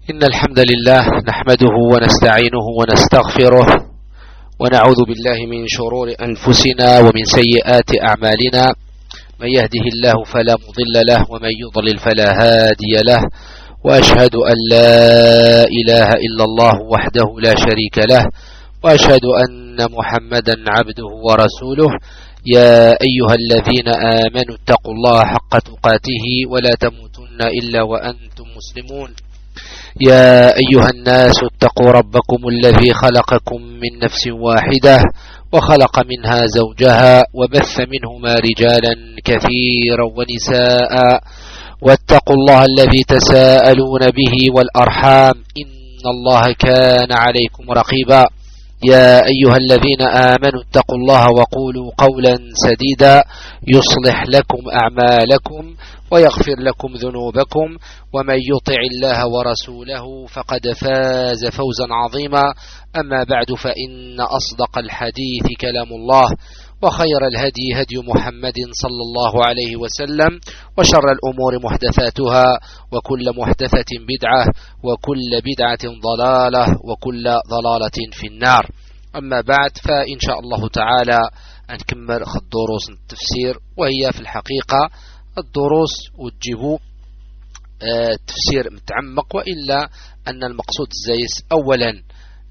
إن الحمد لله نحمده ونستعينه ونستغفره ونعوذ بالله من شرور أنفسنا ومن سيئات أعمالنا. من يهده الله فلا مضل له ومن يضلل فلا هادي له، وأشهد أن لا إله إلا الله وحده لا شريك له، وأشهد أن محمدا عبده ورسوله. يا أيها الذين آمنوا اتقوا الله حق تقاته ولا تموتن إلا وأنتم مسلمون. يا أيها الناس اتقوا ربكم الذي خلقكم من نفس واحدة وخلق منها زوجها وبث منهما رجالا كثيرا ونساء، واتقوا الله الذي تساءلون به والأرحام إن الله كان عليكم رقيبا. يا أيها الذين آمنوا اتقوا الله وقولوا قولا سديدا يصلح لكم أعمالكم ويغفر لكم ذنوبكم، ومن يطع الله ورسوله فقد فاز فوزا عظيما. أما بعد، فإن أصدق الحديث كلام الله، وخير الهدي هدي محمد صلى الله عليه وسلم، وشر الأمور محدثاتها، وكل محدثة بدعة، وكل بدعة ضلالة، وكل ضلالة في النار. أما بعد، فإن شاء الله تعالى نكمل دروس التفسير، وهي في الحقيقة الدروس وتجيبوا تفسير متعمق، وإلا أن المقصود الزيس أولا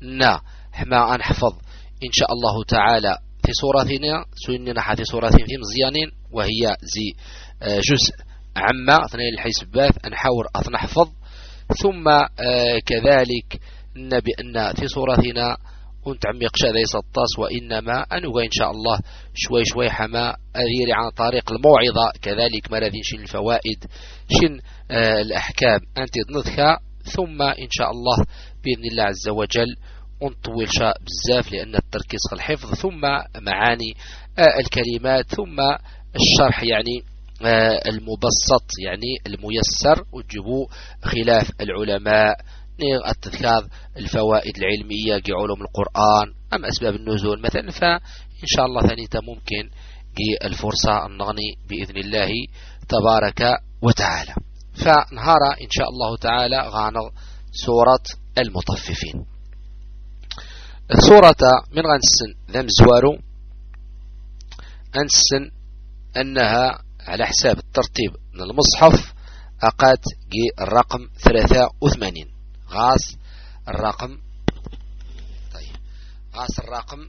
حما نحفظ إن شاء الله تعالى في صورتنا سويننا في صورة في مزيانين، وهي زي جزء عما أثناء الحسبات نحاول نحفظ، ثم كذلك بأن في صورتنا ونتعمق شذي 16، وإنما أنوغا إن شاء الله شوي حما أذيري عن طريق الموعظة، كذلك مراذين شن الفوائد شن الأحكام أنت نذكى، ثم إن شاء الله بإذن الله عز وجل ونطول شاء بزاف لأن التركيز في الحفظ، ثم معاني الكلمات، ثم الشرح يعني المبسط يعني الميسر، وتجيبوا خلاف العلماء التذكار الفوائد العلمية كعلوم القرآن أم أسباب النزول مثلا. فإن شاء الله ثانية ممكن الفرصة النغني بإذن الله تبارك وتعالى. فنهار إن شاء الله تعالى غانغ سورة المطففين. السورة من غنسن ذم زوارو أنسن أنها على حساب الترتيب من المصحف أقات الرقم 83 غاس الرقم غاس الرقم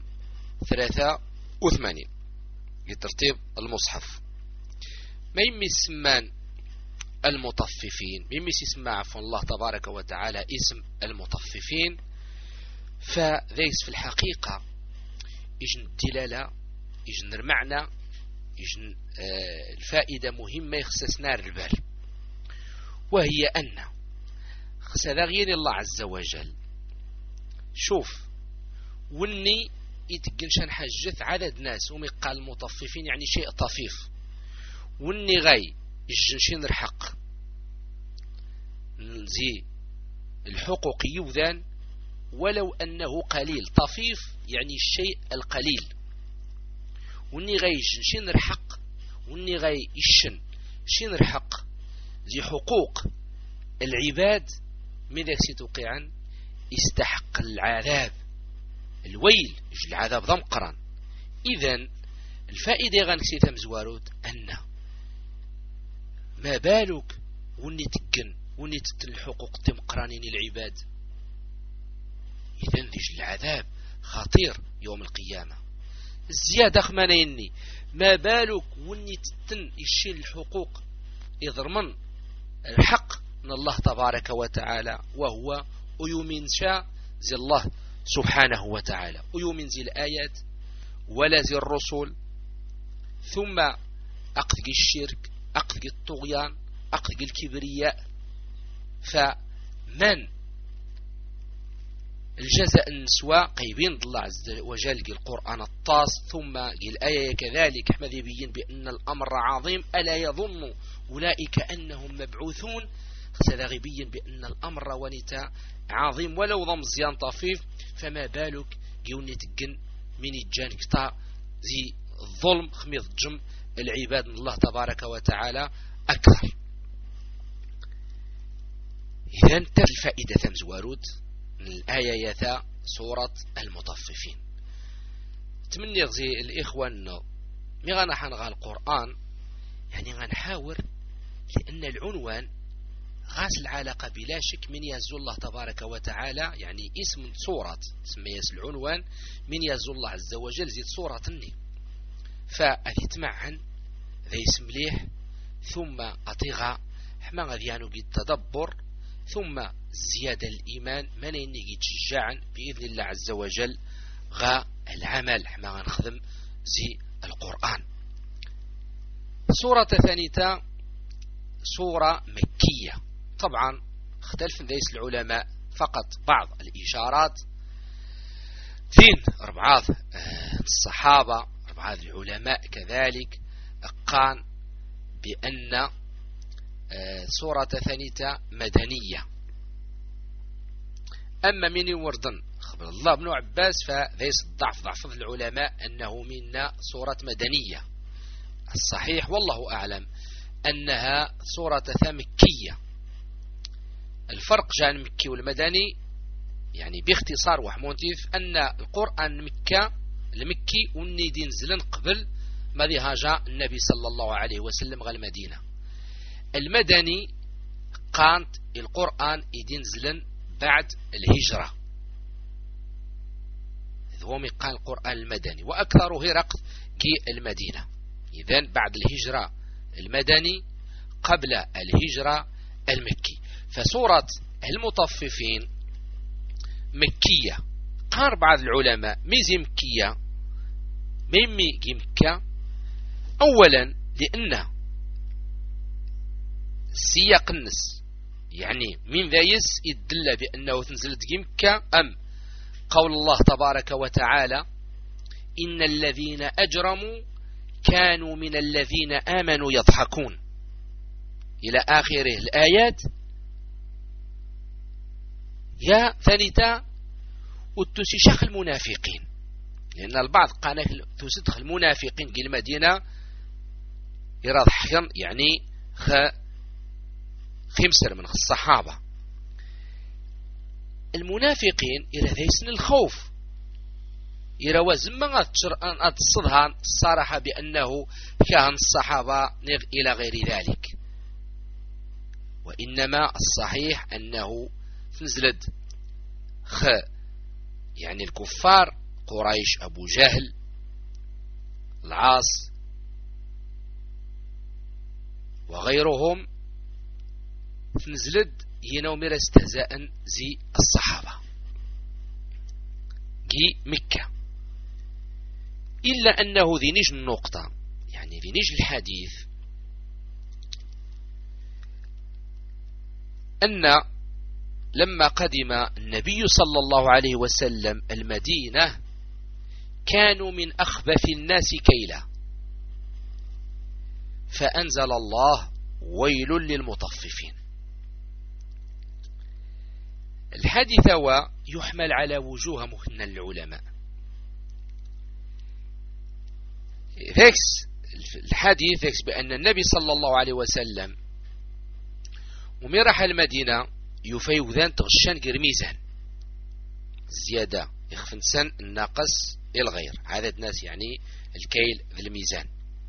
83 ترتيب المصحف. ما يسمان المطففين، ما يسمى عفوا الله تبارك وتعالى اسم المطففين، فذيس في الحقيقة يجن الدلالة، يجن المعنى، يجن الفائدة مهمة يخصصنا البال، وهي أن خسدغين الله عز وجل شوف وني يتقنشان حجث عدد ناس ومقال المطففين يعني شيء طفيف، وني غاي يجنشين الحق زي الحقوق يوذان ولو أنه قليل، طفيف يعني الشيء القليل، وني غاي يجنشين الحق، وني غاي يشن شين الحق زي حقوق العباد من ذلك ستوقعا يستحق العذاب الويل العذاب ضمقرا. إذن الفائدة غنكسيثة مزوارود أن ما بالك وني تقن وني تتن الحقوق تمقرانين العباد، إذن ذي العذاب خطير يوم القيامة. الزيادة خمانيني ما بالك وني تتن الشيء الحقوق يضرمن الحق من الله تبارك وتعالى، وهو أيومن شاء زي الله سبحانه وتعالى، أيومن زي الآيات ولا زي الرسول، ثم أقذق الشرك، أقذق الطغيان، أقذق الكبرياء. فمن الجزاء النسوى قيبين الله عز وجل القرآن الطاس، ثم الآية كذلك أحمد يبين بأن الأمر عظيم، ألا يظن أولئك أنهم مبعوثون، سلاغبيا بأن الأمر ونتا عظيم ولو ضمزيان طفيف، فما بالك جوني تقن من الجان كتا زي الظلم خميض جم العباد من الله تبارك وتعالى أكثر. إذا انت الفائدة ثمزوارود من الآية يثا سورة المطففين. تمني غزي الإخوان مي غنحنغا القرآن يعني غنحاور، لأن العنوان غاس العلاقة بلا شك من يزول الله تبارك وتعالى، يعني اسم سورة سمي العنوان من يزول الله عز وجل زيد سورة الني، فأثيت معا ذا اسم ليه ثم أطيغا حما غذيانو قد تدبر ثم زيادة الإيمان من يني تشجعا بإذن الله عز وجل غا العمل حما غنخدم زي القرآن. سورة ثانية سورة مكية، طبعا اختلف ليس العلماء فقط بعض الإشارات دين أربعة الصحابة أربعة العلماء كذلك قال بأن سورة ثانية مدنية. أما من يوردن خبر الله بن عباس فليس ضعف العلماء أنه منا سورة مدنية. الصحيح والله أعلم أنها سورة مكية. الفرق بين المكي والمدني يعني باختصار وحمونتيف أن القرآن المكي والندي نزلن قبل ما هاجا النبي صلى الله عليه وسلم غا المدينة. المدني كانت القرآن يدين نزلن بعد الهجرة، هو مقال القرآن المدني وأكثره رقد كي المدينة. إذن بعد الهجرة المدني قبل الهجرة المكي. فسورة المطففين مكية. قال بعض العلماء ميزي مكية ميمي مكة أولا لأن سياق النس يعني من ذايس يدل بأنه تنزلت مكة أم قول الله تبارك وتعالى إن الذين أجرموا كانوا من الذين آمنوا يضحكون إلى آخره الآيات. يا ثالثا وتسيشخ المنافقين، لأن البعض قال تسدخ المنافقين قيل المدينة يراد حكم يعني خمسر من الصحابة. المنافقين إلى ذيسن الخوف يرى زما أتصدها الصراحة بأنه كان الصحابة إلى غير ذلك، وإنما الصحيح أنه نزلت يعني الكفار قريش أبو جهل العاص وغيرهم نزلت ينومر استهزاء زي الصحابة جي مكة. إلا أنه ذي نيج النقطة يعني ذي نيج الحديث أن لما قدم النبي صلى الله عليه وسلم المدينة كانوا من أخبث الناس كيلا، فأنزل الله ويل للمطففين. الحديث يحمل على وجوه مهنة العلماء. الحديث بأن النبي صلى الله عليه وسلم ومرح المدينة يفيوذان تغشان قرميزان زيادة يخفنسان الناقص الغير عدد ناس يعني الكيل ذي الميزان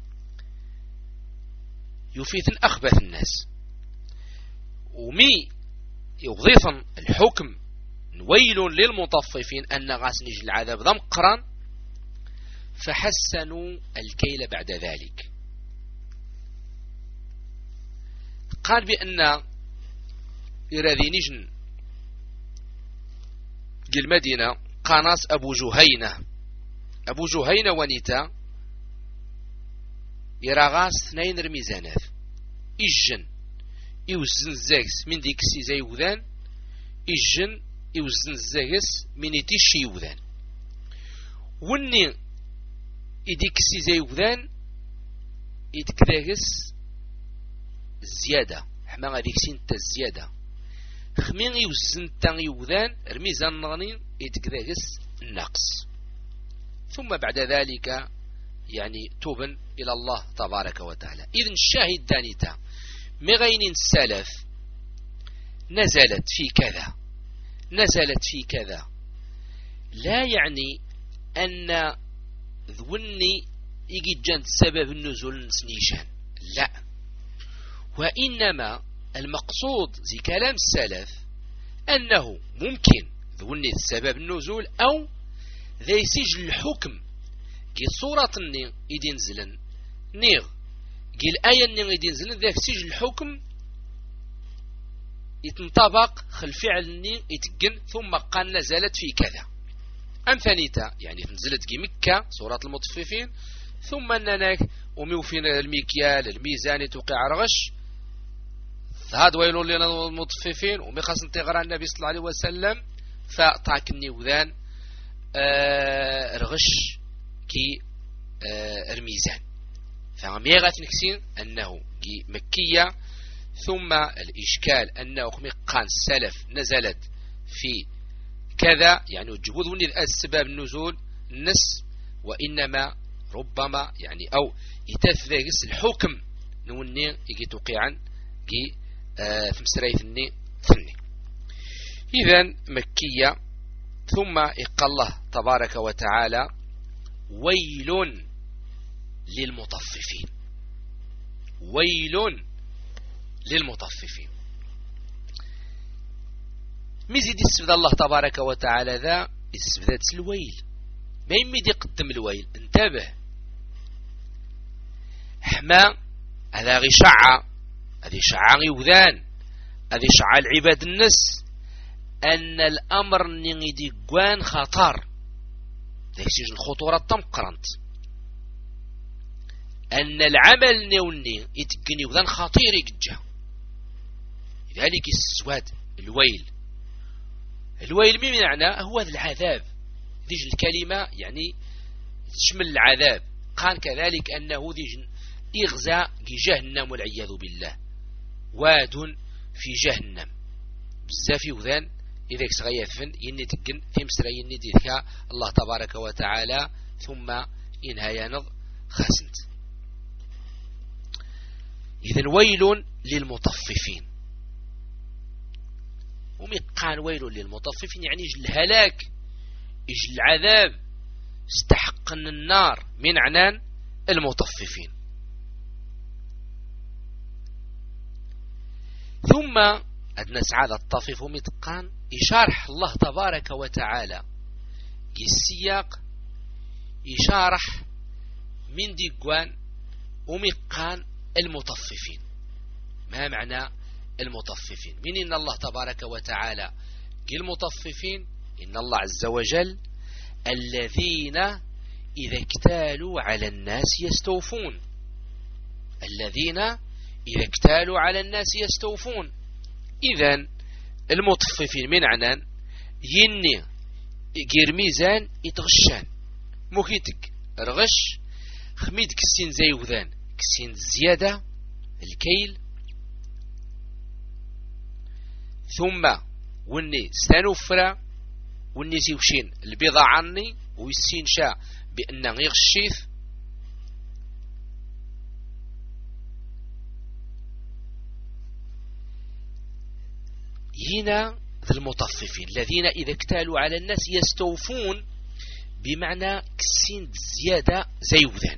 يفيثن أخبث الناس ومي يضيفن الحكم ويل للمطففين أن غاس نجي العذاب ذم قران فحسنوا الكيل بعد ذلك. قال بأن إرادي نجن المدينة قناص أبو جهينة ونيتا يراغاس 2 رميزانات إجن يوزن الزاكس من ديك السيزا يوذان إجن يوزن الزاكس من يتيش يوذان وني يديك السيزا يوذان يتكداكس الزيادة حما غاديك سنتا الزيادة خمين يوزن تان يوذان رميزان نغنين يتكداكس النقص ثم بعد ذلك يعني توبا إلى الله تبارك وتعالى. إذن الشاهد دانيتا مغين السلف نزلت في كذا، نزلت في كذا، لا يعني أن ذوني يجي جانت سبب النزول نسنيشان، لا، وإنما المقصود زي كلام السلف أنه ممكن ذوني سبب النزول أو ذي سجل الحكم كي صورة الني يدين زلن نيغ كي الآية الني يدين زلن ذاك سجل الحكم يتنطبق خل فعل الني يتقن ثم قال نزلت في كذا. أم ثانيتا يعني نزلت كي مكة سورة المطففين ثم أننا وموفين المكيال الميزان توقع رغش هاد ويل لنا المطففين ومخص انتغرى النبي صلى الله عليه وسلم فطاكني وذان رغش كي الميزان. فميغات نكسين أنه كي مكية ثم الإشكال أنه قان السلف نزلت في كذا يعني وجبوذ السبب النزول النس، وإنما ربما يعني أو يتثبت الحكم نوني يجي توقيعا كي في مسريث الني ثني. إذن مكية. ثم إقال الله تبارك وتعالى ويل للمطففين، ويل للمطففين. ميزيد يسفد الله تبارك وتعالى ذا يسفدات الويل، ما يميد يقدم الويل، انتبه حما هذا غي شعة، هذه شعة غيوذان، هذه شعة العباد النس أن الأمر نيدي قوان خطر ذاك سيجن الخطورة تمقرنت، أن العمل نيوني يتقني وذان خطير يجا. لذلك السواد الويل، الويل بمعنى هو العذاب، ديج الكلمة يعني تشمل العذاب. قال كذلك أنه ديج إغزاء جهنم والعياذ بالله، واد في جهنم بزاف وذان إذا سغيثفن يني تقن في مسرى يني ديثها الله تبارك وتعالى ثم إنها ينض خسنت. إذن ويل للمطففين، ومقان ويل للمطففين يعني إجل الهلاك، إجل العذاب، استحق النار من عنان المطففين. ثم أدنى سعادة الطفيف ومتقان يشارح الله تبارك وتعالى السياق، يشارح من ديقوان ومقان المطففين. ما معنى المطففين؟ من إن الله تبارك وتعالى المطففين إن الله عز وجل الذين إذا اكتالوا على الناس يستوفون، الذين إذا اكتالوا على الناس يستوفون. إذن المطففين من عنان يني غير ميزان يتغشان مكيتك رغش خميد كسين زي وذان كسين زيادة الكيل، ثم وني ستنوفرا وني سيوشين البيضة عني ويسين شاء بأن غير الشيث. هنا المطففين الذين إذا اكتالوا على الناس يستوفون، بمعنى كسين زيادة زيوذان.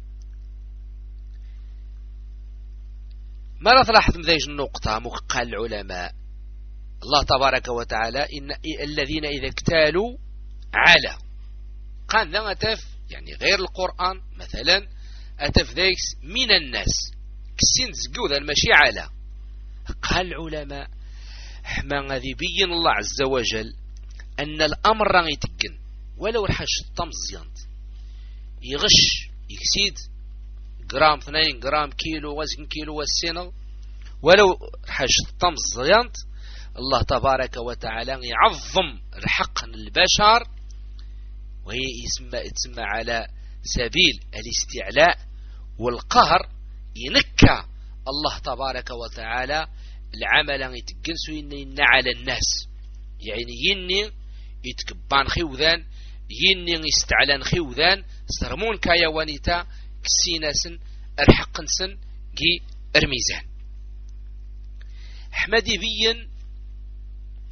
ما تلاحظ من ذي النقطة قال العلماء الله تبارك وتعالى إن الذين إذا اكتالوا على قال ذا أتف يعني غير القرآن مثلا أتف ذيكس من الناس كسين زقوذا المشي على. قال العلماء حما غادي بين الله عز وجل أن الأمر راه يتقن ولو رحش الطمزيانت يغش يكسيد جرام 2 جرام كيلو وزن كيلو والسنة ولو رحش الطمزيانت الله تبارك وتعالى يعظم الحق البشر، وهي يسمى على سبيل الاستعلاء والقهر. ينكى الله تبارك وتعالى العمل يتقنسو إن على الناس، يعني يني يتكبان خيوذان يني يستعلان خيوذان سرمون كايوانيتا كسيناسن ارحقنسن جي ارميزان. حمدي بيين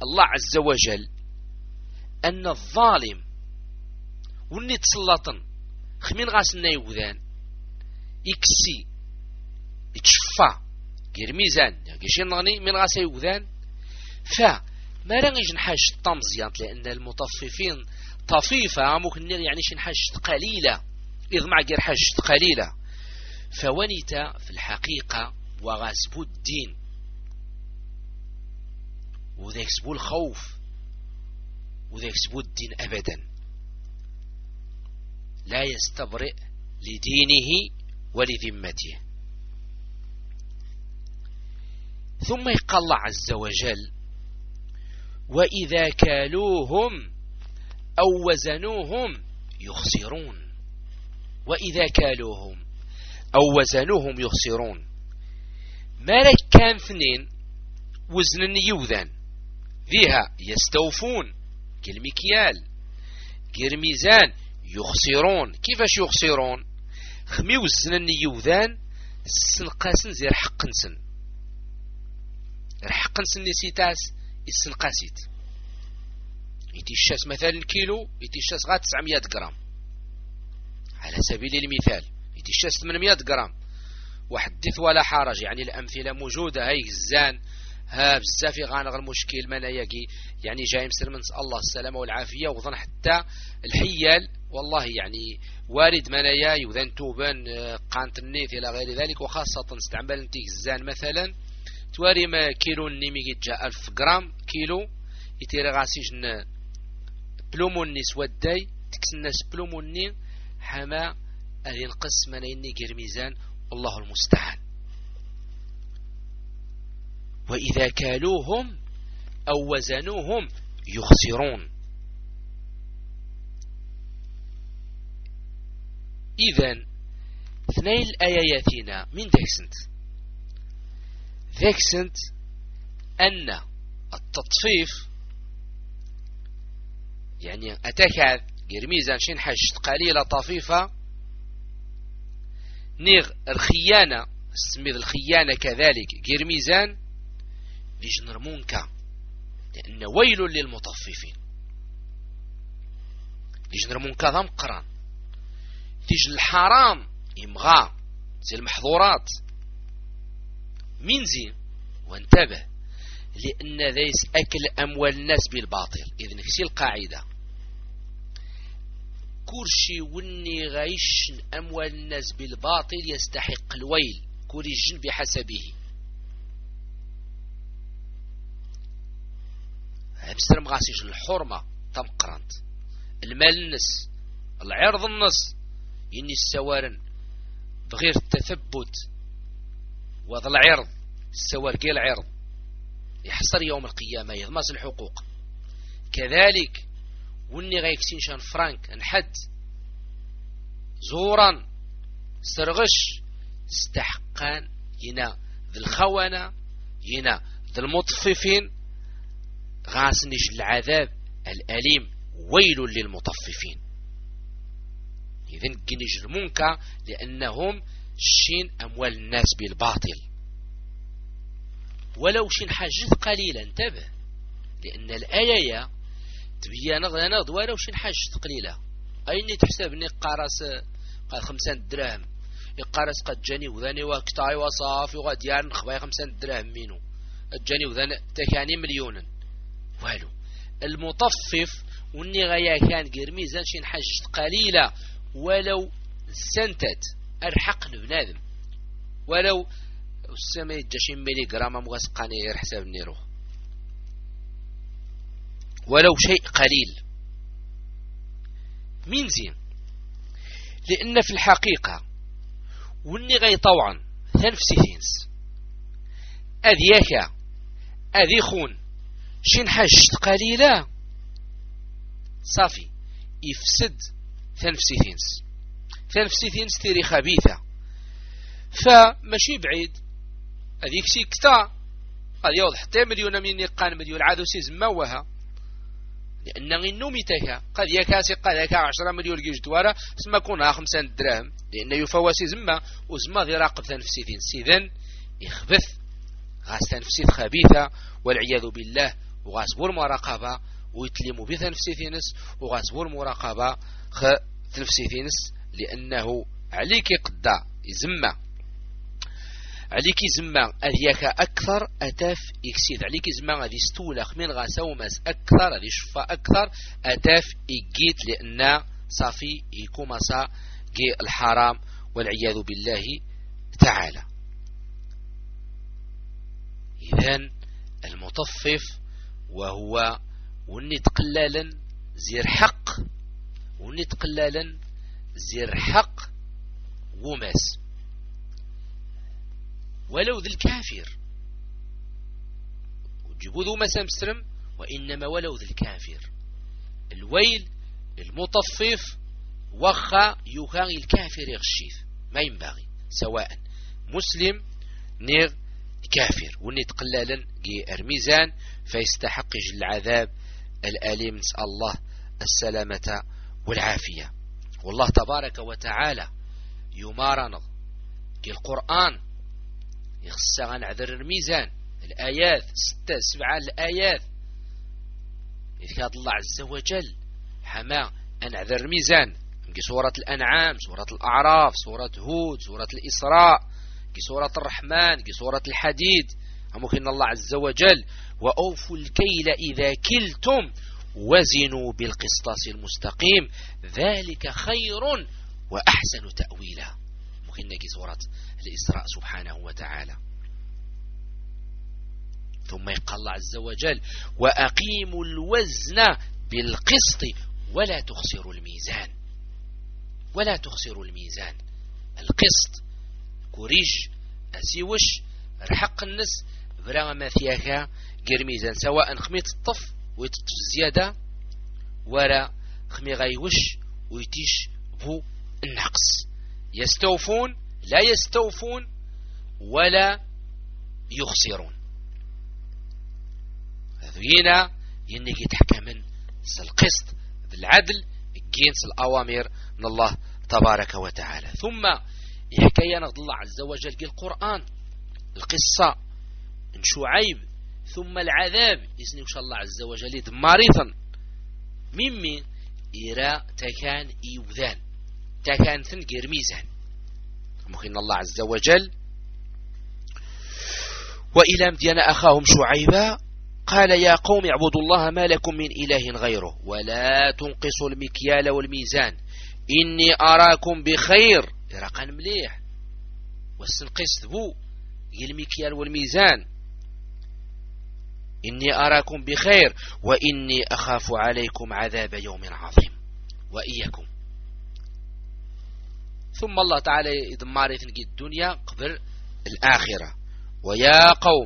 الله عز وجل أن الظالم وني تسلطن خمين غاسنا يوذان يكسي يتشفى غير ميزان كيشي نغني من غاسا يوذان فما رانيش نحاج الطمزيان لأن المطففين طفيفة ممكن يعني شي نحاج قليلة إذ مع غير حاج قليلة فونيتا في الحقيقة وغاسبو الدين وذاك سبو الخوف وذاك سبو الدين أبدا لا يستبرئ لدينه ولذمته. ثم يقال الله عز وجل وإذا كالوهم أو وزنوهم يخسرون. وإذا كالوهم أو وزنوهم يخسرون. مالك كان اثنين وزن يوذان ذيها يستوفون كالمكيال غير ميزان يخسرون. كيفاش يخسرون؟ خمي وزن يوذان السنقاسن زي رحقنسن نسيتاس السنقاسيت يتيشاس مثلا كيلو يتيشاس غا 900 غرام على سبيل المثال يتيشاس 800 غرام وحدث ولا حرج يعني الأمثلة موجودة هاي الزان ها بزاف غانغ المشكل من يجي يعني جاي مسلم نسأل الله السلامة والعافية وظن حتى الحيال والله يعني وارد منايا يوذن توبان قانت النيث إلى غير ذلك وخاصة استعمال انتي الزان مثلا تواري ما كيلو النمي جاء 1000 غرام كيلو يتيري غاسيجن بلوموني سوداي تكسناس بلوموني حما أذين قس من إني غير ميزان والله المستعان. وإذا كالوهم أو وزنوهم يخسرون. إذن اثنين الآياتنا من ذاك سنت أن التطفيف يعني أتاكاد غير ميزان شين حاجة قليلة طفيفة نيغ الخيانة سميذ الخيانة كذلك غير ميزان ليش نرمونك لأن ويل للمطففين ليش نرمونك ذا مقران تيج الحرام يمغى زي المحظورات منزي وانتبه لأن ذيس أكل أموال الناس بالباطل. إذن في القاعدة كورشي وني غايش أموال الناس بالباطل يستحق الويل كوريجن بحسبه. بسر مغاسيش الحرمة تمقرنت المال النس العرض النص يني السوارن بغير التثبت وهذا العرض السوار كي العرض يحصر يوم القيامة يضمس الحقوق. كذلك وني غايكسين شان فرانك انحد زورا سرغش استحقان ينا ذي الخونة ينا ذي المطففين غاسنش العذاب الأليم ويل للمطففين. إذن جنج المنكر لأنهم شين أموال الناس بالباطل ولو شين حاجة قليلا. انتبه لأن الآية تبين غنض ولو شين حاجة قليلة أيني تحسبني قارس قال 5 دراهم يقارس قد جاني وذاني وكتاي وصافي وغاد يارن خباي 5 دراهم مينو الجاني وذاني تكاني مليونا والو. المطفف وني غايا كان غير ميزان شين حاجة قليلة ولو سنتت أرحق بنادم ولو السماء جاشين ملي جرام مغسقاني غير حساب نيرو ولو شيء قليل من زين. لأن في الحقيقة وني غاي طوعا ثنفسي ثينس أذياك أذي خون شين حاجة قليلة صافي يفسد ثنفسي ثينس تيري خبيثة. فماشي بعيد هذيك سيكتا قد يوضح حتى مليون من يقان مليون عادو سيزما وها لأن النوميتها قد يكاسي قد يكا 10 مليون جيج دوارا سما كونها 5 دراهم لأن يفواسي زما وزما ذي راقب ثنفسي ثين سيذن يخبث غاس ثنفسي خبيثة والعياذ بالله وغاسبو المراقبة ويتلموا بتنفسيثينس وغاسبو المراقبة تنفسيثينس لأنه عليك قدا يزمى عليك يزمى أذيك أكثر أتاف إكسيد عليك يزمى غادي ستولخ من غاسوماس أكثر غادي شفا أكثر أتاف إجيت لأن صافي يكوماسا كي الحرام والعياذ بالله تعالى. إذن المطفف وهو ونيت قلالا زير حق ونيت قلالا زير حق وماس ولو ذي الكافر وجبوا ذو مسام سرم وإنما ولو ذي الكافر الويل المطفف وخا يخاغي الكافر يغشيث ما ينبغي سواء مسلم نيغ كافر ونيت قلالا جي الميزان فيستحق العذاب الأليم. نسأل الله السلامة والعافية. والله تبارك وتعالى يمارنا كي القرآن يخصى غنعذر الميزان الآيات 6-7 الآيات إذ كاد الله عز وجل حما أنعذر الميزان كي سورة الأنعام سورة الأعراف سورة هود سورة الإسراء كي سورة الرحمن كي سورة الحديد ممكن الله عز وجل وأوفوا الكيل إذا كلتم وزنوا بالقسطاس المستقيم ذلك خير وأحسن تأويلا ممكن كي سورة الإسراء سبحانه وتعالى. ثم يقال الله عز وجل وأقيموا الوزن بالقسط ولا تخسروا الميزان ولا تخسروا الميزان. القسط كوريش أسيوش رحق النس برا ما فيها غير ميزان سواء خميت الطف ويتطف زيادة ولا خمي غيوش ويتيش بو النقص. يستوفون لا يستوفون ولا يخسرون. هذوينا ينكي تحكمن القسط بالعدل جنس الأوامر من الله تبارك وتعالى. ثم يحكي نغض الله عز وجل في القرآن القصة من شعيب ثم العذاب إذن إن شاء الله عز وجل دماريثا ممن إراء تكان إيوذان تكان ثنقر ميزان ممكن الله عز وجل وإلى مدين أخاهم شعيبا قال يا قوم اعبدوا الله ما لكم من إله غيره ولا تنقصوا المكيال والميزان إني أراكم بخير رقا مليح والسنقص بو المكيال والميزان إني أراكم بخير وإني أخاف عليكم عذاب يوم عظيم وإياكم. ثم الله تعالى يدمر في الدنيا قبل الآخرة ويا قوم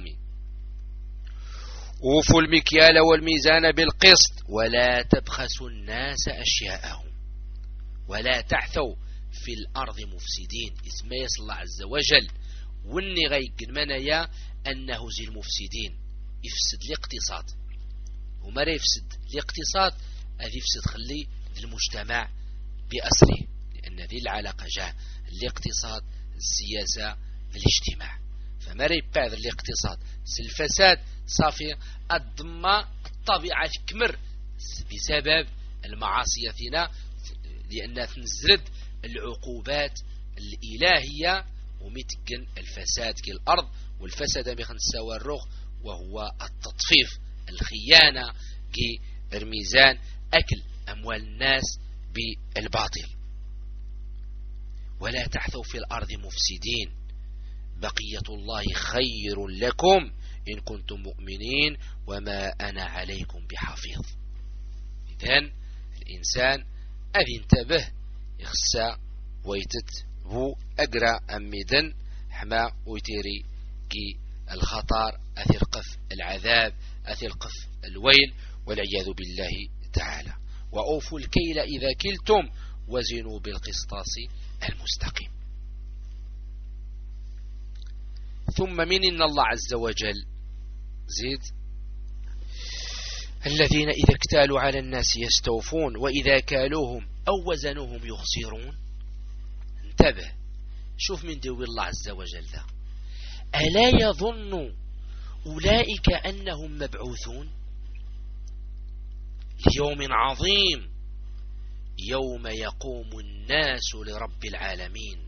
أوفوا المكيال والميزان بالقسط ولا تبخسوا الناس أشياءهم ولا تعثوا في الأرض مفسدين. اسمه الله عز وجل واني غيقن منايا أنه زي المفسدين يفسد الاقتصاد وما يفسد الاقتصاد هذا يفسد خلي المجتمع بأسره لأن ذي العلاقة جاء الاقتصاد السياسة الاجتماع فما يبعد الاقتصاد الفساد صافي الضمة الطبيعة تكمر بسبب المعاصي فينا لأن تنزرد العقوبات الإلهية ومتكن الفساد كالأرض والفساد ميخن سوى الرغ وهو التطفيف الخيانة كي الميزان أكل أموال الناس بالباطل. ولا تحثوا في الأرض مفسدين بقية الله خير لكم إن كنتم مؤمنين وما أنا عليكم بحفيظ. إذن الإنسان أذي انتبه يخسى ويتت هو أقرأ أميدن حما ويتيري كي الخطر أثر قف العذاب أثر قف الويل والعياذ بالله تعالى. وأوفوا الكيل إذا كلتم وزنوا بالقسطاس المستقيم. ثم من إن الله عز وجل زيد الذين إذا اكتالوا على الناس يستوفون وإذا كالوهم أو وزنوهم يخسرون. انتبه شوف من دوي الله عز وجل ذا ألا يظن أولئك أنهم مبعوثون ليوم عظيم يوم يقوم الناس لرب العالمين.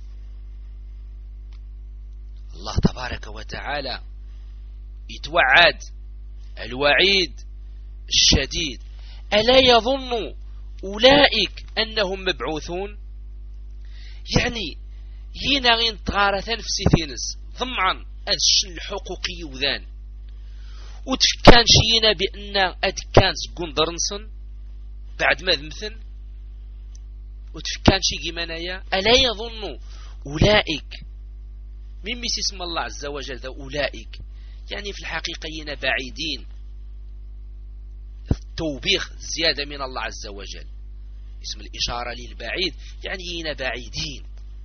الله تبارك وتعالى يتوعد الوعيد الشديد: ألا يظن أولئك أنهم مبعوثون؟ يعني لينا غين تغارثان في سيثينس ضمعا أدش الحقوقي وذان وتفكان شينا بأن أدكان سكوندرنسن بعد ما ذمثن وتفكان شي جيمانايا. ألا يظن أولئك من ميس اسم الله عز وجل ذا أولئك، يعني في الحقيقة ينا بعيدين، التوبيخ زيادة من الله عز وجل، اسم الإشارة للبعيد يعني ينا بعيدين.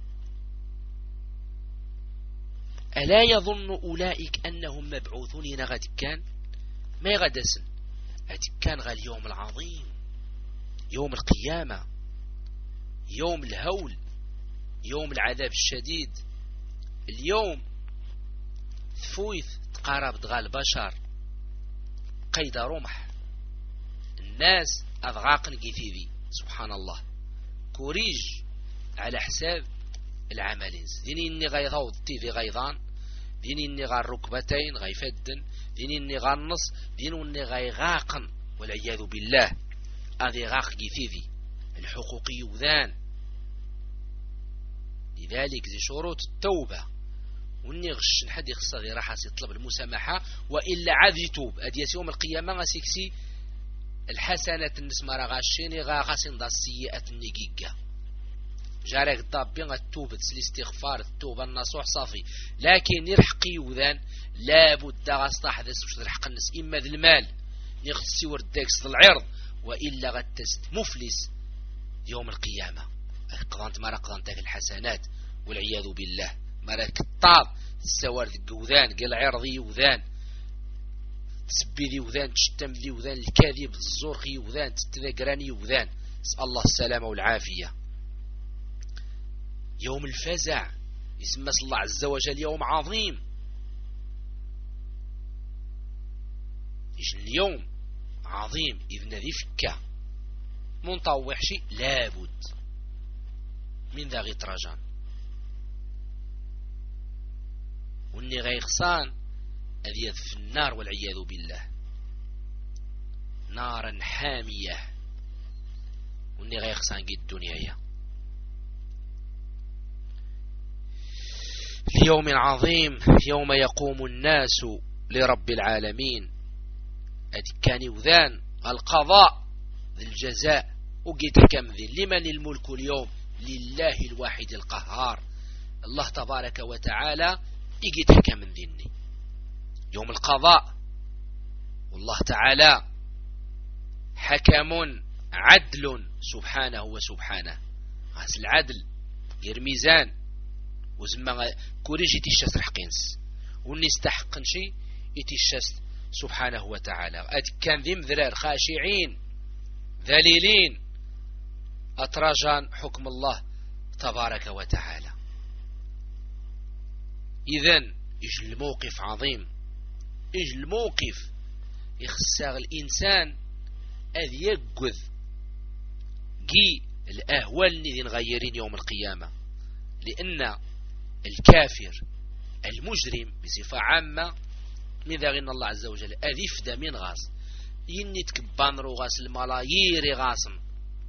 ألا يظن أولئك أنهم مبعوثون؟ ينا غد كان ما يغدسن كان غا اليوم العظيم، يوم القيامة، يوم الهول، يوم العذاب الشديد، اليوم ثفويث تقارب دغا البشر قيد رمح، الناس أضغاقن قثيذي سبحان الله كوريج على حساب العملين. ديني إني غيظوض تيذي غيظان، ديني إني غا الركبتين غيفدن، ديني إني غا النص، ديني إني غيغاقن والعياذ بالله أذي غاق قثيذي الحقوقي يوذان. لذلك زي شروط التوبة، واني غش حد يخص ذي راح يطلب المسامحة وإلا عاد يتوب أدي يوم القيامة غاسيكسي الحسنات النسمة راه غاشيني غاسين دا السيئات النيكيكا جارك الضابين غتوب الاستغفار التوبة النصوح صافي. لكن يرحقي وذان لابد غاستحدث باش ترحق الناس، إما ذي المال يغسي ورداكس العرض وإلا غتست مفلس يوم القيامة. قضانت ما قضانتك الحسنات والعياذ بالله، ما راك الطاب السوار ذي وذان قال عرضي وذان تسبي ذي وذان تشتم ذي وذان الكاذب الزورقي وذان تتذكراني وذان. اسأل الله السلامة والعافية. يوم الفزع يسمى الله عز وجل يوم عظيم. إيش اليوم عظيم إذن ذي فكة منطوح شيء لابد من ذا غيطرجان واني غيخصان أذيذ في النار والعياذ بالله، نارا حامية واني غيخصان قد الدنيا. ليوم عظيم يوم يقوم الناس لرب العالمين. أدي كان وذان القضاء ذي الجزاء وقيت كم ذي لمن الملك اليوم؟ لله الواحد القهار. الله تبارك وتعالى يقيت كم ذني يوم القضاء، والله تعالى حكم عدل سبحانه وسبحانه. غاس العدل يرميزان وزما كوريجي تيشاس رحقينس وني استحقن شي يتيشاس سبحانه وتعالى. كان ذي مذرار خاشعين ذليلين أتراجان حكم الله تبارك وتعالى. إذن إيش الموقف عظيم، إيش الموقف يخسر الإنسان أذ يقذ جي الأهوال اللي نغيرين يوم القيامة. لأن الكافر المجرم بصفة عامة من ذا غين الله عز وجل أذ يفدى من غاس يني تكبان رو غاس الملايير غاسن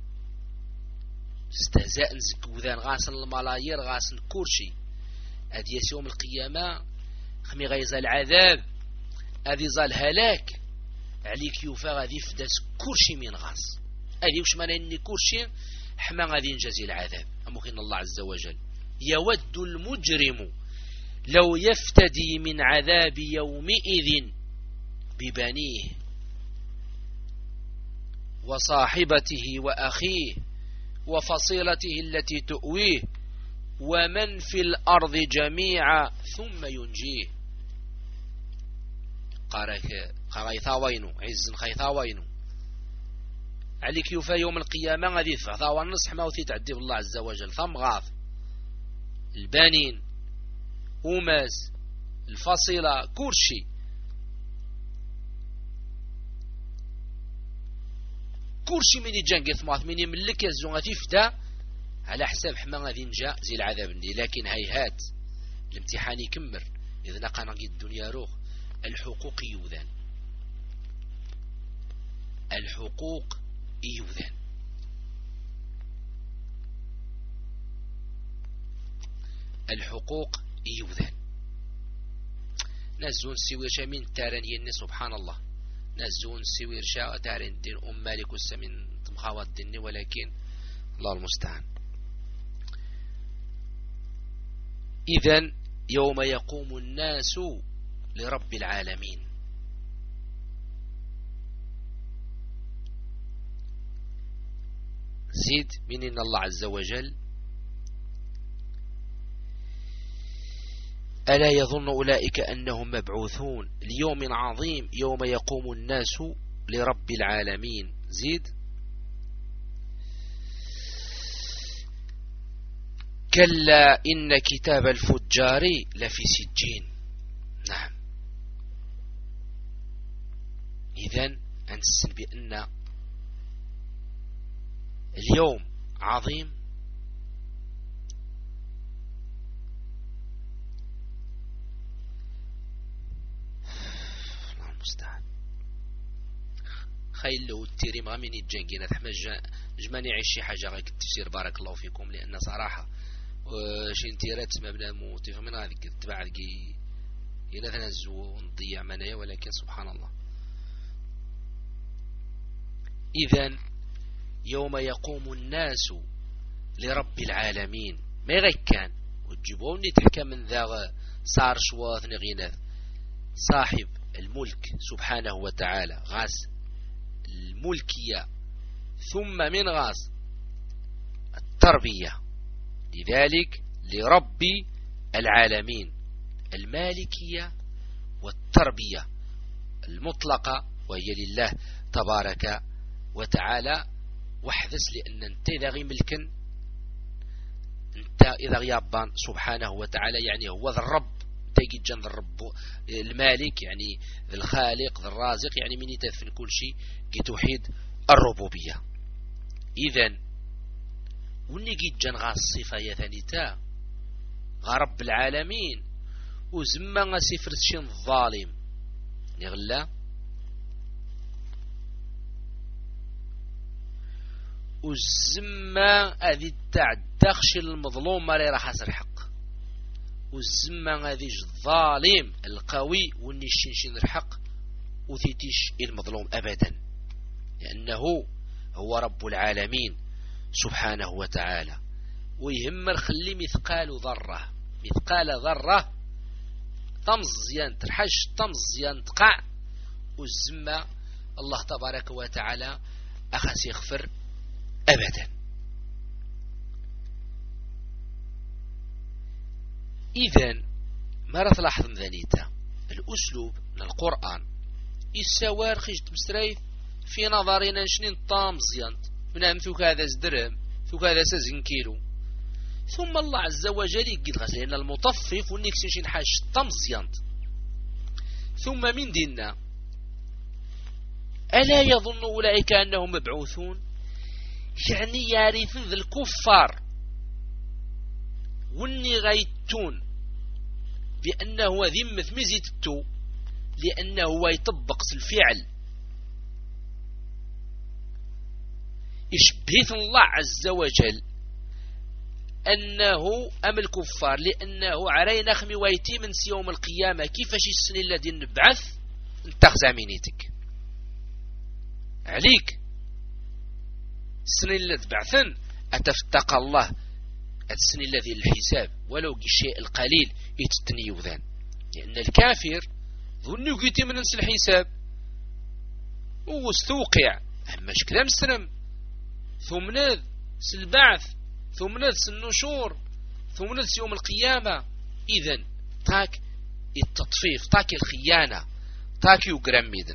استهزاء نزكوذان غاسن الملايير غاسن كورشي. أذ يوم القيامة خمي غيزا العذاب أذي زال هلاك عليك يوفا غادي يفدى كورشي من غاس. أذي وش معنى إني كورشي حما غادي نجازي العذاب. أمكن الله عز وجل يود المجرم لو يفتدي من عذاب يومئذ ببنيه وصاحبته وأخيه وفصيلته التي تؤويه ومن في الأرض جميعا ثم ينجيه. قارك خيثاوينو عز خيثاوينو عليك يوفى يوم القيامة غادي يدفع والنصح ما وثي تعدي بالله عز وجل ثم غاث البانين وماز الفصيلة كورشي. كلشي من يجان ثماث من يملك يزو غادي يفدا على حساب حما غادي نجا زي العذاب ندي. لكن هيهات الامتحان يكمر إذا نقنا الدنيا روح الحقوق يوذان، الحقوق يوذان. الحقوق يوذان. نزون سوير شامين تارن يني سبحان الله، نزون سوير شاء تارن دين مالك السمين تمخاوات ديني، ولكن الله المستعان. إذن يوم يقوم الناس لرب العالمين. زيد من إن الله عز وجل ألا يظن أولئك أنهم مبعوثون ليوم عظيم يوم يقوم الناس لرب العالمين. زيد كلا إن كتاب الفجار لفي سجين. نعم. إذن أنسن بأن اليوم عظيم، الله المستعان. خيل له التيري ما من يتجنجينا تحمل جماني عيش شي حاجة غير التفسير بارك الله فيكم، لأن صراحة شي انتيرات مبنى موتيف من هذه تبع ذي إلى تنزو ونضيع منايا، ولكن سبحان الله. إذن يوم يقوم الناس لرب العالمين ما غير كان وتجيبوني تحكى من ذا صار شواث نغيناث صاحب الملك سبحانه وتعالى غاس الملكية، ثم من غاس التربية، لذلك لرب العالمين المالكية والتربية المطلقة، وهي لله تبارك وتعالى وحدث. لأن انت إذا غي ملكن انت إذا غيابان سبحانه وتعالى يعني هو ذا الرب، تجد جنب الرب المالك يعني الخالق ذا الرازق، يعني من يتدفن كل شيء توحيد الربوبية. إذن ونجد جن غا الصفة يثنيتا غا رب العالمين وزما غا سفر شين الظالم يغلا وزما هذه تعدخش المظلوم ما راح يسرحق، وزما هذه الظالم القوي والنشين الحق وثيتيش المظلوم أبدا، لأنه هو رب العالمين سبحانه وتعالى. ويهمر خلي مثقال ذرة، مثقال ذرة طمزيان ترحش طمزيان تقع، والزمة الله تبارك وتعالى أخس يغفر أبدا. إذن ما راه تلاحظ مذانيته الأسلوب من القرآن يسوار خيجت مستريف في نظرنا شنين طامزيان من ثوك هذا زدرم ثوك هذا سزن كيلو، ثم الله عز وجل يقول غسل لأن المطفف والنكسين حاج طمزيان. ثم من ديننا ألا يظن أولئك أنهم مبعوثون، يعني يعرفون ذا الكفار والني غيتون بأنه ذمة مزيتتو، لأنه يطبق الفعل يشبه الله عز وجل أنه أم الكفار، لأنه عرينا خمي ويتي من يوم القيامة كيفاش السن الذي نبعث انتخزع منيتك عليك السن الذي بعثن أتفتق الله السن الذي الحساب ولو الشيء القليل يتتني يوذان، لأن الكافر ظن يقيتي من نفس الحساب واستوقع أما شكلام السلم ثم نذ سالبعث ثم نذ النشور ثم نذ يوم القيامة. إذن تاك التطفيف تاك الخيانة تاك يقرم إذن.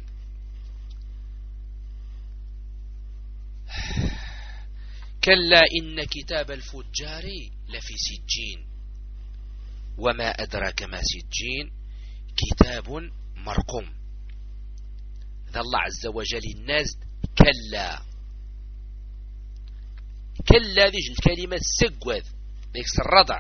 كلا إن كتاب الفجار لفي سجين وما أدراك ما سجين كتاب مرقوم. ذا الله عز وجل الناس كلا كلا ذي الكلمة سقوذ ذيك الرضع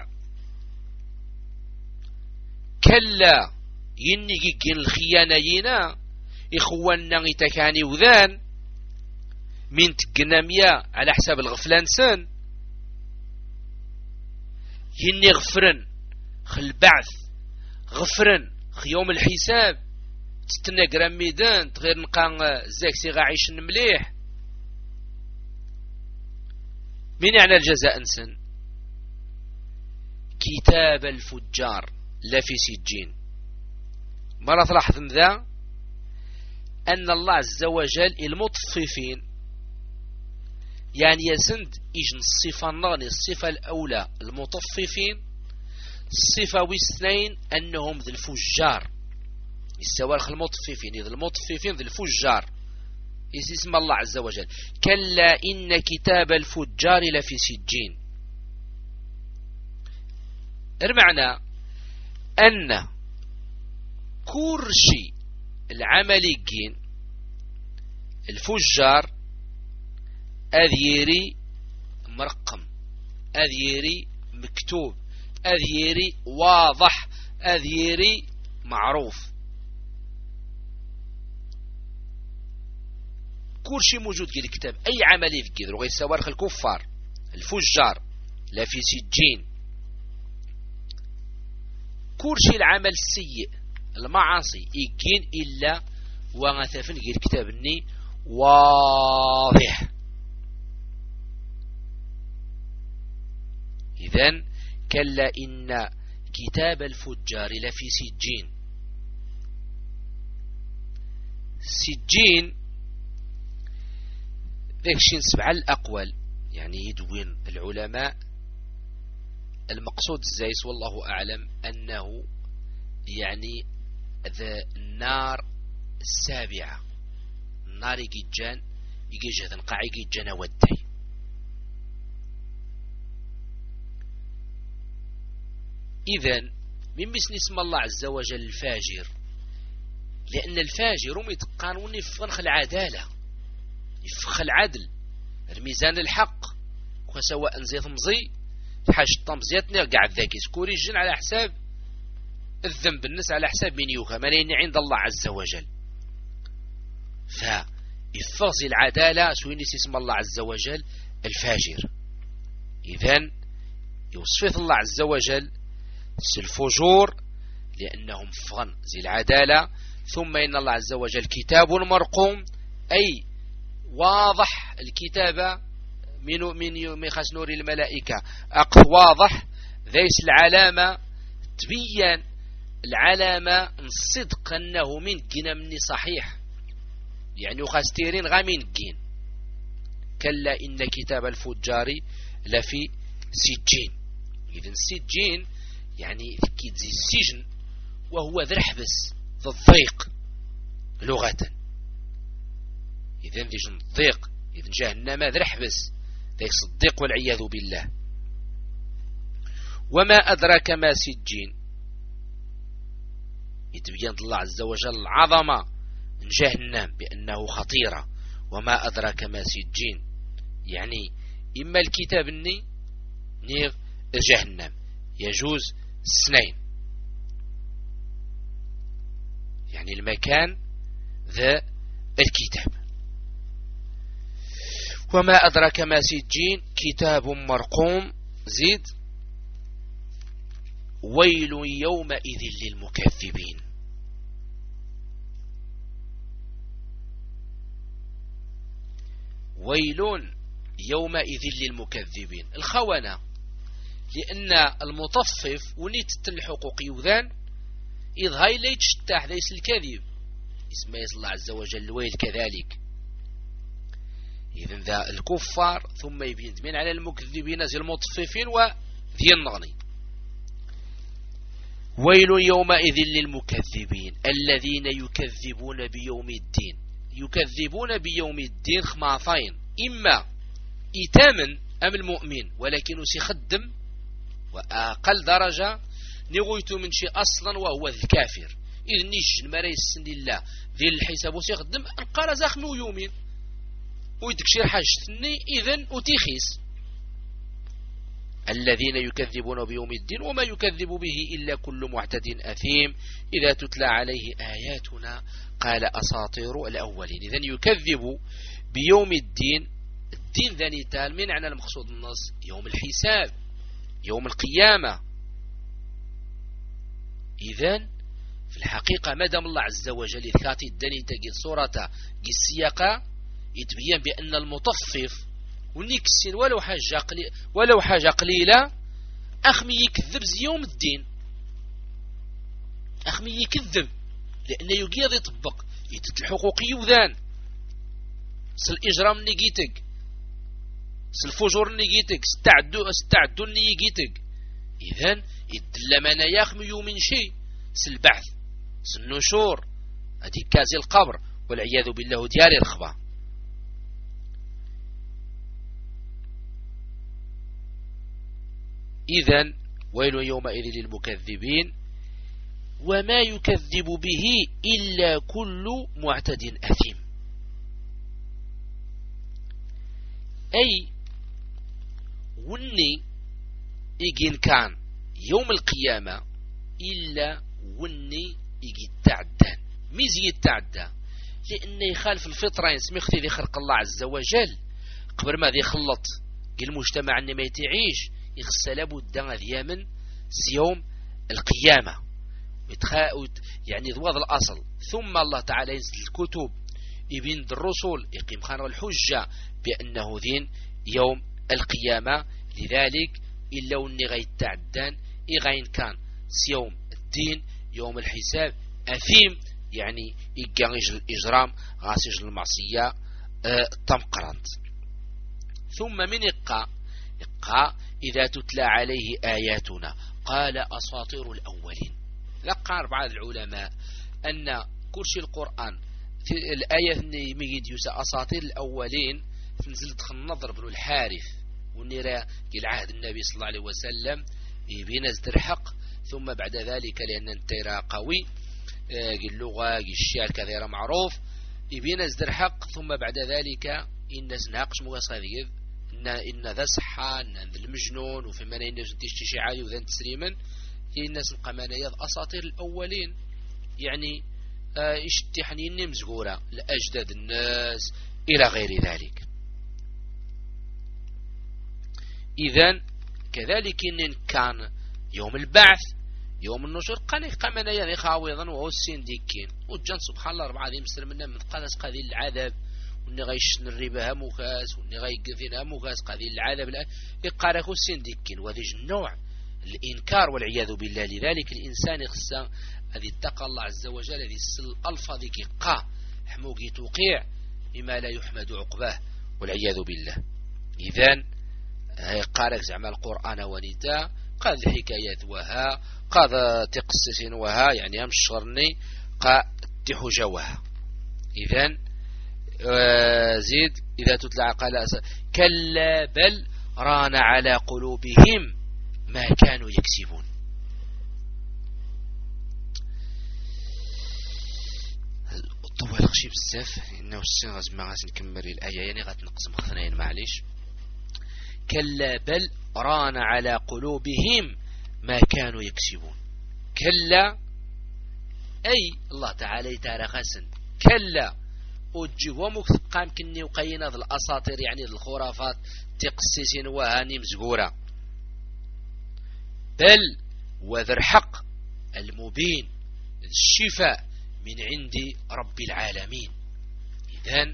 كلا ينجي الخيانة ينا إخواننا يتكاني وذان من تقنامية على حساب الغفلان سن يني غفرن خل بعث غفرن خيوم الحساب تستنى قرام ميدان تغير نقان زاكسي غاعيش مليح من يعني الجزاء انسن كتاب الفجار لا في سجين مرة تلاحظ ذا أن الله عز وجل المطففين يعني يسند إجن الصفة النغني الصفة الأولى المطففين الصفة واثنين أنهم ذي الفجار السوارخ المطففين إذا المطففين ذي الفجار اسم الله عز وجل كلا إن كتاب الفجار لفي سجين المعنى أن كرشي العمليين الفجار أذيري مرقم أذيري مكتوب أذيري واضح أذيري معروف كرشي موجود في الكتاب أي عملي في كذا وغير سوارخ الكفار الفجار لا في سجين كرشي العمل السيء المعاصي يجين إلا وغثفن غير كتابني واضح إذن كلا إن كتاب الفجار لفي سجين سجين ذكشين 7 الأقوال يعني يدوين العلماء المقصود الزايس والله أعلم أنه يعني ذا النار السابعة النار يجيجان يجيجان قاع يجيجان ودي إذن من بسن اسم الله عز وجل الفاجر لأن الفاجر يتقانون يفخ العدالة يفخ العدل الميزان الحق وسواء زيت مزي حاج الطمزيات نرجع الذاكي سكوري الجن على حساب الذنب الناس على حساب من يوها منين عند الله عز وجل فإفاظ العدالة سويني اسم الله عز وجل الفاجر إذن يوصف الله عز وجل الفجور لأنهم فغن زي العدالة ثم إن الله عز وجل كتاب مرقوم أي واضح الكتابة من خاص نور الملائكة واضح ذيس العلامة تبين العلامة الصدق أنه من جنا مني صحيح يعني خاستيرين غامين جين كلا إن كتاب الفجار لفي سجين إذن سجين يعني كيد زي السجن وهو ذي الحبس ذي الضيق لغة إذن ذي الضيق إذن جهنم ذي الحبس ذي الصديق والعياذ بالله وما أدراك ما سجين يتبين الله عز وجل العظمة من جهنم بأنه خطيرة وما أدراك ما سجين يعني إما الكتاب نيغ جهنم يجوز 2 يعني المكان ذا الكتاب وما أدراك ما سجين كتاب مرقوم زيد ويل يومئذ للمكذبين ويل يومئذ للمكذبين الخونة لأن المطفف ونيت الحقوق يوذان إذ هاي ليت شتاح ليس الكذب اسمه الله عز وجل الويل كذلك إذن ذا الكفار ثم يبين من على المكذبين زي المطففين وذي النغني ويل يومئذ للمكذبين الذين يكذبون بيوم الدين يكذبون بيوم الدين خماطين إما إتاما أم المؤمن ولكن سيخدم وأقل درجة نغيت من شيء أصلا وهو الكافر إذن نيش المريس سن الله ذي الحساب وسيخدم أنقر زخم يومين ويدكشير حاجتني إذن وتيخيس الذين يكذبون بيوم الدين وما يكذب به إلا كل معتد أثيم إذا تتلى عليه آياتنا قال أساطير الأولين. إذن يكذب بيوم الدين. الدين ذا نتال من عنا المقصود النص يوم الحساب يوم القيامة. إذن في الحقيقة مدام الله عز وجل ذكاتي الدني تجد صورة السياقة يتبين بأن المطفف ونكسين ولو حاجة قليلة أخمي يكذب يوم الدين. أخمي يكذب لأنه يقيض يطبق يتت الحقوق يوذان سل إجرام نيجيتك سل فجور نيجيتك استعدو نيجيتك. إذن يدلمنا يخمي من شيء سل بعث سل نشور هذه كازي القبر والعياذ بالله دياري الخبا. إذن ويل يومئذ للمكذبين وما يكذب به إلا كل معتد أثيم. أي وني إجين كان يوم القيامة إلا وني إجي تعدان ميزي يتعدى لأنه يخالف الفطرة يسمخ ذي خلق الله عز وجل قبل ما ذي خلط المجتمع أنه ما يتعيش يغسل بودا ذيامن سيوم القيامة يعني ذوض الأصل. ثم الله تعالى ينزل الكتب يبين الرسل يقيم خانه الحجة بأنه ذين يوم القيامة. لذلك إلا وني غاية تعدان إغاين كان سيوم الدين يوم الحساب أثيم يعني إيجانج الإجرام غاسج المعصية تمقرنت. ثم من إقا إذا تتلى عليه آياتنا قال أساطير الأولين. ذكر بعض العلماء أن كرسي القرآن في الآية ميجد يوسى أساطير الأولين نزلت النضر بن الحارث ونرى العهد النبي صلى الله عليه وسلم بينزد الحق. ثم بعد ذلك لأن انترى قوي اللغة الشعر كثيرا معروف بينزد الحق. ثم بعد ذلك إن ناقش مغسغذيذ إن ذا صحة إن المجنون وفي من الناس تشتشي عالي وذا تسريما الناس القمانيات أساطير الأولين يعني اشتحنين مزقورة لأجداد الناس إلى غير ذلك. إذن كذلك إن كان يوم البعث يوم النشور قمانيات خاوضا وهو السين ديكين وجان سبحان الله 4 ذي مسلم منا من قدس قذي العذاب وني غيشن الربا مكاس وني غيقفينها مكاس قذي العذاب يقاركو السين ديكين وهذا النوع الإنكار والعياذ بالله. لذلك الإنسان يخصى هذه اتقى الله عز وجل هذه السل ألفا ذيك قا حموقي توقيع بما لا يحمد عقباه والعياذ بالله. إذن قارك زعما القرآن ونتا قاد الحكايات وها قاد تقصص وها يعني أمشرني قا تحجوها. إذن زيد إذا تتلع قال كلا بل ران على قلوبهم ما كانوا يكسبون. طول الخشي بزاف إنه السن غزما غاس نكمل الآية يعني غتنقص مخثنين معليش. كلا بل ران على قلوبهم ما كانوا يكسبون. كلا أي الله تعالى يتارى خسن كلا وجههم قام كني وقينا ذا الأساطير يعني الخرافات تقسيس وهاني مزقورة. بل وذا الحق المبين الشفاء من عند رب العالمين. إذن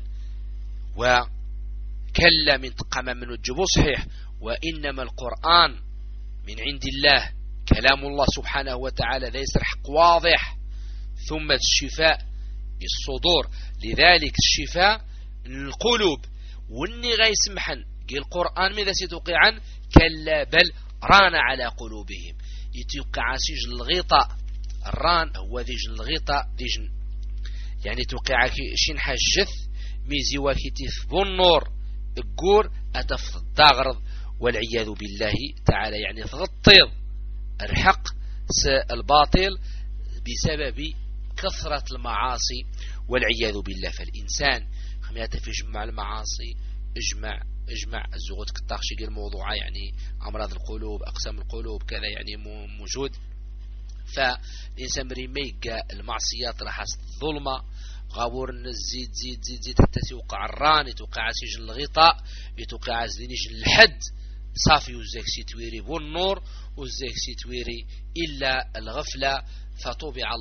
وكلا من تقام من الجبو صحيح وإنما القرآن من عند الله كلام الله سبحانه وتعالى ذا يسرح واضح. ثم الشفاء الصدور لذلك الشفاء القلوب واني غيسمحن القرآن ماذا سيتوقع عن كلا بل ران على قلوبهم يتوقع سجن الغطاء. الران هو ذيجن الغطاء ذيجن يعني توقع شين حجث ميزي وكتف بالنور الجور أتف الضغرض والعياذ بالله تعالى يعني تغطيض الحق الباطل بسبب كثرة المعاصي والعياذ بالله. فالإنسان خميته في جمع المعاصي اجمع اجمع الزغوت كالتاخشي الموضوع يعني أمراض القلوب أقسام القلوب كذا يعني موجود. فالإنسان مريميقى المعصيات راح الظلمة غاور زيد زيد زيد زيد حتى يوقع الران يتوقع سجن الغطاء يتوقع سجن الحد صافي وزاك سيتويري والنور وزاك سيتويري إلا الغفلة فطبع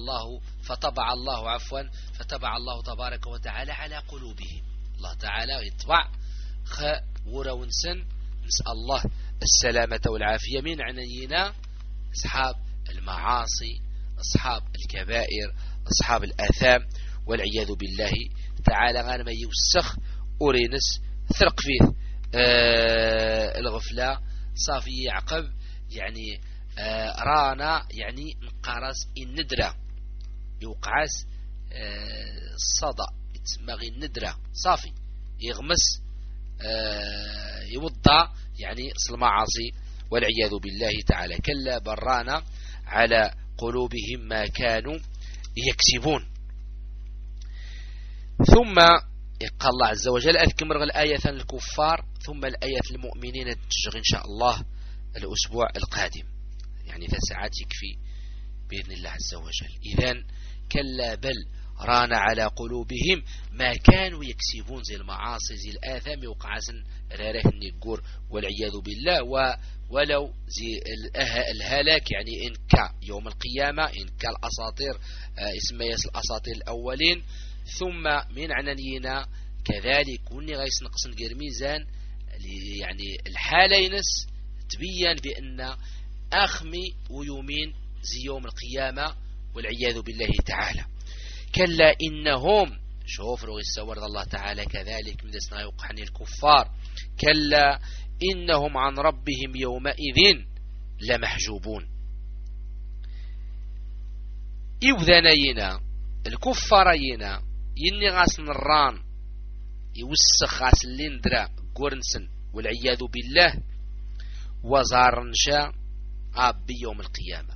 الله تبارك وتعالى على قلوبهم. الله تعالى يطبع ورا ونسن نسأل الله السلامة والعافية من عنينا أصحاب المعاصي أصحاب الكبائر أصحاب الآثام والعياذ بالله تعالى. غانا ما يوسخ أورينس ثرق فيه الغفلة صافي يعقب يعني رانا يعني نقارس الندرة يوقعس الصدى يتسمى الندرة صافي يغمس يوضع يعني المعاصي والعياذ بالله تعالى. كلا برانا على قلوبهم ما كانوا يكسبون. ثم قال الله عز وجل أذكر الآية الكفار ثم الآية المؤمنين تشغل إن شاء الله الأسبوع القادم يعني 3 ساعات يكفي بإذن الله عز وجل. إذن كلا بل ران على قلوبهم ما كانوا يكسبون زي المعاصي زي الآثام يوقعسن راره النقور والعياذ بالله. ولو زي الهلاك يعني إن كا يوم القيامة إن كا الأساطير اسمها الأساطير الأولين ثم من عنانينا كذلك وني غيس نقصن غير ميزان يعني الحالينس تبين بأن أخمي ويومين زي يوم القيامة والعياذ بالله تعالى. كلا إنهم شوف رغي السور الله تعالى كذلك من دسنا يوقعني الكفار كلا إنهم عن ربهم يومئذ لمحجوبون. إذنينا الكفارينا يني غاسن الران يوسخ غاسن لندرا قرنسن والعياذ بالله وزارنشا بيوم القيامة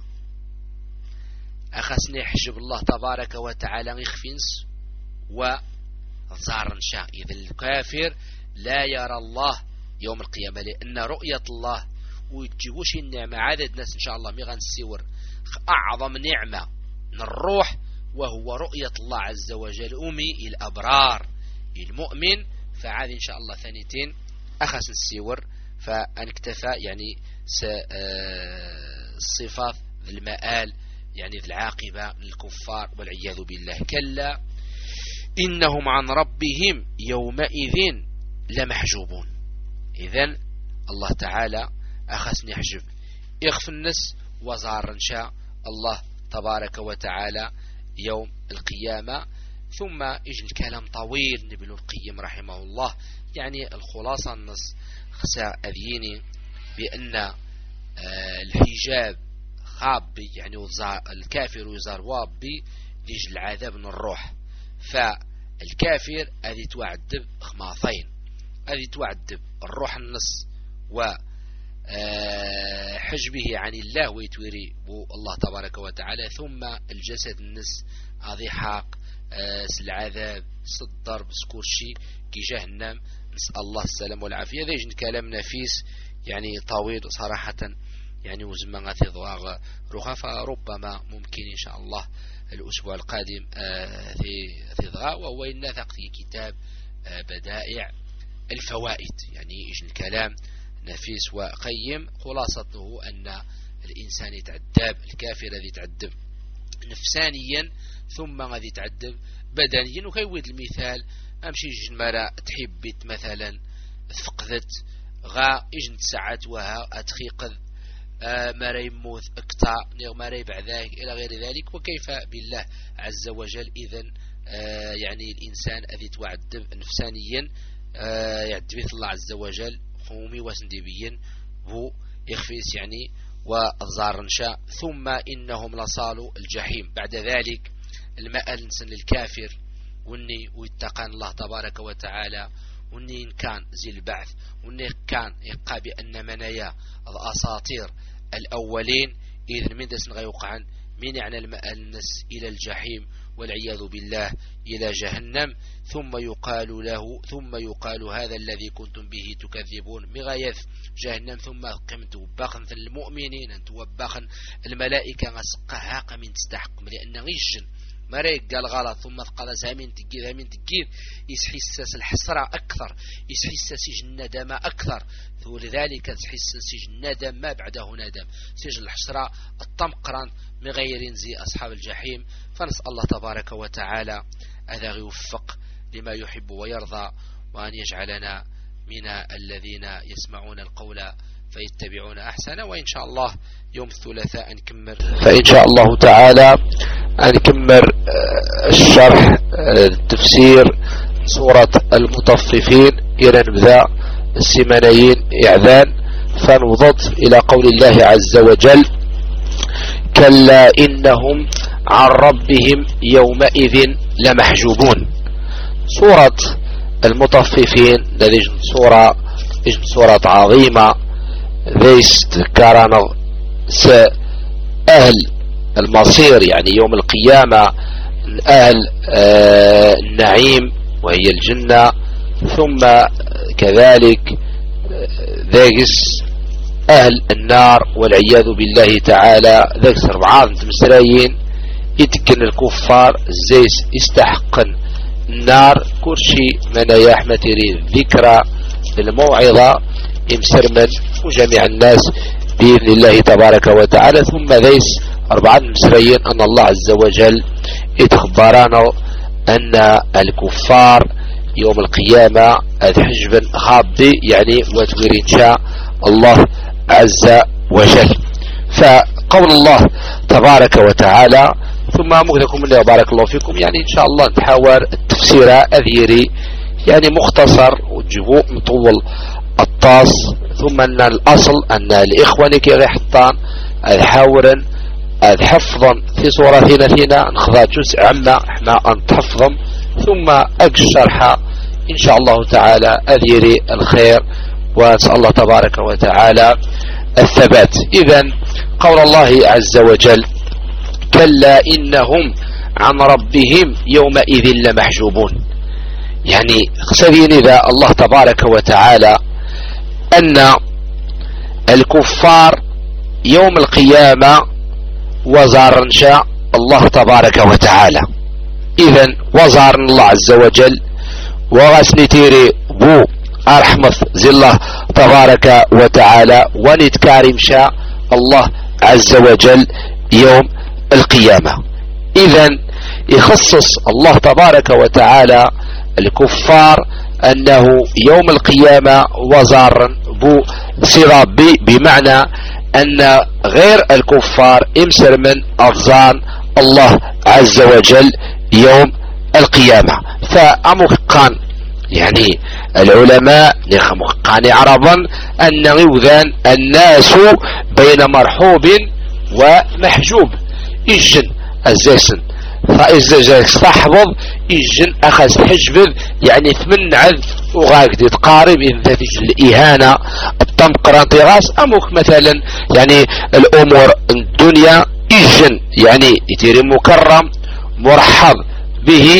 أخسني يحجب الله تبارك وتعالى يخفينس وزارنشا. إذا الكافر لا يرى الله يوم القيامة لأن رؤية الله ويجيبوش النعمة عدد ناس إن شاء الله ميغان السور أعظم نعمة من الروح وهو رؤية الله عز وجل أمي الأبرار المؤمن. فعاد إن شاء الله ثانيتين أخس السور فأنكتفى يعني الصفات المآل يعني العاقبة للكفار والعياذ بالله. كلا إنهم عن ربهم يومئذ لمحجوبون. إذن الله تعالى أخسني يحجب يخف النس وزار إن شاء الله تبارك وتعالى يوم القيامة. ثم يجي الكلام طويل نبي القيم رحمه الله يعني الخلاصة النص خسا أذيني بأن الحجاب خاب يعني الكافر يزار وابي ليجي العذاب من الروح. فالكافر هذه توعدب خماثين هذه توعدب الروح النص وحجبه عن الله ويتوري الله تبارك وتعالى. ثم الجسد النص هذه حاق العذاب الضرب سكورشي كي جهنم نسأل الله السلام والعافية. هذا يجن كلام نفيس يعني طويل صراحة يعني وزمان ضواغ رخافة ربما ممكن إن شاء الله الأسبوع القادم في ضغاء وهو ينثق في كتاب بدائع الفوائد يعني يجن الكلام نفيس وقيم. خلاصته أن الإنسان يتعذب الكافر الذي يتعذب نفسانيا ثم غادي يتعذب بدنيا. وكيود المثال أمشي جنمرة تحبت مثلا فقدت غا إجن ساعات وها أتخيقذ ما يموت اكتا ما يبع ذلك إلى غير ذلك. وكيف بالله عز وجل إذن يعني الإنسان الذي توعذب نفسانيا يعذب الله عز وجل قومي وسندبيا هو يخفيس يعني وظارنشا. ثم إنهم لصالوا الجحيم. بعد ذلك المآل نسن للكافر وني ويتقان الله تبارك وتعالى وني إن كان زي البعث وني كان يقع بأن منايا الأساطير الأولين إذن من دسن غيوقعا من يعني المآل نس إلى الجحيم والعياذ بالله إلى جهنم، ثم يقال هذا الذي كنتم به تكذبون مغايث جهنم، ثم قمت وباخن المؤمنين أنت وباخن الملائكة غسقها من تستحق لأن غيشن مريك قال غلط، ثم قال زامين تجيد يسحسس الحسرة أكثر، يسحسس الندم أكثر، ولذلك تحسس الندم ما بعده ندم، سجن الحسرة الطمقران مغير زي أصحاب الجحيم. فنسأل الله تبارك وتعالى أن يوفق لما يحب ويرضى، وأن يجعلنا من الذين يسمعون القول فيتبعون أحسن. وإن شاء الله يوم الثلاثاء نكمل، فإن شاء الله تعالى نكمل الشرح تفسير سورة المطففين إلى نبدأ السمانيين إعذان، فنضط إلى قول الله عز وجل: كلا إنهم عن ربهم يومئذ لمحجوبون. سورة المطففين هذه سورة عظيمة ذيس تذكرنا أهل المصير، يعني يوم القيامة أهل النعيم وهي الجنة، ثم كذلك ذيس أهل النار والعياذ بالله تعالى. ذيس 4 مسرايين يتكن الكفار زيس يستحقن النار كل شيء من يحمى تريد ذكرى الموعظة يمسرمن وجميع الناس بإذن الله تبارك وتعالى. ثم ذيس 4 مسريين أن الله عز وجل يتخبرنا أن الكفار يوم القيامة الحجب خاضي يعني وتغير إن شاء الله عز وجل. فقول الله تبارك وتعالى ثم مهدكم الله بارك الله فيكم، يعني إن شاء الله نحاور التفسير أذيري يعني مختصر وجبوء مطول الطاس. ثم أن الأصل أن الإخوة كي غيحطان أذحاورا أذحفظا في سورة ثلاثين نخذ جزء عما احنا نتحفظهم، ثم أجل شرحها إن شاء الله تعالى أذيري الخير، وأسأل الله تبارك وتعالى الثبات. إذن قول الله عز وجل: كلا إنهم عن ربهم يومئذ لمحجوبون، يعني خسرين إذا الله تبارك وتعالى أن الكفار يوم القيامة وزار إن شاء الله تبارك وتعالى. إذن وزار الله عز وجل وغسني تيري بو أرحمث زي الله تبارك وتعالى ونتكارم شاء الله عز وجل يوم القيامة. إذن يخصص الله تبارك وتعالى الكفار أنه يوم القيامة وزار بو صرابي، بمعنى أن غير الكفار امسر من أفزان الله عز وجل يوم القيامة. فأمقان يعني العلماء نخمقان عربا أن غيوذان الناس بين مرحوب ومحجوب، إجن الزيسن فإذا جاك تحفظ إجن أخذ حجبذ يعني 8 عذ وغاك دي تقارب إن ذاتي الإهانة الطمقران تغاس أموك مثلا يعني الأمور الدنيا إجن يعني يتيري مكرم مرحب به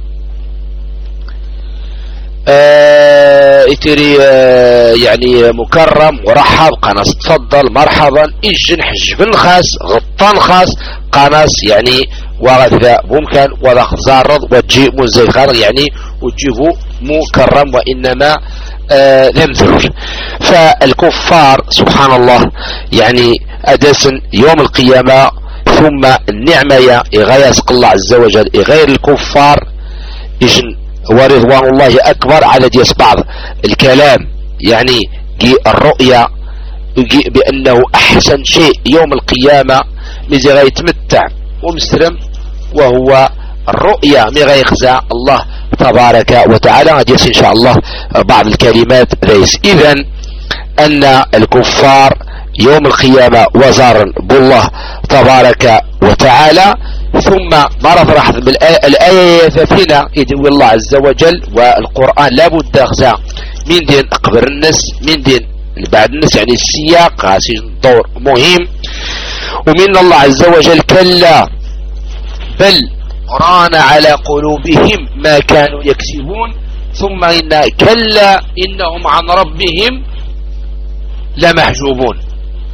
يتري يعني مكرم ورحب قناص تفضل مرحبا إجن حجب خاص غطان خاص قناص يعني وغذا ممكن وذا زارض وتجيب مزيد خارج يعني وتجيبه مكرم وإنما لم ذرر. فالكفار سبحان الله يعني أدس يوم القيامة ثم النعمة يغيس الله عز وجل يغير الكفار إجن ورضوان الله أكبر على ديس بعض الكلام يعني الرؤيا بأنه أحسن شيء يوم القيامة مزي غيتمتع ومسلم وهو الرؤيا مغا يخزى الله تبارك وتعالى. ديس إن شاء الله بعض الكلمات ليس. إذن أن الكفار يوم القيامة وزار بالله تبارك وتعالى. ثم مرض راح الآية فينا يدوي الله عز وجل والقرآن لابد أخزى من دين أقبر الناس من دين بعد الناس يعني السياق هاسي دور مهم. ومن الله عز وجل كلا بل ران على قلوبهم ما كانوا يكسبون ثم إن كلا إنهم عن ربهم لمحجوبون.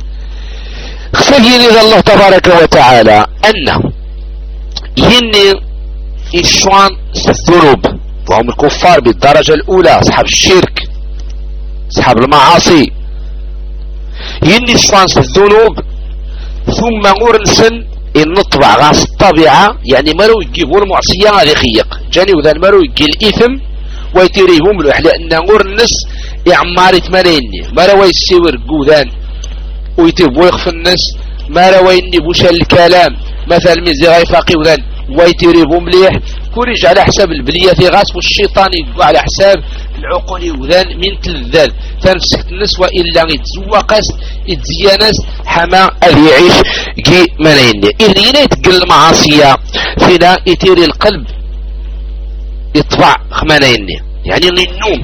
خسجين إذا الله تبارك وتعالى أنه يني إشوان الذنوب وهم الكفار بالدرجة الأولى أصحاب الشرك أصحاب المعاصي يني إشوان الذنوب ثم غرنسن إن نطبع غاس الطبيعة يعني مرو يجيبوا المعصية هذه خيق جاني وذا مرو يجي الإثم ويتريهم له لأن غرنس إعمار ثمانيني مرو يسيور قودان ويتب ويخف الناس مرو ينبوش الكلام مثلا من زي غيفاقي وذان ويتريبهم مليح كوريج على حساب البلية في غاس والشيطان يقع على حساب العقول وذان من تلذال تنفسك الناس وإلا يتزوقس يتزيانس حما أذي يعيش كي ملايني اللي يتقل المعاصية فينا يتيري القلب يطبع خمانيني يعني النوم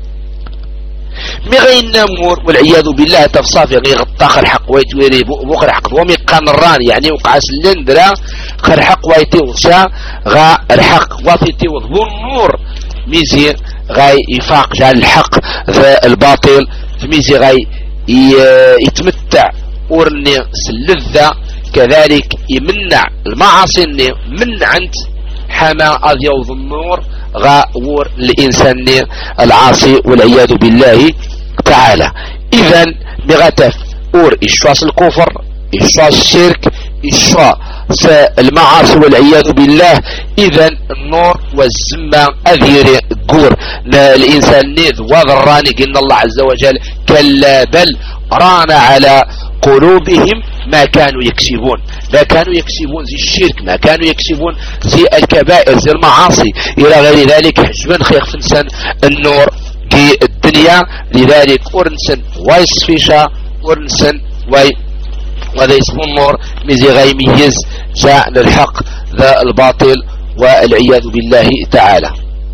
مغي النمور والعياذ بالله تفصافي غير غطا خرحق ويتويري بوخر حق ومي قان الران يعني وقع سلندرا خرحق ويتي وشا غا الحق وفيتي وظهور النور ميزي غاي يفاق جال الحق ذا الباطل ميزي غاي يتمتع ورني سلذة كذلك يمنع المعاصي من عند حما أذيوض النور غاور الإنسان العاصي والعياذ بالله تعالى. إذن بغتف أور إشواس الكفر إشواس الشرك إشواس المعاصي والعياذ بالله. إذن النور والزمة أذير قور الإنسان نيذ وضراني قلنا الله عز وجل كلا بل ران على قلوبهم ما كانوا يكسبون زي الشرك ما كانوا يكسبون زي الكبائر زي المعاصي إلى غير ذلك حجبا خيخ فنسان النور في الدنيا. لذلك أرنسن ويصفيشا أرنسن وذا اسم النور مزي غيميز جاء للحق ذا الباطل والعياذ بالله تعالى.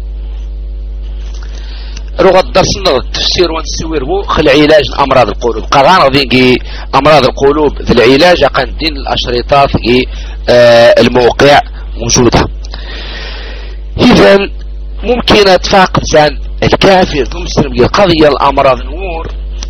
رغد درسنا التفسير ونسوير هو خل علاج أمراض القلوب قران ذي أمراض القلوب ذي العلاج قان دين الأشرطات في الموقع موجودة. إذن ممكن تفاقد زان الكافر تمسلم قضية الأمراض النور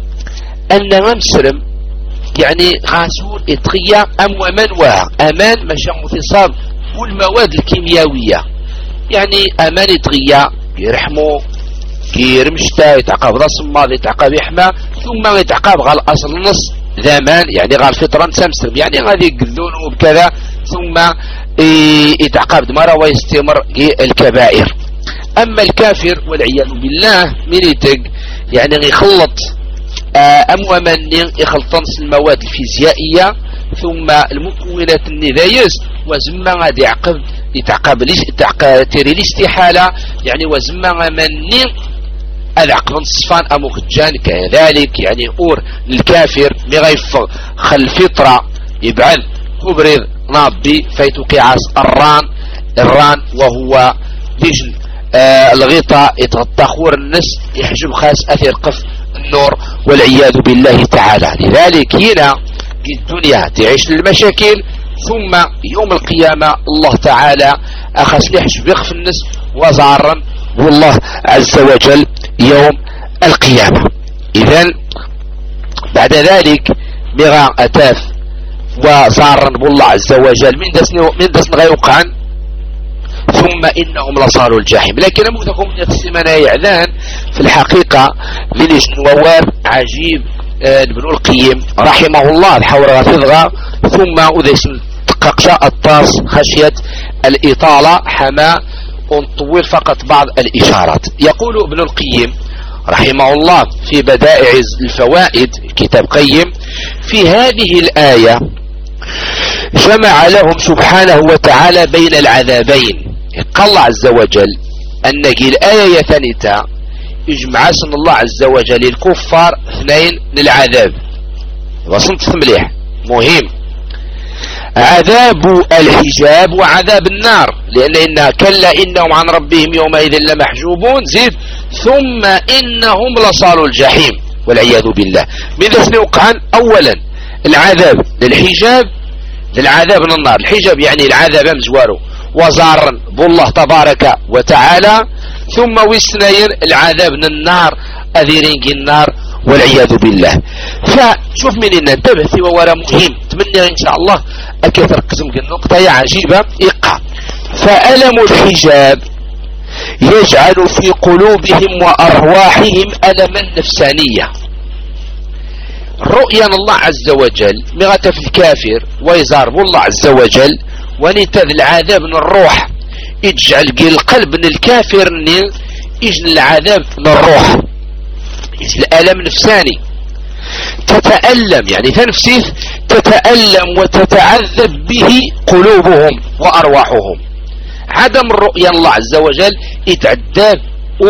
أن مسلم يعني غاسور إتغيا أم ومنوها أمان مشا متصاب والمواد الكيميائية يعني أمان إتغيا يرحمو كير مشتا يتعقب راس الماضي يتعقب يحمى ثم يتعقب غال اصل النص ذامان يعني غال فطرا تمسلم يعني غادي يقذون وبكذا ثم يتعقب دمارة ويستمر الكبائر. اما الكافر والعياذ بالله من يتق يعني يخلط ومن يخلطنس المواد الفيزيائية ثم المكونات النذايس وزما غادي يتعقب تيري الاستحالة يعني وزما من العقل الصفان أمو خجان كذلك يعني أور الكافر بغيف خل فطرة يبعد كبريض نابي فيتوقع الران وهو ديجن الغطاء يتغطى خور النس يحجب خاص أثر قف النور والعياذ بالله تعالى. لذلك هنا في الدنيا تعيش المشاكل ثم يوم القيامة الله تعالى أخذ يحجب يخف النس وزارا والله عز وجل يوم القيامة. إذن بعد ذلك بغا أتاف وزارا بالله عز وجل من دسن غيوقعا ثم إنهم لصالوا الجحيم. لكن أموتكم يقسمنا يعلان في الحقيقة ليش نوار عجيب ابن القيم رحمه الله الحورة تضغى ثم أذيس تققشاء الطاس خشية الإطالة حما ونطول فقط بعض الإشارات. يقول ابن القيم رحمه الله في بدائع الفوائد كتاب قيم في هذه الآية جمع لهم سبحانه وتعالى بين العذابين. قال الله عز وجل أنك الآية ثانية يجمع سن الله عز وجل الكفار اثنين للعذاب وصنت مليح مهم عذاب الحجاب وعذاب النار لأن كلا إنهم عن ربهم يومئذ لمحجوبون زيد ثم إنهم لصالوا الجحيم والعياذ بالله. من ذا وقعا أولا العذاب للحجاب للعذاب من النار. الحجاب يعني العذاب مزواره وزارا بالله تبارك وتعالى، ثم وسنين العذاب من النار أذيرين النار والعياذ بالله. فشوف منين ننتبه في وراء مهم تمنى إن شاء الله أكثر قسم النقطة عجيبة إيقاع. فألم الحجاب يجعل في قلوبهم وأرواحهم ألما نفسانية. رؤيا الله عز وجل مغة في الكافر ويزارب الله عز وجل ونتذ العذاب من الروح يجعل القلب من الكافر يجعل العذاب من الروح، يجعل الألم نفساني تتألم، يعني تنفسيه تتألم وتتعذب به قلوبهم وأرواحهم. عدم الرؤيا الله عز وجل يتعذب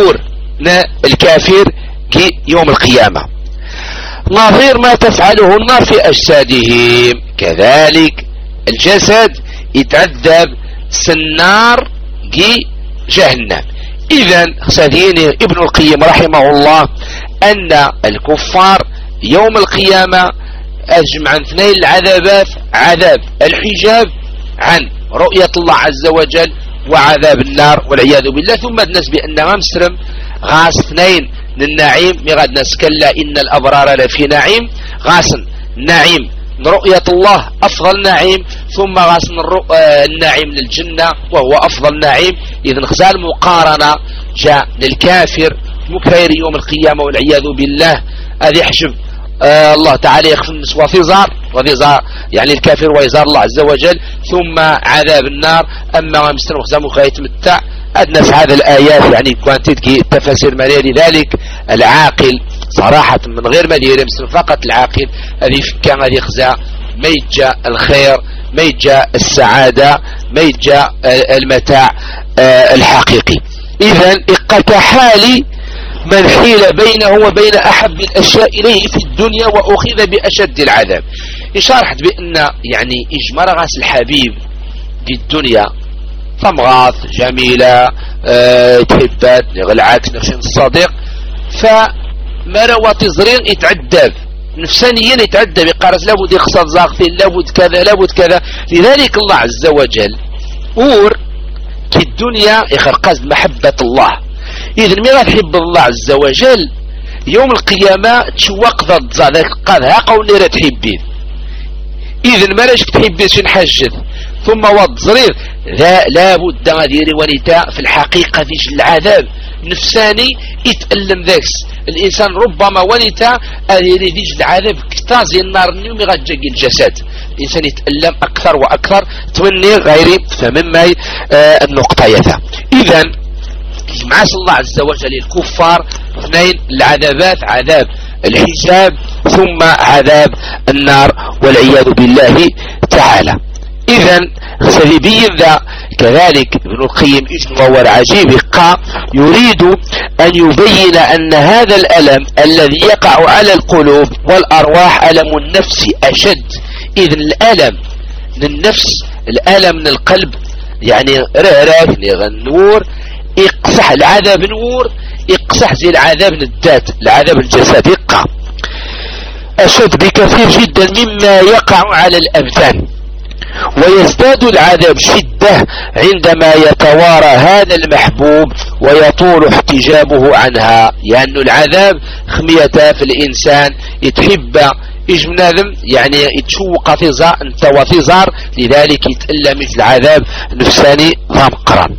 الكافر يوم القيامة، نظير ما تفعله النار في أجسادهم. كذلك الجسد يتعذب سنار جهنم. إذن سدين ابن القيم رحمه الله أن الكفار يوم القيامة أجمع عن اثنين العذابات: عذاب الحجاب عن رؤية الله عز وجل وعذاب النار والعياذ بالله. ثم الناس بأنها مسرم غاس اثنين للنعيم مغاد ناس كلا إن الأبرار لفي نعيم، غاسن نعيم رؤية الله أفضل نعيم، ثم غاسن النعيم للجنة وهو أفضل نعيم. إذن خزال مقارنة جاء للكافر مكرر يوم القيامة والعياذ بالله هذا يحجب الله تعالى يخفي الناس وفزار يعني الكافر ويزار الله عز وجل، ثم عذاب النار. أما مستنو خزامو يتمتع أدنس هذا الآيات يعني كوانتيت تفسير مالي. لذلك العاقل صراحة من غير ما يرمس فقط العاقل هذه كان هذه خزاء ما يتجا الخير، ما يتجا السعادة، ما يتجا المتاع الحقيقي. إذن اقتحالي من حيل بينه وبين أحب الأشياء إليه في الدنيا وأخذ بأشد العذاب. إشارحت بأن يعني إجمار غاس الحبيب في الدنيا فمغاث جميلة تحبات العكس نفس الصديق، فمروا تزرين يتعذب نفسانيا، يتعذب يقارس لابد يخسر زاغفين، لابد كذا لابد كذا. لذلك الله عز وجل في الدنيا يخرقاز محبة الله. إذن ماذا تحب الله عز وجل يوم القيامة تشوق ضد ذلك قال ها قولي لا تحبين. إذن ما لاش تحبين شنحجد ثم وض زرير لا بد غاديري ونتاء في الحقيقة ديش العذاب نفساني يتألم ذاكس الإنسان ربما ونتاء غاديري ديش العذاب كتازي النار النوم يغجق الجسد، الإنسان يتألم أكثر وأكثر توني غيري فمما النقطة يذا. إذن معاش الله عز وجل الكفار اثنين العذابات: عذاب الحجاب ثم عذاب النار والعياذ بالله تعالى. إذن سبيبين ذا كذلك ابن القيم وهو العجيب يريد أن يبين أن هذا الألم الذي يقع على القلوب والأرواح ألم النفس أشد. إذن الألم من النفس، الألم من القلب يعني رهراك النور يقصح العذاب نور، يقصح زي العذاب الذات العذاب الجسد يقع أشد بكثير جدا مما يقع على الأبدان، ويزداد العذاب شدة عندما يتوارى هذا المحبوب ويطول احتجابه عنها. لأن يعني العذاب خميته في الإنسان يتحب إجمناذم يعني يتشوق انت وثزار، لذلك يتألم العذاب نفساني ضمقرا.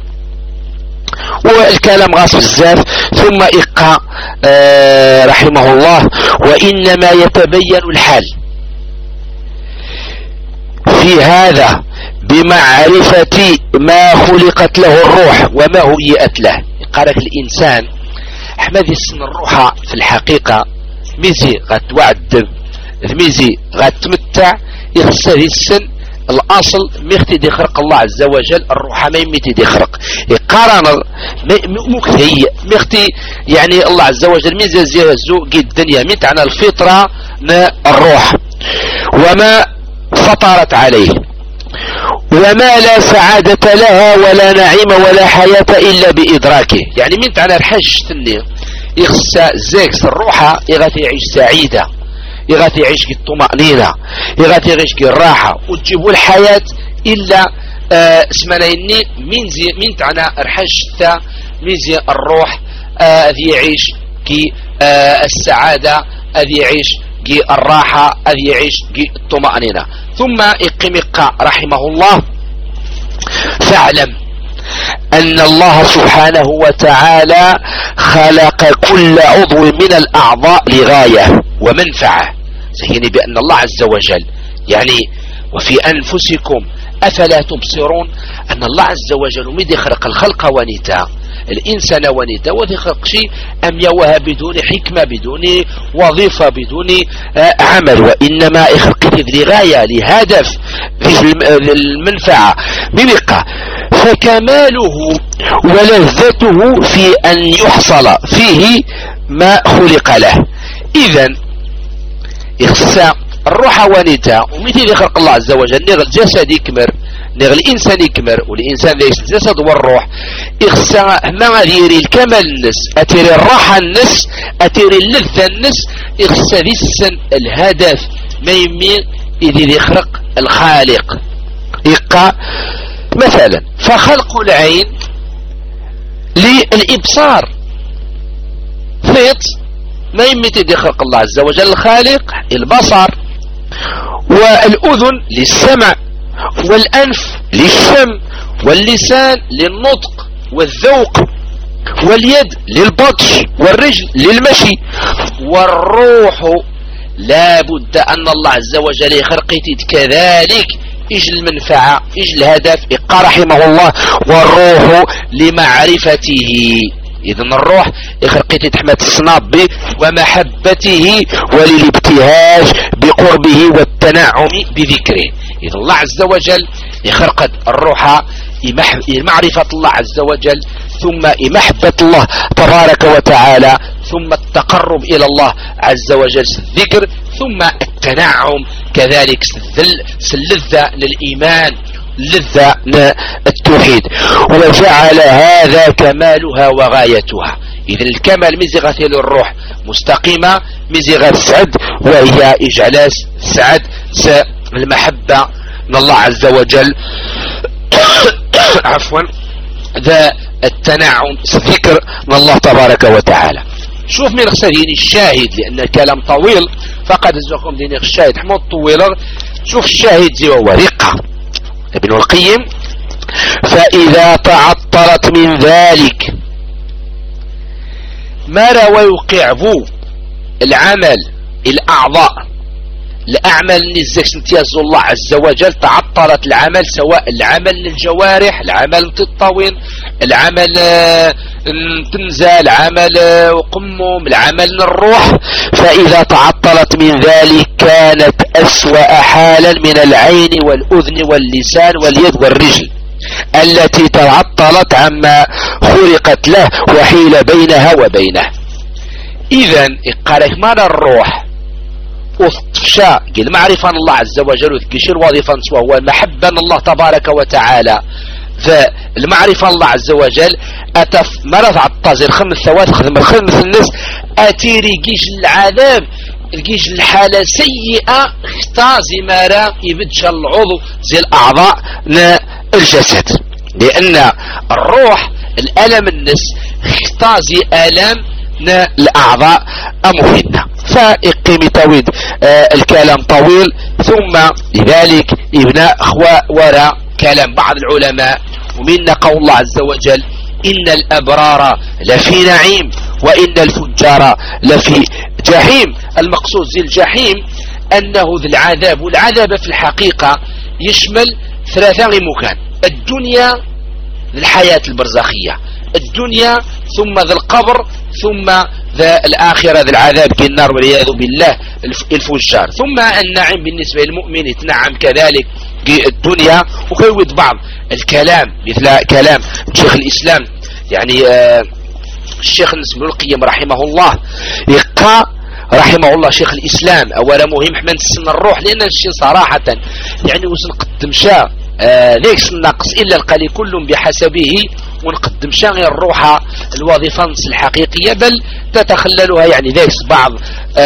والكلام غاص بزاف. ثم إقا رحمه الله: وإنما يتبين الحال في هذا بمعرفة ما خلقت له الروح وما هيئت له. قالك الإنسان أحمد السن الروح في الحقيقة ميزي غتوعد ميزي غتمتع يخسر السن الأصل ميختي دي خرق الله عز وجل الروح ما يميتي دي خرق يقارن مكتي ميختي يعني الله عز وجل ميزي زيزو الدنيا ميتعنا الفطرة ما الروح وما فطرت عليه وما لا سعادة لها ولا نعيم ولا حياة إلا بإدراكه. يعني من تعنى الحج تني يخسى زيكس الروحة يغاثي يعيش سعيدة، يغاثي يعيش الطمأنينة، يغاثي يعيش الراحة، وتجيبوا الحياة إلا اسمنا إني من تعنى رحشتا ميزي الروح ذي يعيش كي السعادة ذي يعيش كي الراحة ذي يعيش كي الطمأنينة. ثم إقمق رحمه الله: فاعلم أن الله سبحانه وتعالى خلق كل عضو من الأعضاء لغاية ومنفعة. سيني بأن الله عز وجل يعني وفي أنفسكم أفلا تبصرون أن الله عز وجل مدي خلق الخلق ونتا الإنسان ونتا وذي خلق شيء أم يوها بدون حكمة بدون وظيفة بدون عمل، وإنما خلق لغاية لهدف المنفعة منقة، فكماله ولذته في أن يحصل فيه ما خلق له. إذن إخساء الروح ونتا ومثل خلق الله عز وجل نغ الجسد يكمر نغ الإنسان يكمر والإنسان ليس الجسد والروح إخساء ما ديري الكمال النس أتيري الراحة النس أتيري اللذة النس إخساء ذي السن الهدف ما يمين إذ يخلق الخالق يقع مثلا. فخلق العين للإبصار فيت ما يمتد يخلق الله عز وجل الخالق البصر، والأذن للسمع، والأنف للشم، واللسان للنطق والذوق، واليد للبطش، والرجل للمشي، والروح لا بد أن الله عز وجل يخلقيت كذلك إيش المنفعة إيش الهدف إقا رحمه الله: والروح لمعرفته. إذن الروح يخلقيت تحمد الصناب به ومحبته وللابتهاج بقربه والتنعم بذكره. إذن الله عز وجل يخلق الروح معرفة الله عز وجل، ثم محبة الله تبارك وتعالى، ثم التقرب إلى الله عز وجل الذكر، ثم التنعم كذلك اللذة للإيمان لذة التوحيد. وجعل هذا كمالها وغايتها. إذن الكمال مزغة للروح مستقيمة مزغة السعد، وهي إجعال سعد المحبة من الله عز وجل عفوا ذا التنعم الذكر من الله تبارك وتعالى. شوف من خسرين الشاهد لأن الكلام طويل فقد أزوكم ديني الشاهد حمود طويل. شوف الشاهد زي ورقة ابن القيم: فإذا تعطلت من ذلك ما ويوقع بو العمل الأعضاء الأعمال نزكس امتياز الله عز وجل تعطلت العمل، سواء العمل للجوارح، العمل تطوين، العمل تنزل، العمل قمم، العمل للروح. فإذا تعطلت من ذلك كانت أسوأ حالا من العين والأذن واللسان واليد والرجل التي تعطلت عما خلقت له وحيل بينها وبينه. إذن إقارك مال الروح وفشاء قل معرفة الله عز وجل وذكشير وظيفة وهو المحبة الله تبارك وتعالى. فالمعرفة الله عز وجل أتف مرض عطازي الخمس ثوات خمس الناس أتيري جيش العذاب الجيش الحالة سيئة اختازي مارا يبدش العضو زي الأعضاء الجسد، لأن الروح الألم النس اختازي ألم الأعضاء مهمة. فإقيم تويد الكلام طويل. ثم لذلك ابن أخوة وراء كلام بعض العلماء ومن قول الله عز وجل: إن الأبرار لفي نعيم وإن الفجار لفي جحيم. المقصود زي الجحيم أنه ذي العذاب، والعذاب في الحقيقة يشمل ثلاثة مكان: الدنيا الحياة البرزخية، الدنيا ثم ذا القبر، ثم ذا الآخرة ذا العذاب بالنار والعياذ بالله الفجار. ثم النعيم بالنسبة للمؤمن يتنعم كذلك في الدنيا. وكيود بعض الكلام مثل كلام شيخ الإسلام يعني الشيخ ابن القيم رحمه الله يقع رحمه الله شيخ الإسلام أولا مهم حمد السن الروح، لأن الشيء صراحة يعني وسنقدم شاء ليس النقص إلا القليل كل بحسبه، ونقدم شاغي الروح الوظيفة الحقيقية بل تتخللها يعني ذيك بعض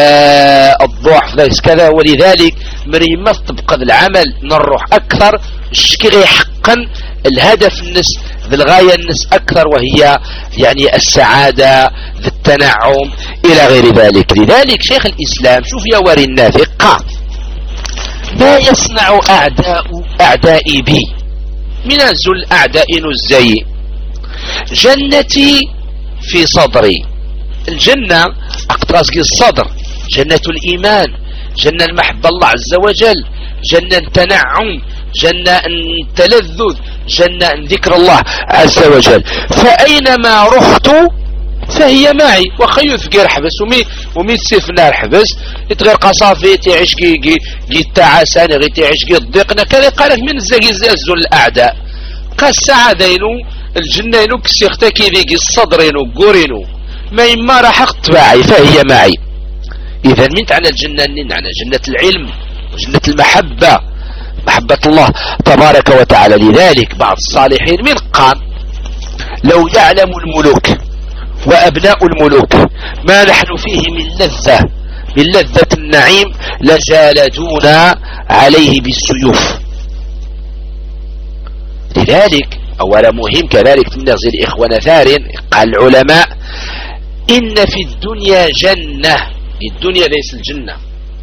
الضعف ذيك كذا. ولذلك مريمة تبقى العمل من الروح أكثر شكي حقا الهدف النس ذي الغاية النس أكثر، وهي يعني السعادة ذي التنعم إلى غير ذلك. لذلك شيخ الإسلام شوف يا وري النافق قال: ما يصنع أعدائي بي من ذل أعداء نزي، جنتي في صدري. الجنة أقتراسك الصدر، جنة الإيمان، جنة المحبة الله عز وجل، جنة التنعم، جنة التلذذ، جنة ذكر الله عز وجل. فأينما رحت فهي معي. وخيو ثقير حبس ومي تسيف نار حبس يتغير قصافي تعيش كي التعاسان غي تعيش كي الضيقنا كذا. قالك من زل الأعداء كالسعادينو الجنينو كسيختكي ذيك الصدرينو قورينو ما يما راح اقتباعي فهي معي. إذا من تعنى الجنة نعنى جنة العلم وجنة المحبة، محبة الله تبارك وتعالى. لذلك بعض الصالحين من قال: لو يعلم الملوك وأبناء الملوك ما نحن فيه من لذة النعيم لجالدونا عليه بالسيوف. لذلك أولا مهم كذلك من نغزي الإخوان ثار. قال العلماء: إن في الدنيا جنة، الدنيا ليس الجنة.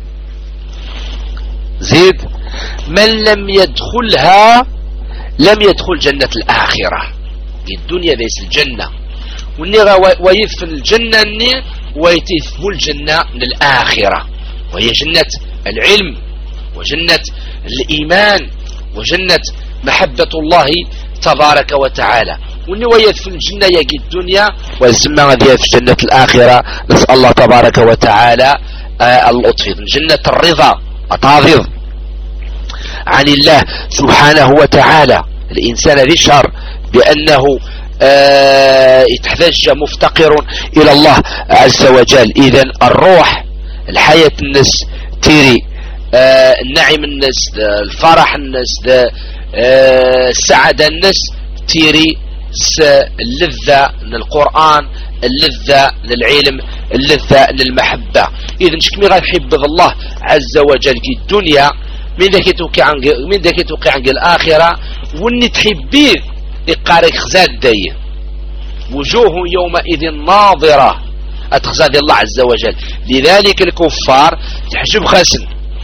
زيد: من لم يدخلها لم يدخل جنة الآخرة. الدنيا ليس الجنة، ويثفن الجنة ويتثب الجنة من الآخرة، وهي جنة العلم وجنة الإيمان وجنة محبة الله تبارك وتعالى. ويثفن الجنة يجي الدنيا والزمة غادي في جنة الآخرة. نسأل الله تبارك وتعالى اللطف. جنة الرضا أتعرض عن الله سبحانه وتعالى. الإنسان ذي شر بأنه يتحتاج مفتقر إلى الله عز وجل. إذن الروح الحياة الناس تيري النعيم الناس الفرح الناس السعادة الناس تيري اللذة للقرآن، اللذة للعلم، اللذة للمحبة. إذن شكمي غير حب الله عز وجل في الدنيا من ذاك توقع عن الآخرة. وني تحبيه يقارك خزاد داية وجوه يومئذ ناظرة أتخزاد الله عز وجل. لذلك الكفار تحجب خسن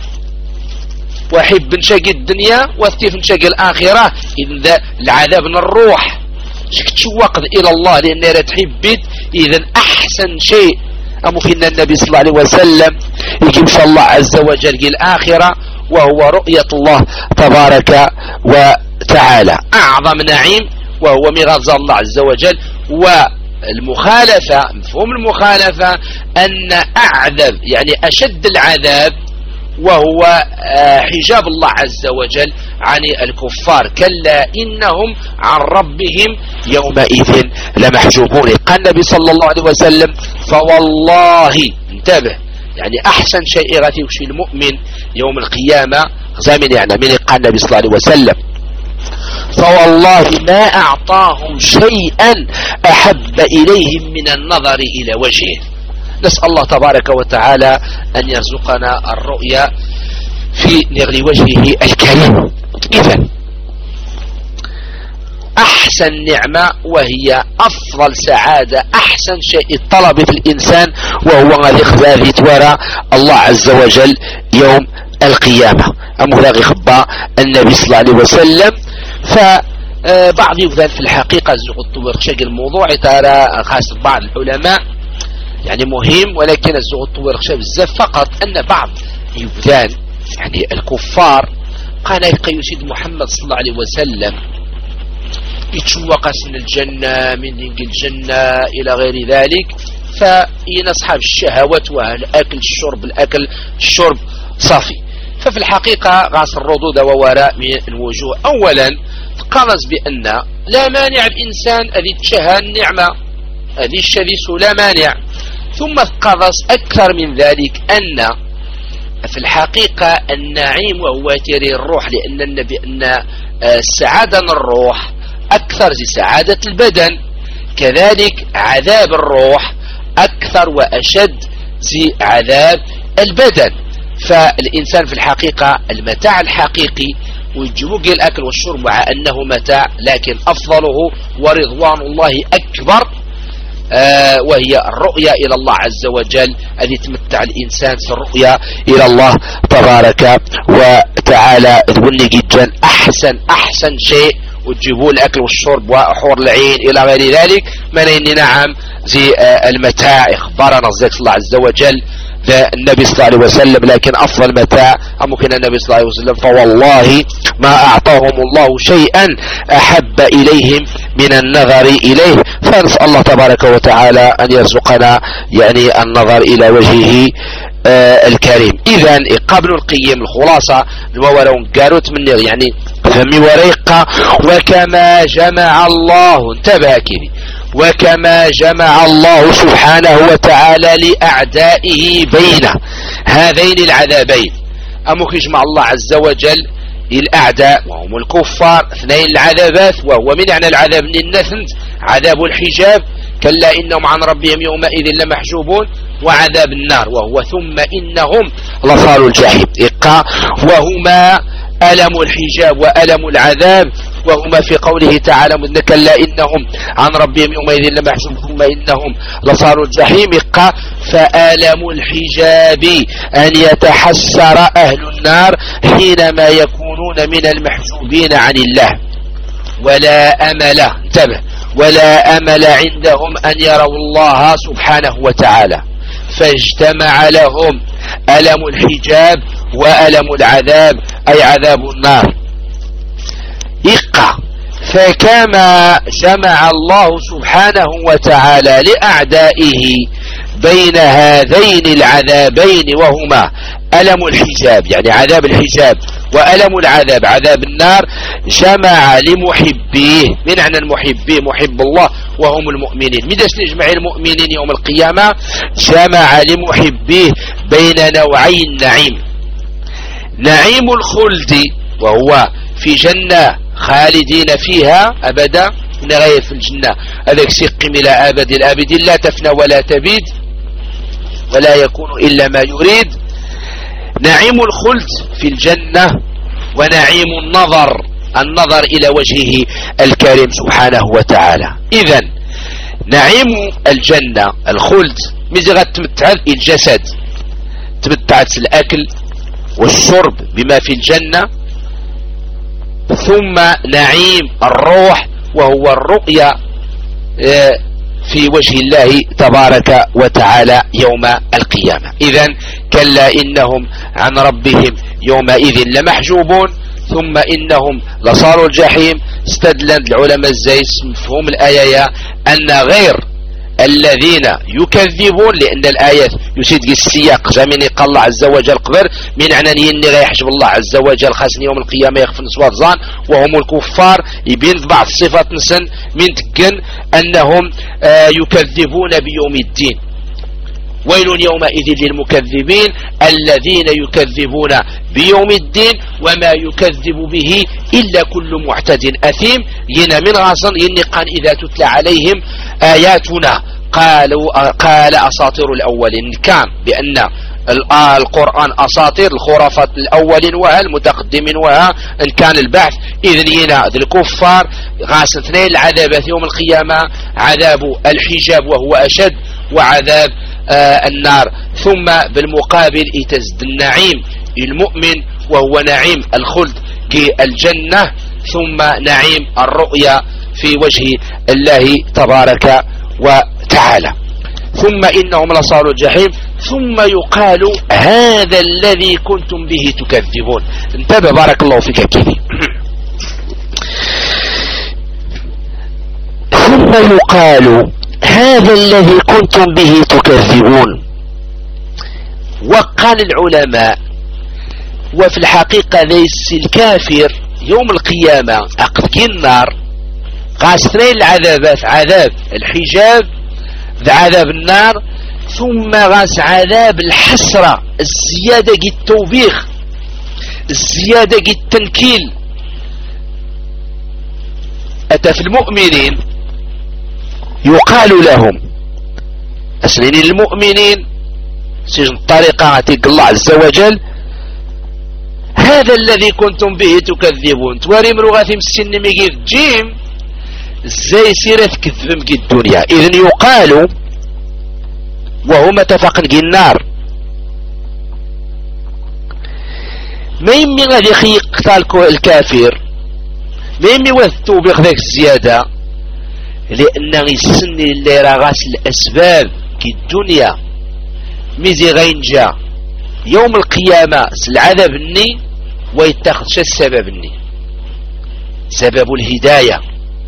وحب نشاقي الدنيا وثيف نشاقي الآخرة. إذن العذاب من الروح تشوق إلى الله لأن لا تحبت. إذن أحسن شيء أمكن النبي صلى الله عليه وسلم يجيب شاء الله عز وجل الآخرة، وهو رؤية الله تبارك وتعالى. أعظم نعيم وهو ميراث الله عز وجل. والمخالفة، مفهوم المخالفة أن أعذب يعني أشد العذاب وهو حجاب الله عز وجل عن الكفار. كلا إنهم عن ربهم يومئذ لمحجوبون. قال النبي صلى الله عليه وسلم: فوالله انتبه يعني أحسن شيء غادي يمشي المؤمن يوم القيامة زامن يعني من قال النبي صلى الله عليه وسلم: فوالله ما أعطاهم شيئا أحب إليهم من النظر إلى وجهه. نسأل الله تبارك وتعالى أن يرزقنا الرؤيا في نغر وجهه الكريم. إذن أحسن نعمة وهي أفضل سعادة، أحسن شيء طلب في الإنسان وهو غادي خذا تورى الله عز وجل يوم القيامة. أمولاغي خبا النبي صلى الله عليه وسلم. فبعض يفضل في الحقيقة الزغط ورشاق الموضوع ترى خاص بعض العلماء يعني مهم، ولكن الزغط ورشاق بزاف فقط أن بعض يفضل يعني الكفار قال يسيد محمد صلى الله عليه وسلم يتشوق سن الجنة من الجنة إلى غير ذلك. فإن أصحاب الشهوات والأكل الأكل الشرب صافي. ففي الحقيقة غاص الردود ووراء من الوجوه. أولا قرز بأن لا مانع الإنسان الذي تشهى النعمة الذي الشذيس لا مانع. ثم قرز أكثر من ذلك أن في الحقيقة النعيم وهو تيري الروح، لأن السعادة الروح أكثر زي سعادة البدن، كذلك عذاب الروح أكثر وأشد زي عذاب البدن. فالإنسان في الحقيقة المتاع الحقيقي ويجيبوا الأكل والشرب مع أنه متاع، لكن أفضله ورضوان الله أكبر وهي الرؤيا إلى الله عز وجل، الذي يتمتع الإنسان في الرؤيا إلى الله تبارك وتعالى. ذبني جدا أحسن شيء وتجيبوا الأكل والشرب وحور العين إلى غير ذلك من نعم زي المتاع. إخبارنا الله عز وجل النبي صلى الله عليه وسلم، لكن أفضل متاع ممكن النبي صلى الله عليه وسلم، فوالله ما أعطاهم الله شيئا أحب إليهم من النظر إليه. فنسأل الله تبارك وتعالى أن يرزقنا يعني النظر إلى وجهه الكريم. إذن قبل القيم الخلاصة ولو قالت من يعني فمي وريقة وكما جمع الله، انتبه كذي، وكما جمع الله سبحانه وتعالى لأعدائه بين هذين العذابين. أمك يجمع الله عز وجل الأعداء وهم الكفار اثنين العذابات، وهو من يعني العذاب النثنت عذاب الحجاب كلا إنهم عن ربهم يومئذ لمحجوبون، وعذاب النار وهو ثم إنهم لصالوا الجحيم. وهما ألم الحجاب وألم العذاب، وهما في قوله تعالى كلا إنهم عن ربهم يومئذ لمحجوبون ثم إنهم لصالوا الجحيم. فألم الحجاب أن يتحسر أهل النار حينما يكونون من المحجوبين عن الله، ولا أمل، انتبه، ولا أمل عندهم أن يروا الله سبحانه وتعالى، فاجتمع لهم ألم الحجاب وألم العذاب أي عذاب النار. فكما جمع الله سبحانه وتعالى لأعدائه بين هذين العذابين وهما ألم الحجاب يعني عذاب الحجاب وألم العذاب عذاب النار، جمع لمحبيه. من عن المحبين محب الله وهم المؤمنين. مداش نجمع المؤمنين يوم القيامة؟ جمع لمحبيه بين نوعي النعيم، نعيم الخلد وهو في جنة خالدين فيها أبدا، غير في الجنة هذاك سيقم إلى أبد الآبد لا تفنى ولا تبيد ولا يكون إلا ما يريد. نعيم الخلد في الجنة، ونعيم النظر إلى وجهه الكريم سبحانه وتعالى. إذن نعيم الجنة الخلد ماذا غتمتع الجسد، تمتعت الأكل والشرب بما في الجنة، ثم نعيم الروح وهو الرؤيا في وجه الله تبارك وتعالى يوم القيامة. إذن كلا إنهم عن ربهم يومئذ لمحجوبون ثم إنهم لصالوا الجحيم. استدل العلماء ازاي مفهوم الآية أن غير الذين يكذبون، لأن الآيات يسيد السياق جامين قال الله عز وجل قبر من عناني اني غيحجب الله عز وجل خاصني يوم القيامة يخفن صوات ظان وهم الكفار، يبين بعض الصفات نسن من تكن أنهم يكذبون بيوم الدين. ويل يومئذ للمكذبين الذين يكذبون بيوم الدين وما يكذب به إلا كل معتد أثيم. ين من غاصن ينقان إذا تتلى عليهم آياتنا قال أساطير الأولين، كان بأن القرآن أساطير الخرافات الأولين وها المتقدمين وها إن كان البحث. إذن هنا الكفار غاصن اثنين العذابات يوم القيامة، عذاب الحجاب وهو أشد، وعذاب النار. ثم بالمقابل يتزد النعيم المؤمن وهو نعيم الخلد الجنة، ثم نعيم الرؤيا في وجه الله تبارك وتعالى. ثم إنهم لصالوا الجحيم ثم يقال هذا الذي كنتم به تكذبون. انتبه بارك الله فيك كذي. ثم يقال هذا الذي كنتم به تكذبون. وقال العلماء وفي الحقيقة ليس الكافر يوم القيامة أقضي النار غاستنين العذابات، عذاب الحجاب عذاب النار، ثم غاس عذاب الحسرة الزيادة التوبيخ الزيادة التنكيل. أتى في المؤمنين يقال لهم أسنين المؤمنين سجن الطريقة عتيق الله عز وجل هذا الذي كنتم به تكذبون تواري مروغاتي مسن ميجي جيم زي سيرة كذبم كي الدنيا. إذن يقال وهما تفقن النار ما يمي غادي يقتل الكافر ما يمي وثو بيخذاك الزيادة لأن يسن اللي رغاس الأسباب كي الدنيا ميزي غينجا يوم القيامة العذاب الني ويتخذ شو السبب الني سبب الهداية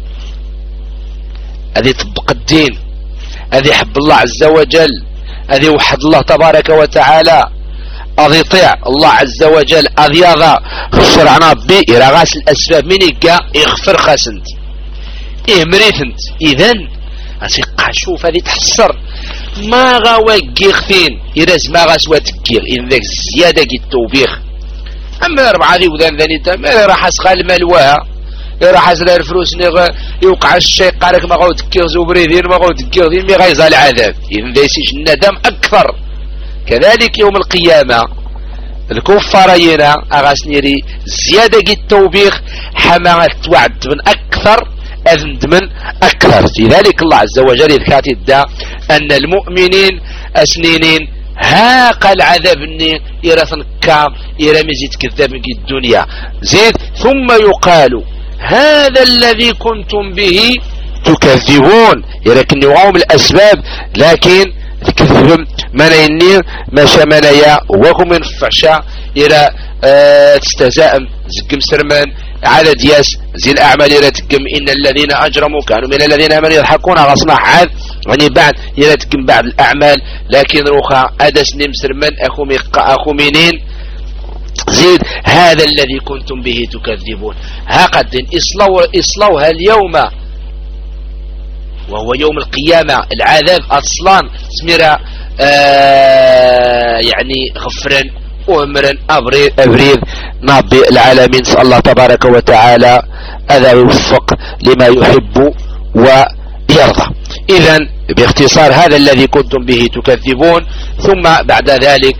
هذه طبق الدين هذه حب الله عز وجل هذه وحد الله تبارك وتعالى هذه طيع الله عز وجل هذه هذا خشرعنا بي إراغاس الأسباب من يغفر خاسنت مريثنت إذن أسيقع شوف هذه تحصر ما غاوى جيختين إذا ما غاسوا تكير إن ذاك الزيادة كي التوبيخ أما أربعة ذي وذان ذاني ما راح أسخال مالواها راح أسخال الفلوس يوقع الشيء قارك ما غاو تكير زوبريذين ما غاو تكير ذين ما غايزال العذاب إذن ذا يسيش الندم أكثر. كذلك يوم القيامة الكفارينا أغاسنيري زيادة كي التوبيخ حما توعد من أكثر أذند من أكثر. لذلك الله عز وجل يذكر الدا أن المؤمنين أسنينين هاق العذاب الني إرثن كام إرمزي تكذب من الدنيا زيد ثم يقال هذا الذي كنتم به تكذبون لكن يوم الأسباب لكن تكذب من ينير ما شماليا وكم من فعشا إلى تستهزاء زقم سرمان على دياس زي الأعمال يرتقم إن الذين أجرموا كانوا من الذين آمنوا يضحكون غصنا عاد يعني بعد يرتقم بعد الأعمال لكن روخا أدس نمسر من أخو منين زيد هذا الذي كنتم به تكذبون هقد إصلوها اليوم وهو يوم القيامة العذاب أصلا سميرا يعني غفرا وامرا أبريد نابي العالمين سأل الله تبارك وتعالى أذا يوفق لما يحب ويرضى. إذن باختصار هذا الذي كنتم به تكذبون. ثم بعد ذلك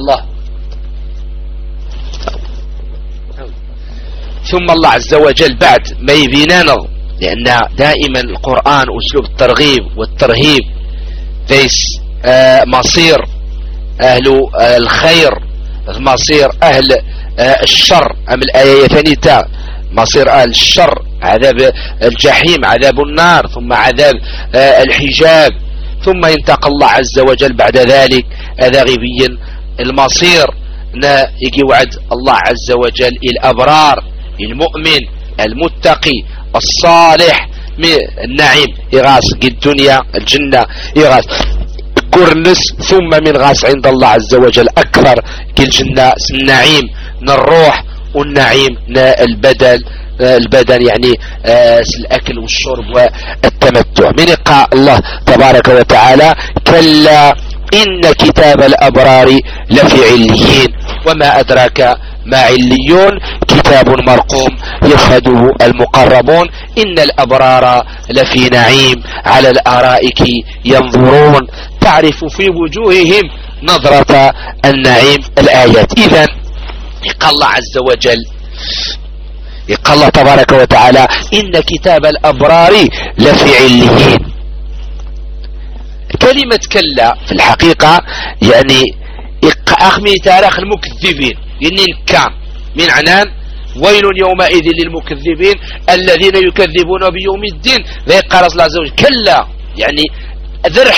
الله عز وجل بعد ما يبيننا لأن دائما القرآن أسلوب الترغيب والترهيب ليس مصير أهل الخير مصير أهل الشر أم الآية ثانية مصير أهل الشر عذاب الجحيم عذاب النار ثم عذاب الحجاب ثم ينتقل الله عز وجل بعد ذلك هذا غيبيا المصير يجي وعد الله عز وجل الأبرار المؤمن المتقي الصالح من النعيم يغاس الدنيا الجنة يغاس كرنس ثم من غاس عند الله عز وجل أكثر كالجنة النعيم الروح والنعيم البدن يعني الأكل والشرب والتمتع. من يقع الله تبارك وتعالى كلا إن كتاب الأبرار لفي عليين وما أدراك ما عليون كتاب مرقوم يشهده المقربون إن الأبرار لفي نعيم على الأرائك ينظرون تعرف في وجوههم نظرة النعيم الآيات. إذن قال الله عز وجل قال الله تبارك وتعالى إن كتاب الأبرار لفي عليين. كلمة كلا في الحقيقة يعني أخمي تاريخ المكذبين يعني الكام من عنان ويل يومئذ للمكذبين الذين يكذبون بيوم الدين. ذي قال الله عز وجل كلا يعني ذر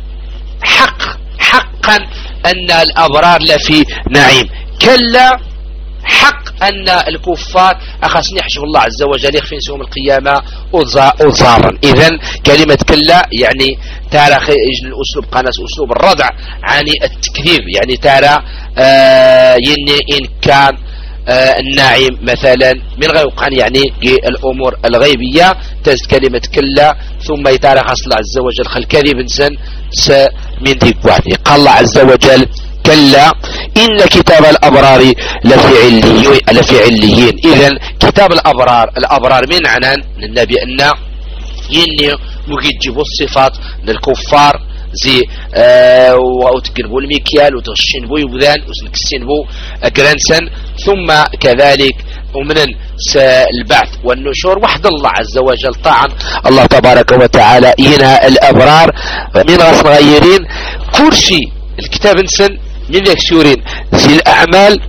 حقا أن الأبرار لفي نعيم كلا حق أن الكفار أخسني يحشف الله عز وجل يخفين يوم القيامة أضزارا. إذن كلمة كلا يعني ترى يجن الأسلوب قناس أسلوب الردع عن التكذيب يعني ترى إن كان النعيم مثلا من غير قان يعني الأمور الغيبية تزد كلمة كلا ثم يتارى خاص الله عز وجل خل كذب إنسان من ذيك واحد. قال الله عز وجل كلا إن كتاب الأبرار لفي عليين. إذن كتاب الأبرار من عنان النبي أن يني مجيب الصفات للكفار زي وتقلبوا المكيال وتغشين بو يبذان وتنكسين بو أجرانسن، ثم كذلك ومن البعث والنشور وحد الله عز وجل. طبعا الله تبارك وتعالى هنا الأبرار من غاس مغيرين كل شيء الكتاب نسن من يكسورين زي الأعمال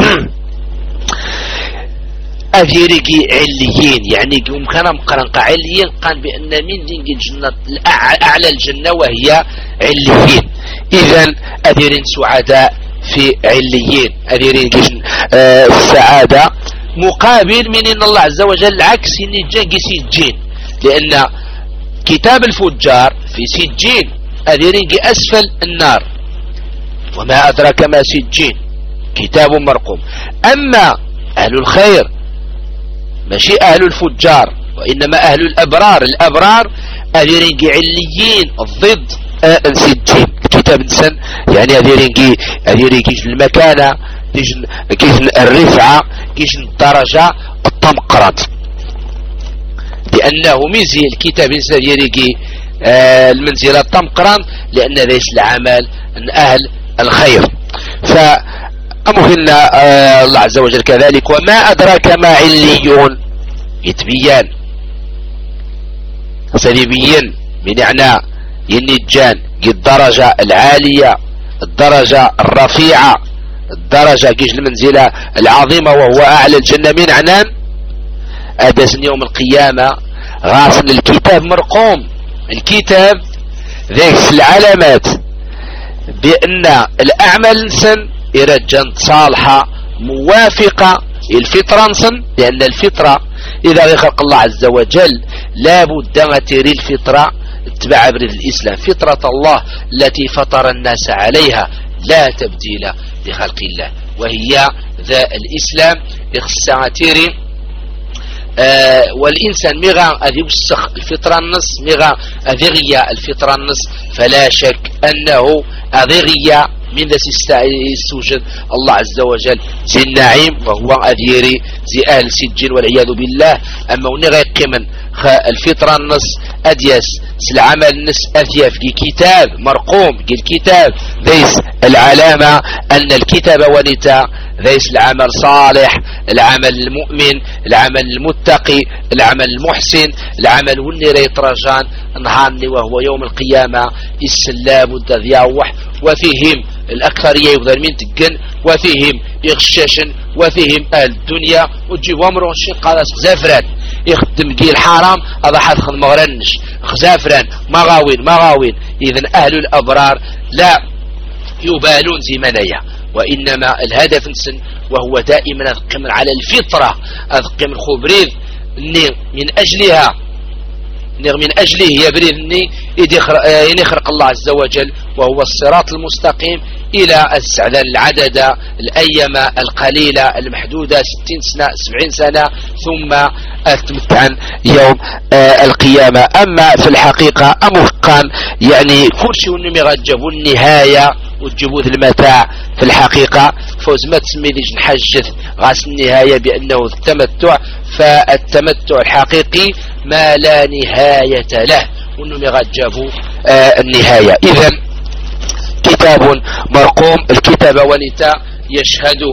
أذيرقي عليين، يعني يوم كان مقرنق عليين قال بأن من دين الجنة أعلى الجنة وهي عليين. إذن أذيرين سعداء في عليين، أذيرين السعادة مقابل من إن الله عز وجل عكس إن الجن سجين، لأن كتاب الفجار في سجين أذيرين أسفل النار، وما أدرك ما سجين كتاب مرقوم. أما أهل الخير ماشي أهل الفجار وإنما أهل الأبرار، الأبرار أذيرنجي عليين الضد سجين. الكتاب نسن يعني أذيرنجي المكانة كيش الرفعة كيش الدرجة الطمقرات، لأنه ميزي الكتاب نسن أذيرنجي المنزلة الطمقران لأن ليس العمل من أهل الخير. فأمهن الله عز وجل كذلك وما أدراك ما عليون يتبيان سليبيين من معنى النجان الدرجة العالية الدرجة الرفيعة الدرجة كيش المنزلة العظيمة وهو أعلى الجنة من عنان. أدسن يوم القيامة غاسن الكتاب مرقوم، الكتاب ذيك العلامات بأن الأعمال نسن إرجان صالحة موافقة الفطرة نسن، لأن الفطرة إذا خلق الله عز وجل لا بد أن تري الفطرة اتباع بريد الإسلام، فطرة الله التي فطر الناس عليها لا تبديل لخلق الله، وهي ذا الإسلام يخصها تيري والإنسان مغا أذي وسخ الفطرة النص مغا أذيغيا الفطرة النص، فلا شك أنه أذيغيا من ذا السوجد الله عز وجل زي النعيم وهو أذيري زي أهل سجين والعياذ بالله. أما ونغي قمن الفطرة النص أديس العمل النص أثيا في كتاب مرقوم الكتاب ذيس العلامة أن الكتاب ونتا ذيس العمل صالح، العمل المؤمن، العمل المتقي، العمل المحسن، العمل والنري يترجان نهارني وهو يوم القيامة السلام والتذياوح، وفيهم الأكثرية يفضل من تقن، وفيهم يغشاشن، وفيهم أهل الدنيا وتجيب أمرهم شيء قادس زافران يخدم كي الحرام هذا حد خد مغرنش خزافران مغاوين. إذن أهل الأبرار لا يبالون زي منايا، وإنما الهدف نسن وهو دائما أذقم على الفطرة أذقم الخبريذ من أجلها من أجله يبريذني يخرق الله عز وجل وهو الصراط المستقيم إلى السعدان العدد الأيام القليلة المحدودة 60 سنة 70 سنة ثم أتمتعن يوم القيامة. أما في الحقيقة أمهقان يعني كل شيء ونمي غتجبوا النهاية وتجيبوا المتاع في الحقيقة فوز ما تسمي ليش نحجث غاس النهاية بأنه التمتع، فالتمتع الحقيقي ما لا نهاية له ونمي غتجبوا النهاية. إذن كتاب مرقوم الكتاب ونتا يشهده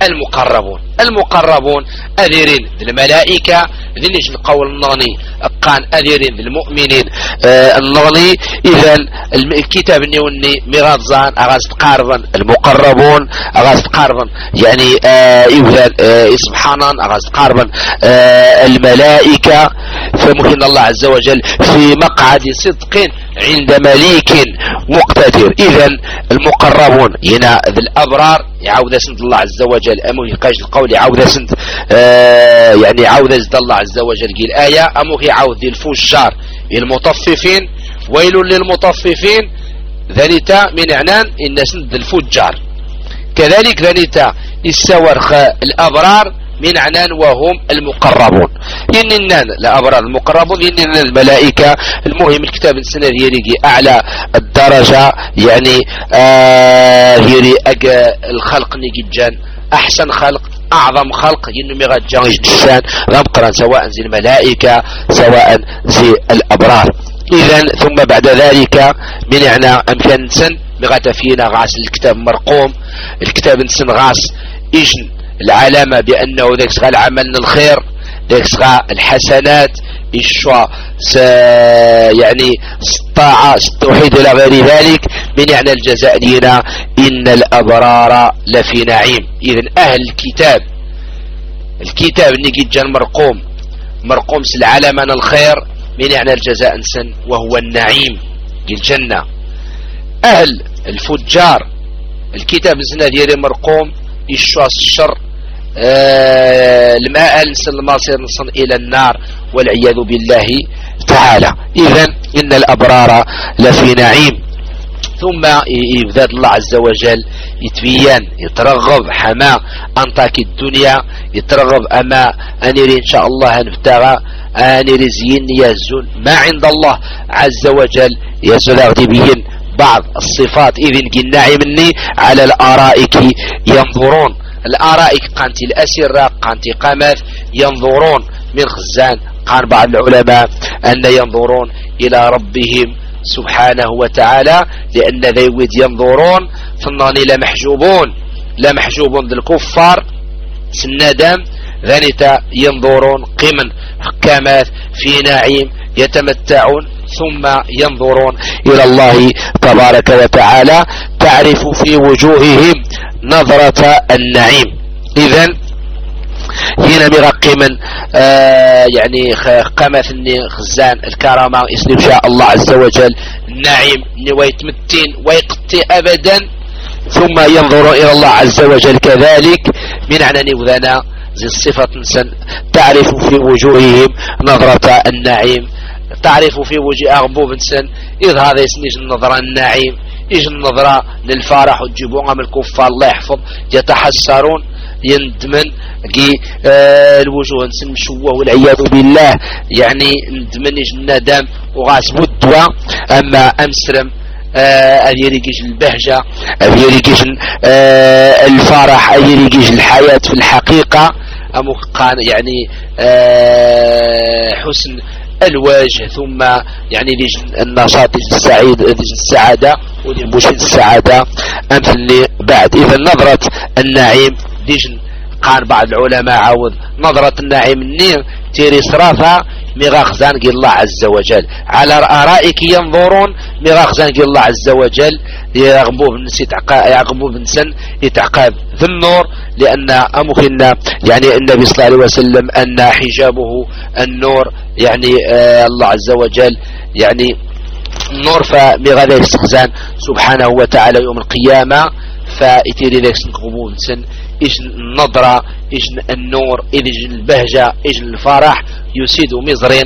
المقربون أذيرين الملائكة ذنش القول النغني قان أذيرين المؤمنين النغني. إذن الكتاب النيوني مغازان أغاز تقاربا المقربون أغاز تقاربا يعني سبحانا أغاز تقاربا الملائكة، فممكن الله عز وجل في مقعد صدق عند مليك مقتدر. إذن المقربون هنا ذي الأبرار يعود سند الله عز وجل أمو يقاش القول يعود سند يعني عود سند الله عز وجل قيل آية أمو يعود ذي الفجار المطففين ويل للمطففين ذلك من عنان إن سند الفجار كذلك ذلك السورخ الأبرار من عنان وهم المقربون إننا الأبرار المقربون إننا الملائكة. المهم الكتاب السنة يريقي أعلى الدرجة يعني يري الخلق نجيجان أحسن خلق أعظم خلق ينمي غجان جدسان غمقرا سواء زي الملائكة سواء زي الأبرار. إذن ثم بعد ذلك من يعني أمكن نسن بغاتا فينا غاس الكتاب مرقوم الكتاب نسن غاس إجن العلامة بأنه ذاك سغى العمل الخير ذاك سغى الحسنات إشوا يعني الطاعة التوحيد إلى غير ذلك من يعني الجزاء لنا إن الأبرار لفي نعيم. إذن أهل الكتاب نجي جان مرقوم العلامة الخير من يعني الجزاء انسن وهو النعيم الجنة. أهل الفجار الكتاب نسنا ديالي مرقوم إشوا الشر الماء نسن المصير نصن إلى النار والعياذ بالله تعالى. إذن إن الأبرار لفي نعيم. ثم يبدأ الله عز وجل يتبين يترغب حما أنطاك الدنيا يترغب أما أنيري إن شاء الله نفتغى أنيري زين يزون ما عند الله عز وجل يزول أغدبين بعض الصفات. إذن قلنا مني على الأرائك ينظرون الأرائك قانتي الأسرة قانتي قامات ينظرون من خزان. قال بعض العلماء أن ينظرون إلى ربهم سبحانه وتعالى لأن ذيود ينظرون فناني لا محجوبون ذي الكفار سنادام ذانيتا ينظرون قمن حكامات في نعيم يتمتعون ثم ينظرون إلى الله تبارك وتعالى تعرف في وجوههم نظرة النعيم. إذن هنا مغقي من يعني قامثني خزان الكرامة اسم شاء الله عز وجل النعيم ويتمتين ويقتي أبدا ثم ينظر إلى الله عز وجل كذلك من عناني وذنا زي الصفة تعرف في وجوههم نظرة النعيم. تعرف في وجه أغبوب إنسان إذ هذا يسنيج النظرة النعيم إيش النظرة للفرح وتجيبوها من الكفار الله يحفظ يتحسرون يندمن الوجوه نسن مشوه والعياذ بالله يعني ندمنيش الندم وغاسبو الدواء. أما أمسرم أذي ريقيش البهجة أذي ريقيش الفرح أذي ريقيش الحياة في الحقيقة أمقان يعني حسن الوجه ثم يعني النشاط السعيد السعادة ولمشهد السعادة أمثل بعد. إذا نظرة النعيم ديجن قال بعض العلماء عاوض نظرة النعيم النير تيري صرافها مغاخزان قال الله عز وجل على أرائك ينظرون مغاخزان قال الله عز وجل يغبو بنسن يتعقاب ذي النور لأن أمخنا يعني النبي صلى الله عليه وسلم أن حجابه النور يعني الله عز وجل يعني النور فمغاذا يستخزان سبحانه وتعالى يوم القيامة فإتيري ذلك سنقبو بنسن إيش النظرة إيش النور إيش البهجة إيش الفرح يسيد مصرين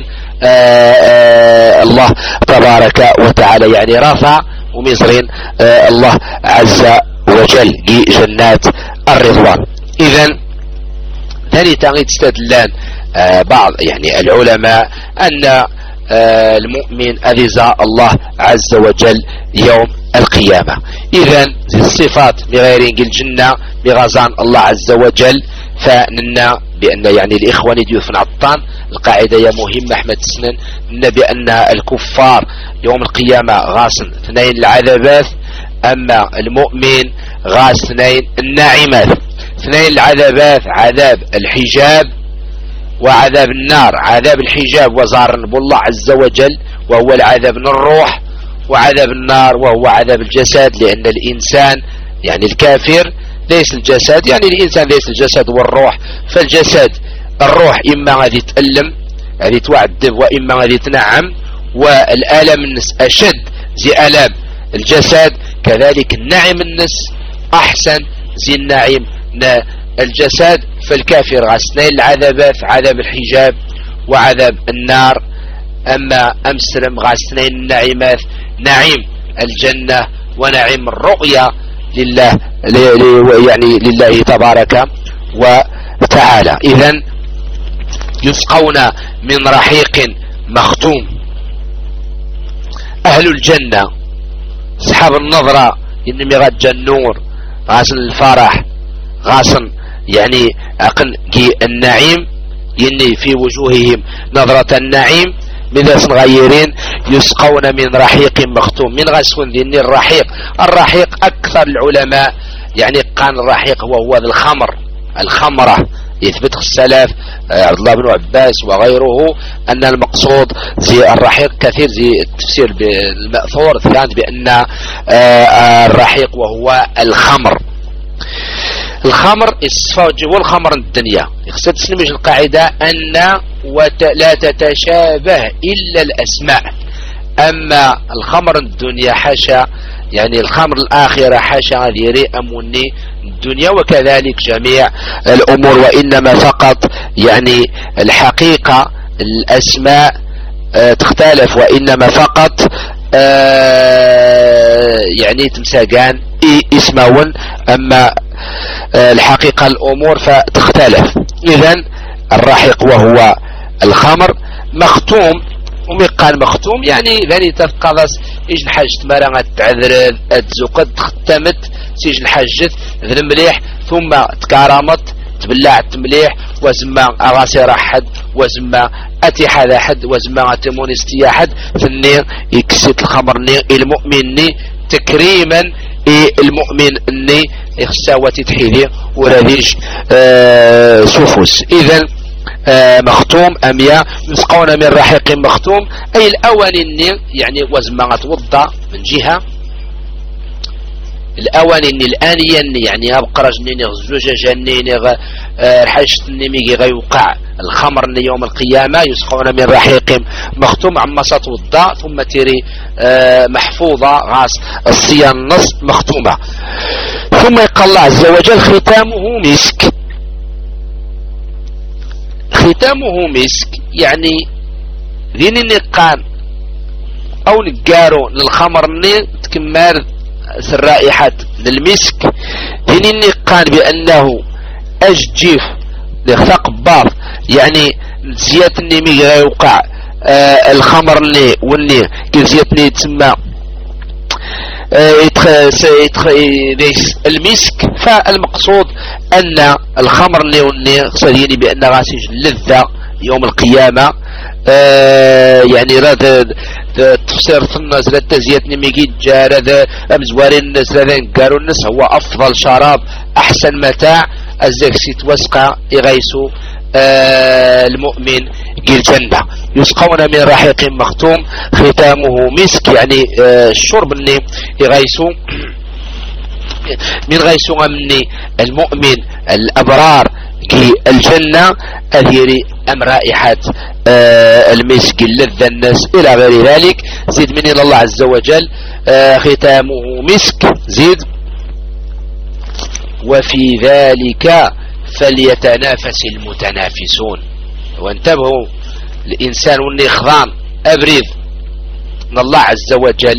الله تبارك وتعالى يعني رافع ومصرين الله عز وجل جنات الرضوان. إذن ثاني تغيد استدلان بعض يعني العلماء أن المؤمن أذى الله عز وجل يوم القيامة. إذن الصفات بغير الجنة بغزان الله عز وجل فننا بأن يعني الإخوان يديوثن عطان القاعدة يا مهمة أحمد سنن بأن الكفار يوم القيامة غاسن اثنين العذابات أما المؤمن غاس اثنين الناعمات. اثنين العذابات عذاب الحجاب وعذاب النار. عذاب الحجاب وزار بالله عز وجل وهو العذاب من الروح وعذاب النار وهو عذاب الجسد لأن الإنسان يعني الكافر ليس الجسد يعني الإنسان ليس الجسد والروح. فالجسد الروح إما غادي تألم غادي تعذب وإما غادي تنعم والآلام النس أشد زي آلام الجسد كذلك النعم النس أحسن زي النعيم الجسد. فالكافر غاسنين العذابات عذاب الحجاب وعذاب النار. أما أمسلم غاسنين النعيمات نعيم الجنة ونعيم الرؤية لله يعني لله تبارك وتعالى. إذن يسقون من رحيق مختوم. أهل الجنة أصحاب النظرة إنهم يغجى النور غاسن الفرح غاسن يعني أقن النعيم يني في وجوههم نظرة النعيم ماذا سنغيرين يسقون من رحيق مختوم. من غسون ذي الرحيق أكثر العلماء يعني قال الرحيق وهو الخمرة. يثبت السلف عبد الله بن عباس وغيره أن المقصود زي الرحيق كثير زي التفسير بالمأثور كانت بأن الرحيق وهو الخمر هو الخمر الدنيا. يقصد تسلمش القاعدة أن لا تتشابه إلا الأسماء. أما الخمر الدنيا حاشا يعني الخمر الآخرة حاشا غيري أموني الدنيا وكذلك جميع الأمور، وإنما فقط يعني الحقيقة الأسماء تختلف، وإنما فقط يعني تمساقان اسمون، أما الحقيقة الأمور فتختلف. إذن الرحيق وهو الخمر مختوم. ومقال مختوم يعني ذاني تفقضس إيش حاجت مرة تعذر تزوقت ختمت سيج الحاجت ذن مليح ثم تكرمت تبلعت مليح وزما أغاسي راحد وزما أتي حدا حد وزما أتمونستي حد ثني يكسيت الخمر ني المؤمن ني تكريما المؤمن ني يخساوتي تحيدي وراديج سوفوس. إذن مختوم أميا يسقون من رحيق مختوم أي الأواني يعني وزما توضى من جهة الأواني الآنية يعني أبقرج نيني غزوجة جنيني حاجت نيمي غيوقع الخمر يوم القيامة يسقون من رحيق مختوم عما ستوضى ثم تيري محفوظة غاس الصيان نص مختومة. ثم يقال الله عز وجل ختامه مسك. ختامه مسك يعني ذين النقان أو نقارو للخمر تكمل الرائحة للمسك ذين النقان بأنه أججيف لثقباط يعني زيادة النمي يوقع الخمر اللي واللي كزيادة تسمى المسك. فالمقصود أن الخمر اللي قصديني بأن غاسيج لذة يوم القيامة يعني راد تفسير الناس لا تزيات نميجي جار هذا أمزوارين الناس لا قالوا الناس هو أفضل شراب أحسن متاع الزكسي توسقى يغيسوا المؤمن قيل جنة. يسقون من رحيق مختوم ختامه مسك يعني الشرب اللي يغيسوا من غيسوا مني المؤمن الأبرار كي الجنة أذيري أم رائحة المسك اللذة الناس إلى غير ذلك. زيد من إلى الله عز وجل ختامه مسك زيد وفي ذلك فليتنافس المتنافسون. وانتبهوا الإنسان والنخضان أبريد من الله عز وجل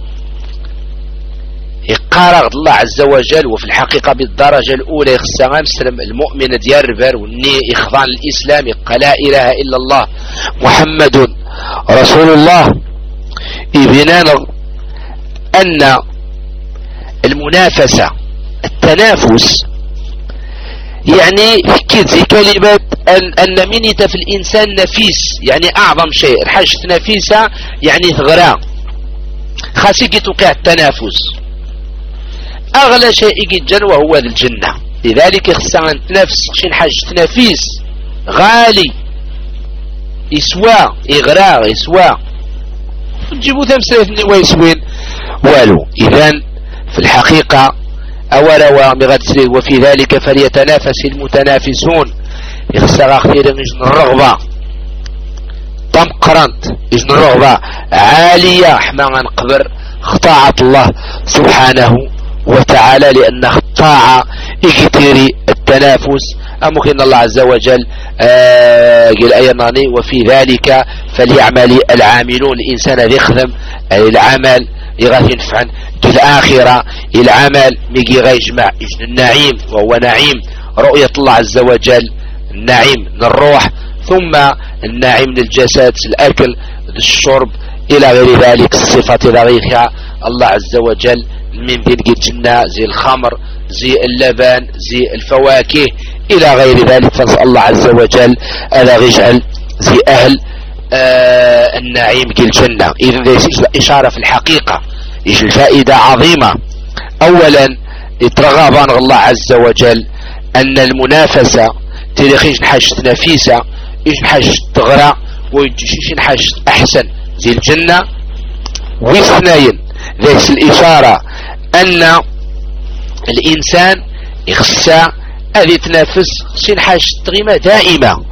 يقارغ الله عز وجل. وفي الحقيقة بالدرجة الأولى يخصها مسلم المؤمن دياربر والني إخضان الإسلام يقى لا إله إلا الله محمد رسول الله. إبنان أن المنافسة التنافس يعني كيد زي كلمة أن منيت في الإنسان نفيس يعني أعظم شيء الحاجة نفيسة يعني ثغرا خاصية توقع التنافس أغلى شيء جدا وهو ذي الجنة. لذلك يخصها نفس شين حاجة نفيس غالي يسوى إغراء يسوى تجيبوا ثمسة ويسوين والو. إذن في الحقيقة أولا ومغتسل وفي ذلك فليتنافس المتنافسون يخسر أخيرا يجن الرغبة طمقرنت يجن الرغبة عالية حما نقبر خطاعة الله سبحانه وتعالى لأن الطاعة اجتري التنافس. أمكن الله عز وجل قال أيضا وفي ذلك فليعمل العاملون. الإنسان ذي خدم العمل يغاث ينفعن في الآخرة العمل ميجي غيجمع النعيم وهو نعيم رؤية الله عز وجل النعيم من الروح ثم النعيم للجسد الأكل الشرب إلى غير ذلك الصفات ذريخة الله عز وجل من ذي الجنة زي الخمر زي اللبن زي الفواكه إلى غير ذلك. فنسأل الله عز وجل ألا يجعل زي أهل النعيم كي الجنة. إذن إشارة في الحقيقة إيش الفائدة عظيمة. أولا يترغب عن الله عز وجل أن المنافسة تلقيش نحاش تنافيسة إيش نحاش تغرى ويجيش نحاش أحسن زي الجنة. واثنين ذات الإشارة أن الإنسان يخصى هذه تنافس شي نحاش تغيمة دائمة،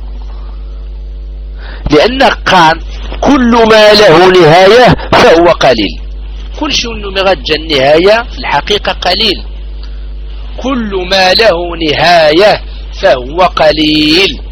لأن قال كل ما له نهاية فهو قليل. كل شيء انه مغجى النهاية في الحقيقة قليل. كل ما له نهاية فهو قليل.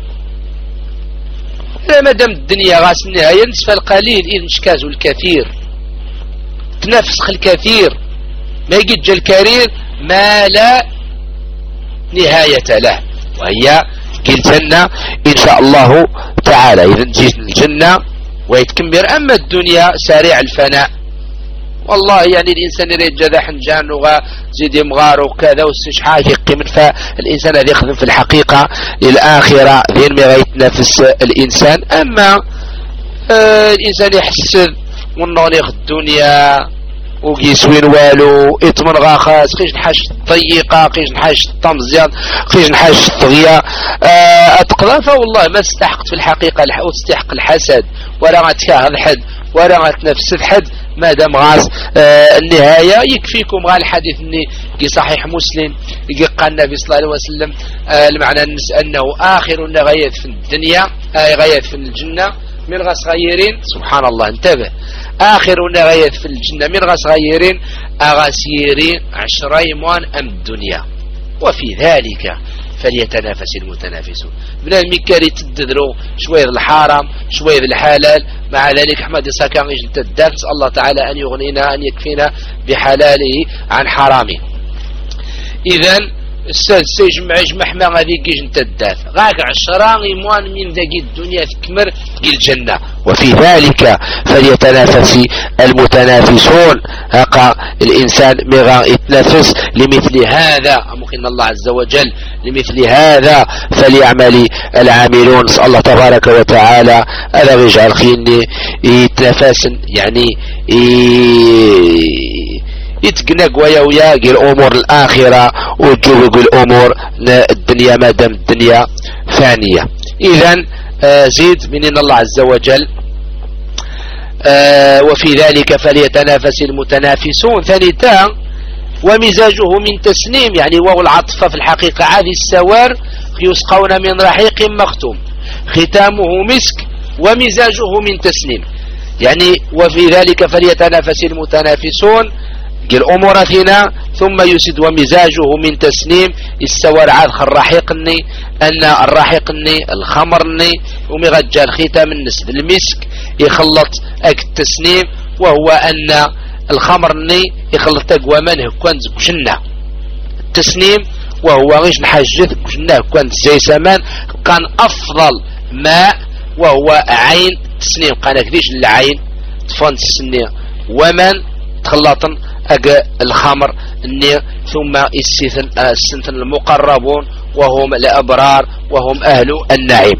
ما دام الدنيا غاس النهاية نصف القليل إذ نشكاز الكثير تنافس الكثير ما يجي الكرير ما لا نهاية له، وهي الجنة إن شاء الله تعالى. إذا تجي الجنة ويتكمل. أما الدنيا سريع الفناء والله، يعني الإنسان يريد جذا حنجان وغا زيد مغار وكذا واستشحاك يقيم. فالإنسان هذا يخدم في الحقيقة للآخرة ذين ما يتنافس الإنسان. أما الإنسان يحسد ونغني الدنيا وقيسوين والو اطمن غاخاس قيش نحاش الضيقة قيش نحاش الطمزيان قيش نحاش الطغية اتقضى. فوالله ما تستحق في الحقيقة وتستحق الحسد ولا غتكاهد حد ولا غتنفس حد ما دام غاز النهاية. يكفيكم غا الحديث اني في صحيح مسلم قال النبي صلى الله عليه وسلم المعنى انه اخر غاية في الدنيا غاية في الجنة من غاس غيرين. سبحان الله انتبه، آخر غاية في الجنة من غاس غيرين أغاسيرين 10 يومان أم الدنيا. وفي ذلك فليتنافس المتنافسون. من المكاري تددروا شوية الحرام شوية الحلال. مع ذلك أحمد إساكا يجل تدرس الله تعالى أن يغنينا أن يكفينا بحلاله عن حرامه. إذن يجمع ما غادي كيش نتداف غاك 10 يموان من ذاك الدنيا تكمر الجنة. وفي ذلك فليتنافس المتنافسون. هكا الإنسان مغا يتنافس لمثل هذا. ممكن الله عز وجل لمثل هذا فليعمل العاملون. نسأل الله تبارك وتعالى ألا يجعل خيني يتنافس يعني يتقنق ويا الأمور الآخرة وتجوب الأمور الدنيا ما دام الدنيا فانية. إذن زيد من الله عز وجل وفي ذلك فليتنافس المتنافسون. ثالثا ومزاجه من تسنيم، يعني وهو العطف في الحقيقة عادي السوار يسقون من رحيق مختوم ختامه مسك ومزاجه من تسنيم. يعني وفي ذلك فليتنافس المتنافسون الأمور فينا. ثم يسد ومزاجه من تسنيم السوار عاد الرحيقني أن الرحيقني الخمرني ومغجى الختام النسب المسك يخلط التسنيم، وهو أن الخمرني يخلط أقوى منه كوانز كشنا التسنيم وهو غيش نحجث كشنا كوانز زي سمان. كان أفضل ماء وهو عين تسنيم قانا كديش العين تفان تسنيم ومن تخلطن الخمر النير. ثم السنثن المقربون وهم الأبرار وهم أهل النعيم.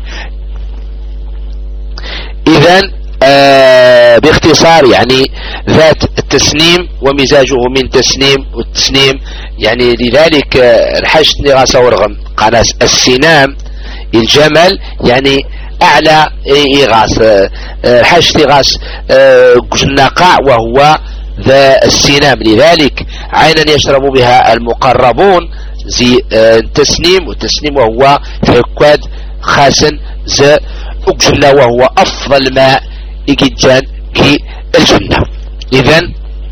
إذن باختصار يعني ذات التسنيم ومزاجه من تسنيم. والتسنيم يعني لذلك الحشت نغاسة ورغم قناس السنام الجمل يعني أعلى إغاس الحشت إغاس النقاع وهو ذا السنام. لذلك عينا يشرب بها المقربون زي التسنيم. والتسنيم وهو حكواد خاسن ذا أجلة وهو أفضل ماء إجدان كي الجنة. إذن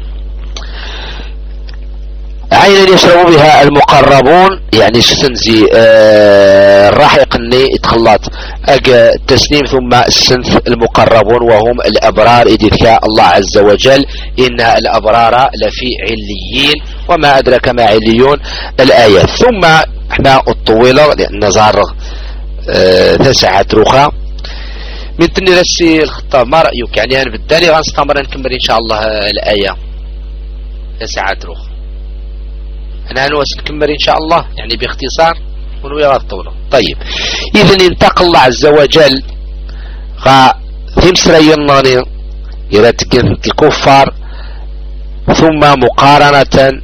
عينا يشرب بها المقربون يعني سنزي الرحيق اللي يتخلط التسنيم ثم السنث المقربون وهم الأبرار إذ الله عز وجل إن الأبرار لفي عليين وما أدرك ما عليون الآيات. ثم احنا الطويلة لأن زارغ 9 رخا من تنرسي الخطاب. ما رأيك؟ يعني أنا بالتالي غنستمر نكمل إن شاء الله الآية 9 رخا. أنا نكمل إن شاء الله يعني باختصار ونويا الطولة. طيب إذن انتقل الله عز وجل تمسري النغني إلى الكفار ثم مقارنة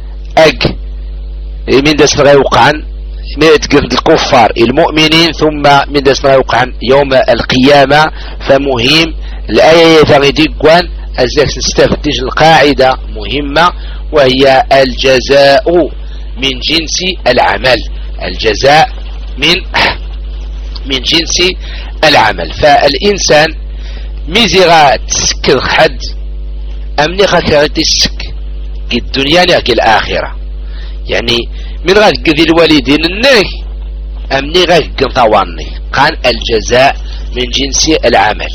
من دس غيوقعا من تقر الكفار المؤمنين ثم من دس غيوقعا يوم القيامة. فمهم الآية يتغيدقوان أزاك نستفدج القاعدة مهمة وهي الجزاء من جنس العمل. الجزاء من جنس العمل. فالإنسان ميزي غا تسكر حد أمني غا تسك الدنيا لك الآخرة. يعني من غا تقذي الوالدين النهي أمني غا تقنطواني قال الجزاء من جنس العمل.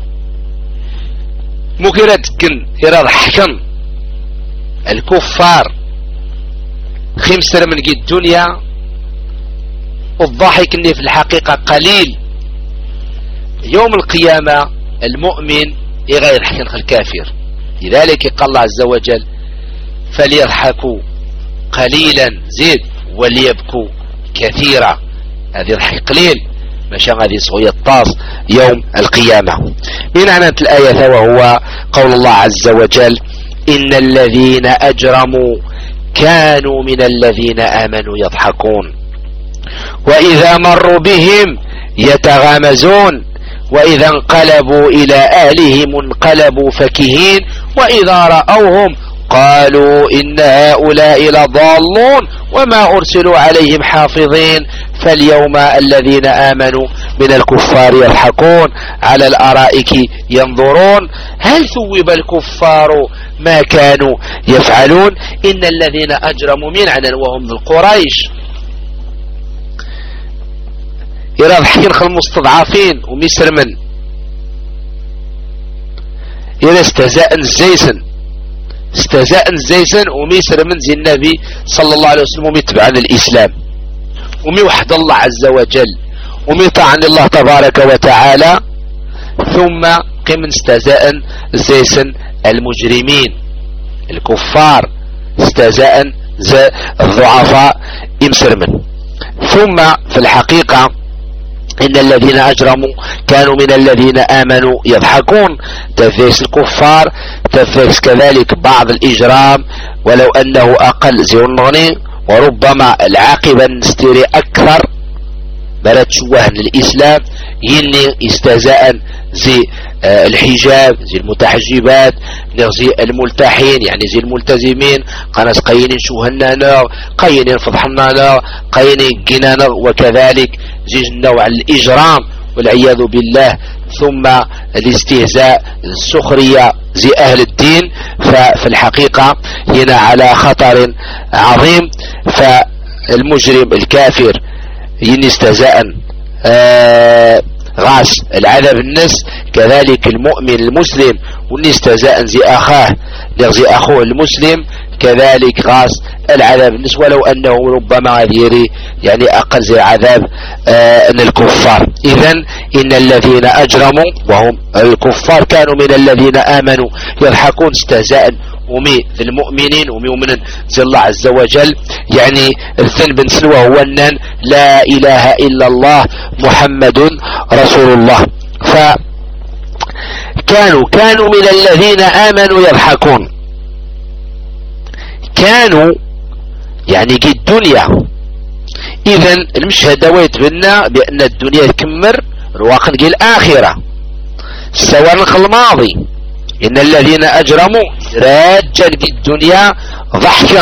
مكرة تكن إراد حكم الكفار خمسة من الدنيا والضحك اني في الحقيقة قليل. يوم القيامة المؤمن يغير حكم الكافر. لذلك قال الله عز وجل فليضحكوا قليلا زيد وليبكوا كثيرا. هذه الضحك قليل ماشي غادي صغير الطاس يوم القيامة. من معنى الآية وهو قول الله عز وجل إن الذين أجرموا كانوا من الذين آمنوا يضحكون وإذا مروا بهم يتغامزون وإذا انقلبوا إلى أهلهم انقلبوا فكهين وإذا رأوهم قالوا إن هؤلاء لضالون وما أرسلوا عليهم حافظين فاليوم الذين آمنوا من الكفار يضحكون على الأرائك ينظرون هل ثوب الكفار ما كانوا يفعلون. إن الذين أجرموا من عدن وهم من القريش إراد حكين المستضعفين ومصر من إذا استهزاء زيسن وميسر من زي النبي صلى الله عليه وسلم وميتبع عن الإسلام وميوحد الله عز وجل وميطاع عن الله تبارك وتعالى. ثم قم استهزاء زيسن المجرمين الكفار استهزاء الضعفاء امسر من. ثم في الحقيقة إن الذين أجرموا كانوا من الذين آمنوا يضحكون. تفيس الكفار تفيس كذلك بعض الإجرام ولو أنه أقل زي النغني وربما العاقبة نستيري أكثر بلد شوه للإسلام يلي استهزاء زي الحجاب زي المتحجبات زي الملتحين يعني زي الملتزمين قناس قينين شوهنا نار قينين فضحنا نار قينين جنانا وكذلك زي نوع الإجرام والعياذ بالله. ثم الاستهزاء السخرية زي أهل الدين. ففي الحقيقة هنا على خطر عظيم. فالمجرم الكافر يستهزاء غاس العذاب الناس كذلك المؤمن المسلم ونستهزاء زي أخاه زي أخوه المسلم كذلك غاس العذاب الناس ولو أنه ربما يري يعني أقل زي عذاب الكفار. إذن إن الذين أجرموا وهم الكفار كانوا من الذين آمنوا يضحكون استهزاء ومي المؤمنين ومؤمن زي الله عز وجل يعني الذنب نسلوه هو أن لا إله إلا الله محمد رسول الله. فكانوا من الذين آمنوا يضحكون كانوا يعني كي الدنيا. إذن المشهد ويتبنى بأن الدنيا تكمر الواقع كي الآخرة سواء الماضي. إن الذين أجرموا راجل بالدنيا ضحكا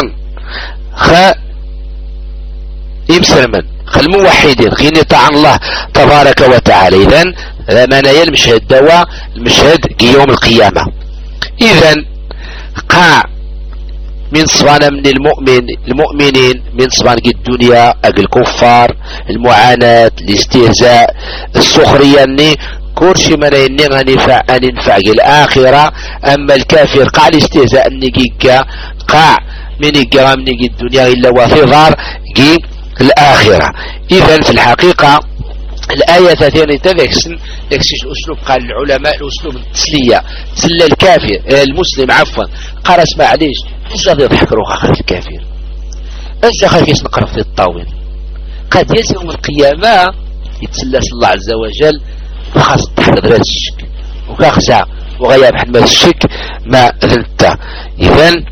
يمسلمن الموحدين غير طاع الله تبارك وتعالى. إذن ما نيل المشهد دواء المشهد يوم القيامة. إذن قاع من صبانا من المؤمنين من صبان الدنيا الكفار المعاناة الاستهزاء السخرية كورشي من ينفع أن ينفع الآخرة. أما الكافر قاع الاستهزاء النقيقة قاع من الجرام نقي الدنيا إلا وثيظار جي الآخرة. إذن في الحقيقة الآية ثانية تذكسن أسلوب قال العلماء الأسلوب التسلية تسلى الكافر المسلم عفوا قال اسمع عليش إيش غادي يضحك روحه خلف الكافر إيش خلف يسنقر في الطاول قد يسر من القيامة يتسلى الله عز وجل خاص تحت ذات الشك وكاخزع وغياب حد ما الشك ما ذنته. إذن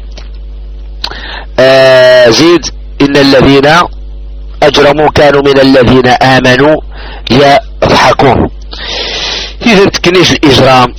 زيد إن الذين أجرموا كانوا من الذين آمنوا يضحكون. إذا تكنيش الإجرام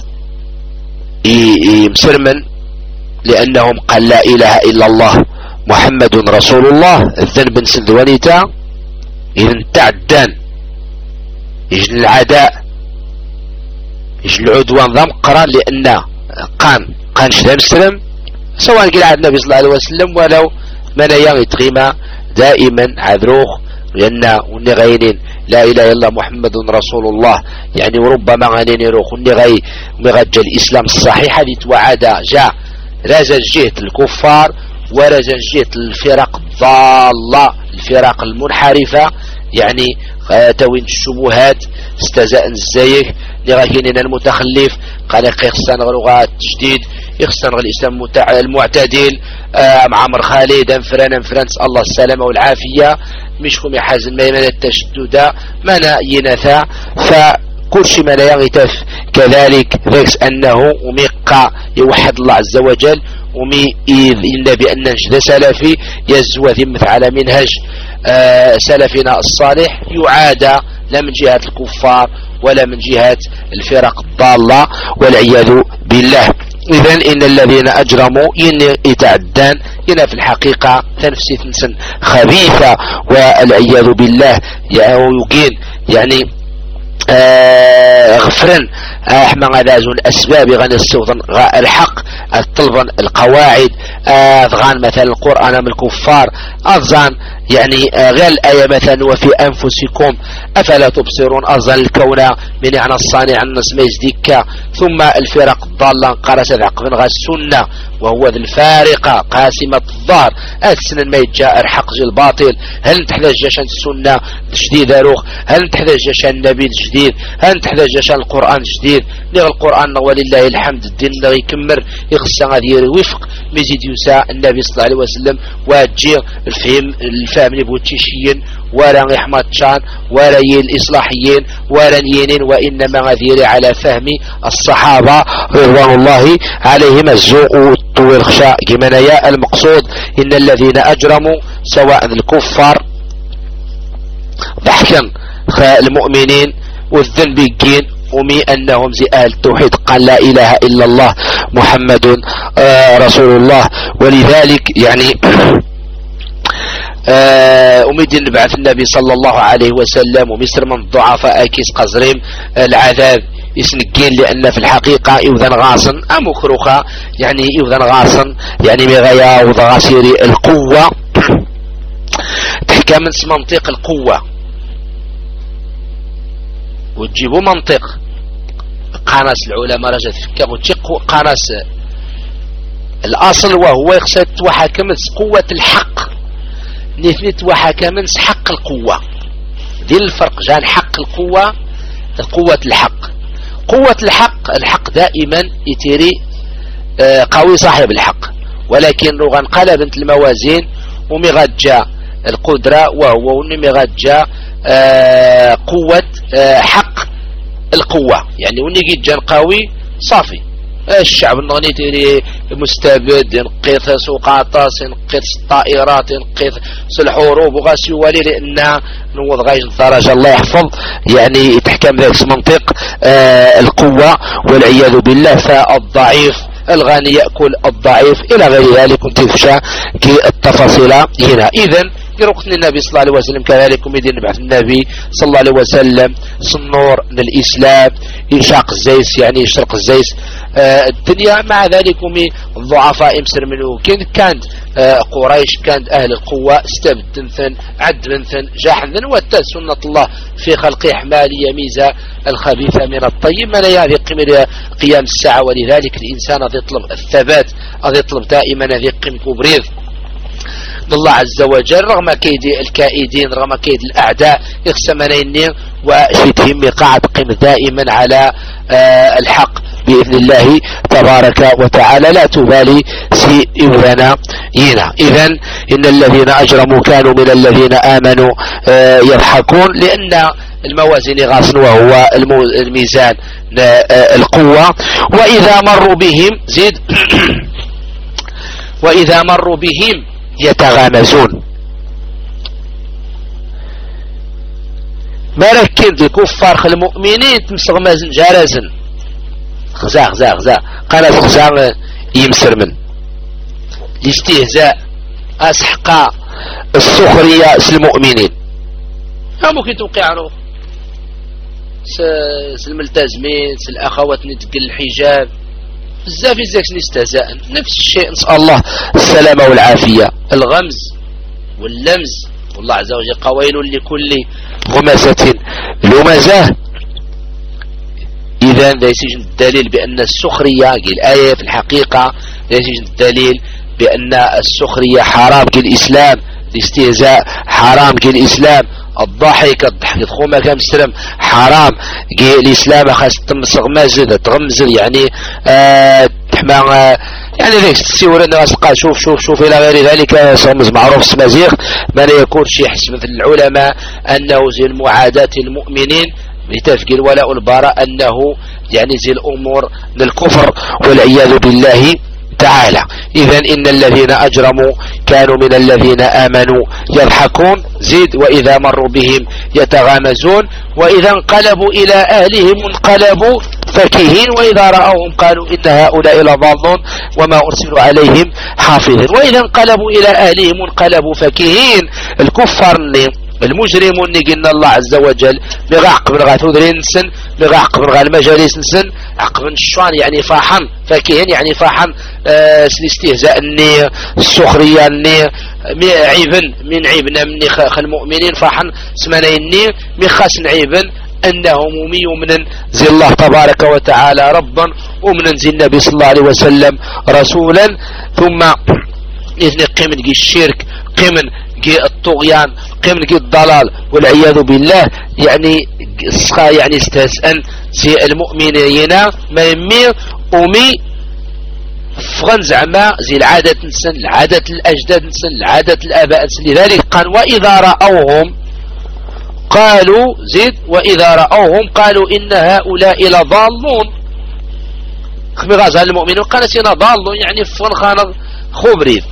مسرمن لأنهم قال لا إله إلا الله محمد رسول الله الذنب نسد ونيتا إذن تعدان يجن العداء يجن العدوان ضم قران لأن قان شذا مسلم سواء قال عن النبي صلى الله عليه وسلم ولو من يتغيما دائما عذروخ لأن ونغينين لا إله إلا الله محمد رسول الله يعني وربما غنين يروخ ونغي مغجى الإسلام الصحيح هذه توعد جاء رازا جهة الكفار ورازا جهة الفرق الضالة الفرق المنحرفة يعني توين الشبهات استزاء الزيك لغاهين المتخلف قال يخصن لغات جديد يخصن الإسلام المعتدل معمر خالد انفران نسأل الله السلامة والعافية مشكم يحازن ميمنة التشدد منا ينثى فكل شيء ما لا يغتف كذلك ذكس أنه وميقع يوحد الله عز وجل ومي إلا بأن نجد سلفي يزوى ذمة على منهج سلفنا الصالح يعادى لا من جهة الكفار ولا من جهة الفرق الضالة والعياذ بالله. إذن إن الذين أجرموا يتعدان إن في الحقيقة تنفسي تنسن خبيثة والعياذ بالله يقين يعني غفرن احنا غازون الاسباب غن السوطن الحق الطلبا القواعد اذغان مثلا القرآن من الكفار اذغان يعني غير الآية مثلا وفي انفسكم افلا تبصرون اذغان الكون من يعني الصانع الناس ما يزديك ثم الفرق الضالة قرست عقب غا السنة وهو ذي الفارقة قاسمة الظهر السنة ما يتجاء الحق جي الباطل هل تحتاج جشان السنة جديد روخ هل تحتاج جشان النبي جديد هل تحتاج جشان القرآن جديد لغا القرآن ولله الحمد الدين اللي يكمر يخص غادي وفق مزيد يساء النبي صلى الله عليه وسلم واجي الفهم لبوتشيشيين ولا يحمد شان ولا الإصلاحيين ولا ينين وإنما غادي على فهم الصحابة رضوان الله عليهم الزوق والخشاء كما يا المقصود إن الذين أجرموا سواء الكفار ضحكا المؤمنين والذنبيين ومي أنهم زي أهل التوحيد قال لا إله إلا الله محمد رسول الله. ولذلك يعني أميد نبعث النبي صلى الله عليه وسلم ومصر من الضعفاء كيس قزريم العذاب يسنقين لأن في الحقيقة يوذن غاصن أمكروخا يعني يوذن غاصن يعني مغايا وضغاسيري القوة تحكى من منطق القوة وتجيبوا منطق قاناس العلماء رجت فكا وتشق قاناس الأصل وهو يخصد وحكمت قوة الحق نثنت وحكمت حق القوة دي الفرق جان حق القوة قوة الحق. قوة الحق دائما يتيري قوي صاحب الحق ولكن لو انقلبت الموازين ومغجى القدرة وهو ومغجى قوة حق القوة يعني ونجي جان قوي صافي الشعب النغني تيري مستبد ينقيث سوقاطاس ينقيث الطائرات ينقيث الحروب وغاسي ولي لأنها نوض غايش الدرجة الله يحفظ يعني تحكم ذلك منطق القوة والعياذ بالله. فالضعيف الغني يأكل الضعيف إلى غير ذلك كنت تفشى كي التفاصيل هنا. إذن يرقتني النبي صلى الله عليه وسلم كذلك ومدين نبعث النبي صلى الله عليه وسلم صنور للإسلام يشاق الزيس يعني يشرق الزيس الدنيا. مع ذلك ومي الضعفاء يمسر منه كان قريش كانت أهل القوة استبد منثن عد منثن جاحنثن واتى سنة الله في خلق حمالية ميزة الخبيثة من الطيب ما لا يعني قيام الساعة. ولذلك الإنسان يطلب الثبات يطلب دائما يقيم كبريض الله عز وجل رغم كيد الكائدين رغم كيد الأعداء يخسمنين وشتهم قاعد قم دائما على الحق بإذن الله تبارك وتعالى لا تبالي سيئذنا ينا. إذن إن الذين أجرموا كانوا من الذين آمنوا يضحكون لأن الموازين غاصن وهو الميزان القوة. وإذا مروا بهم زيد وإذا مروا بهم يتغامزون. ما ركنت الكفار المؤمنين تمسغمازن جارزن غزا قالت غزا يمسر من الاستهزاء أسحق السخرية المؤمنين. ممكن توقع عنه الملتزمين الأخوات نتقل الحجاب بزاف نستهزاء. نفس الشيء نسأل الله السلامة والعافية. الغمز واللمز والله عز وجل قويل لكل همزة لمزة. إذا لا يسجن الدليل بأن السخرية الآية في الحقيقة لا يسجن الدليل بأن السخرية حرام كالإسلام، الاستهزاء حرام كالإسلام، الضحك تخوما كمسلم حرام الإسلام خاص تمسغ مازل تغمزل يعني تحمى يعني ذيك تسيور أنه أسقى شوف إلى غير ذلك. صمز معروف اسمازيغ ما لا يكون شيء حسب في العلماء أنه زي المعاداة المؤمنين لتفقير ولاء البراء أنه يعني زي الأمور للكفر والعياذ بالله تعالى. إذن إن الذين أجرموا كانوا من الذين آمنوا يضحكون زيد وإذا مروا بهم يتغامزون وإذا انقلبوا إلى أهلهم انقلبوا فكهين وإذا رأوهم قالوا إن هؤلاء لضالون وما أرسلوا عليهم حافظين. وإذا انقلبوا إلى أهلهم انقلبوا فكهين. الكفار المجرمون قلنا الله عز وجل بغاق من غاثودرين نسن بغاق من غالمجالس نسن عقب الشوان يعني فاحن فكهن يعني فاحن الاستهزاء النية السخرية النية عيبن من عيبنا من المؤمنين فاحن سمنا النية مخاس عيبن أنهم يؤمنون زي الله تبارك وتعالى ربا ومن زي النبي صلى الله عليه وسلم رسولا. ثم إذن قيمن الشرك قيمن الطغيان قيمن الضلال والعياذ بالله يعني استهزأن زي المؤمنين ما يمي أمي فغن زعما زي العادة نسن العادة الأجداد نسن العادة الآباء نسن. لذلك قال وإذا رأوهم قالوا زيد وإذا رأوهم قالوا إن هؤلاء لضالون. خبي غازها المؤمنون قال سينا ضالون يعني فغن خانق خبريد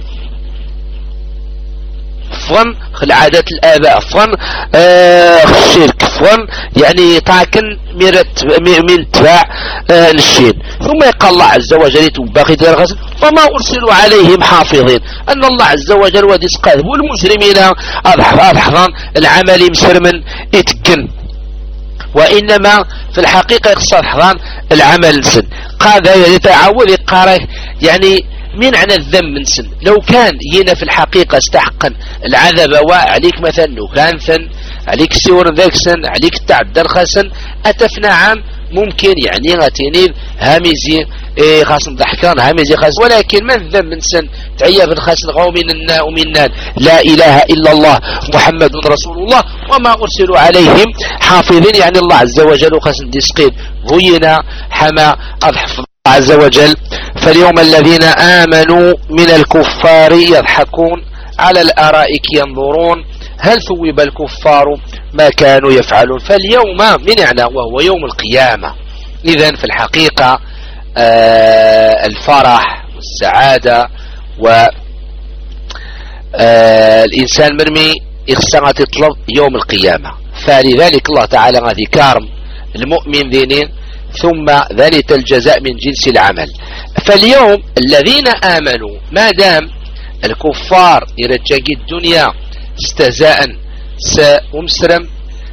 فغن العادات الآباء فغن الشرك فغن يعني تاكن من تباع للشين. ثم يقال الله عز وجل باقي الغزل وما أرسلوا عليهم حافظين. أن الله عز وجل وديس قاذب والمجرمين أضحضان العمل مسرمن يتقن وإنما في الحقيقة يقصد حضان العمل نسن. قال يتعوذ يقاره يعني من عن الذنب من سن. لو كان هنا في الحقيقة استحقا العذاب عليك مثلا لو كان ثن عليك سور ذاك سن عليك تعدل خسن أتفنى عن ممكن يعني غتينيد هامزي خاصن ضحكان هامزي خاص ولكن من ذنب من سن تعيب خاصن غو مننا ومنا لا إله إلا الله محمد رسول الله وما أرسلوا عليهم حافظين. يعني الله عز وجل خاصن ديسقين غينا حما أضحف عز وجل. فاليوم الذين آمنوا من الكفار يضحكون على الأرائك ينظرون هل ثوب الكفار ما كانوا يفعلون. فاليوم من يعني وهو يوم القيامة. إذن في الحقيقة الفرح والسعادة والإنسان مرمي إخسانة تطلب يوم القيامة. فلذلك الله تعالى ذكر المؤمن ذينين ثم ذلك الجزاء من جنس العمل. فاليوم الذين آمنوا ما دام الكفار يرجعوا الدنيا استهزاء ومسرم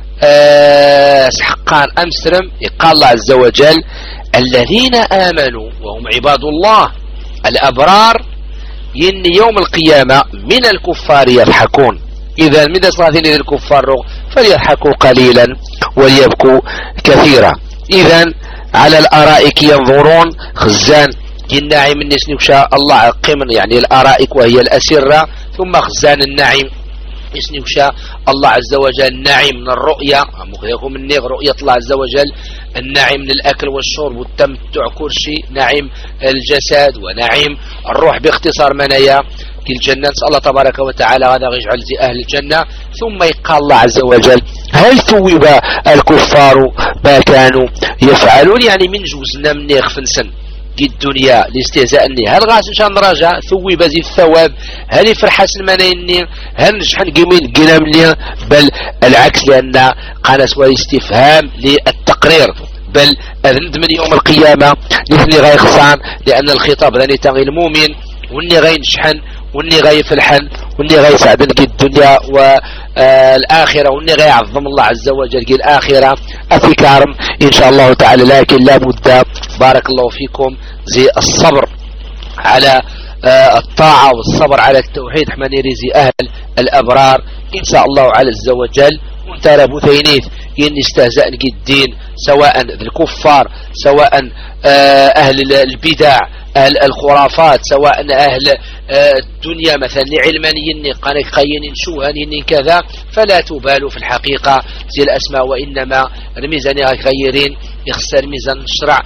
حقان أمسرم يقال الله عز وجل الذين آمنوا وهم عباد الله الأبرار ين يوم القيامة من الكفار يضحكون. إذا من صلاة الكفار فليضحكوا قليلا وليبكوا كثيرا. إذا على الأرائك ينظرون خزان النعيم الناس نكشى الله قمن يعني الأرائك وهي الأسرة ثم خزان النعيم يسنكشى الله عز وجل النعيم من الرؤية مخيكم من رؤية الله عز وجل النعيم من الأكل والشرب والتمتع كل شيء نعيم الجسد ونعيم الروح باختصار منايا الجنة. نسأل الله تبارك وتعالى هذا يجعل زي أهل الجنة. ثم يقال الله عز وجل هل ثوب الكفار ما كانوا يفعلون؟ يعني من جوزنا من يخفن سن الدنيا لاستهزاء هل غاس نشان نراجع ثوب زي الثواب هل يفرح المنيني هل نجح نقيمين قلم لي بل العكس لأن قال سوى استفهام للتقرير بل أذند من يوم القيامة نثني غاي خصان لأن الخطاب لاني تغي المؤمن واني غاي نشحن واني غاي فلحن واني غاي سعدن قي الدنيا والآخرة واني غاي عظم الله عز وجل قي الآخرة أفكارم إن شاء الله تعالى. لكن لا بد بارك الله فيكم زي الصبر على الطاعة والصبر على التوحيد حماني رزي أهل الأبرار إن شاء الله عز وجل. وانت رابو ثينيث ين استهزاء الدين سواء الكفار سواء أهل البدع أهل الخرافات سواء أهل الدنيا مثلا علمانيين قيين شوهانين كذا فلا تبالوا في الحقيقة زي الأسماء وإنما الميزان غيرين يخسر ميزان الشرع.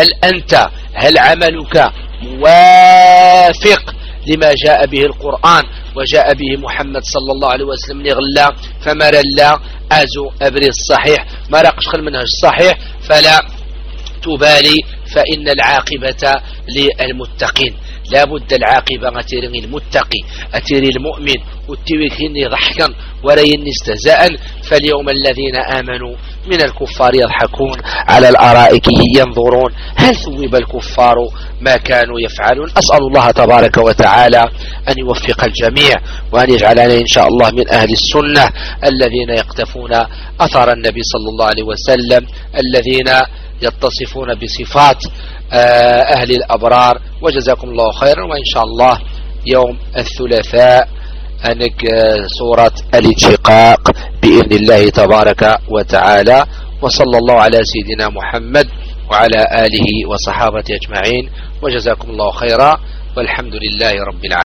هل عملك موافق لما جاء به القرآن وجاء به محمد صلى الله عليه وسلم نغلا فمر لا أزو أبري الصحيح ما رقش خل منهج الصحيح فلا تبالي فإن العاقبة للمتقين. لا بد العاقبة أتيري المتقي أتيري المؤمن وتويكيني ضحكا وريني استهزاء. فاليوم الذين آمنوا من الكفار يضحكون على الأرائك ينظرون هل ثوب الكفار ما كانوا يفعلون. أسأل الله تبارك وتعالى أن يوفق الجميع وأن يجعلنا إن شاء الله من أهل السنة الذين يقتفون أثر النبي صلى الله عليه وسلم الذين يتصفون بصفات أهل الأبرار. وجزاكم الله خيرا. وإن شاء الله يوم الثلاثاء أنك سورة الانشقاق بإذن الله تبارك وتعالى. وصلى الله على سيدنا محمد وعلى آله وصحابته أجمعين وجزاكم الله خيرا والحمد لله رب العالمين.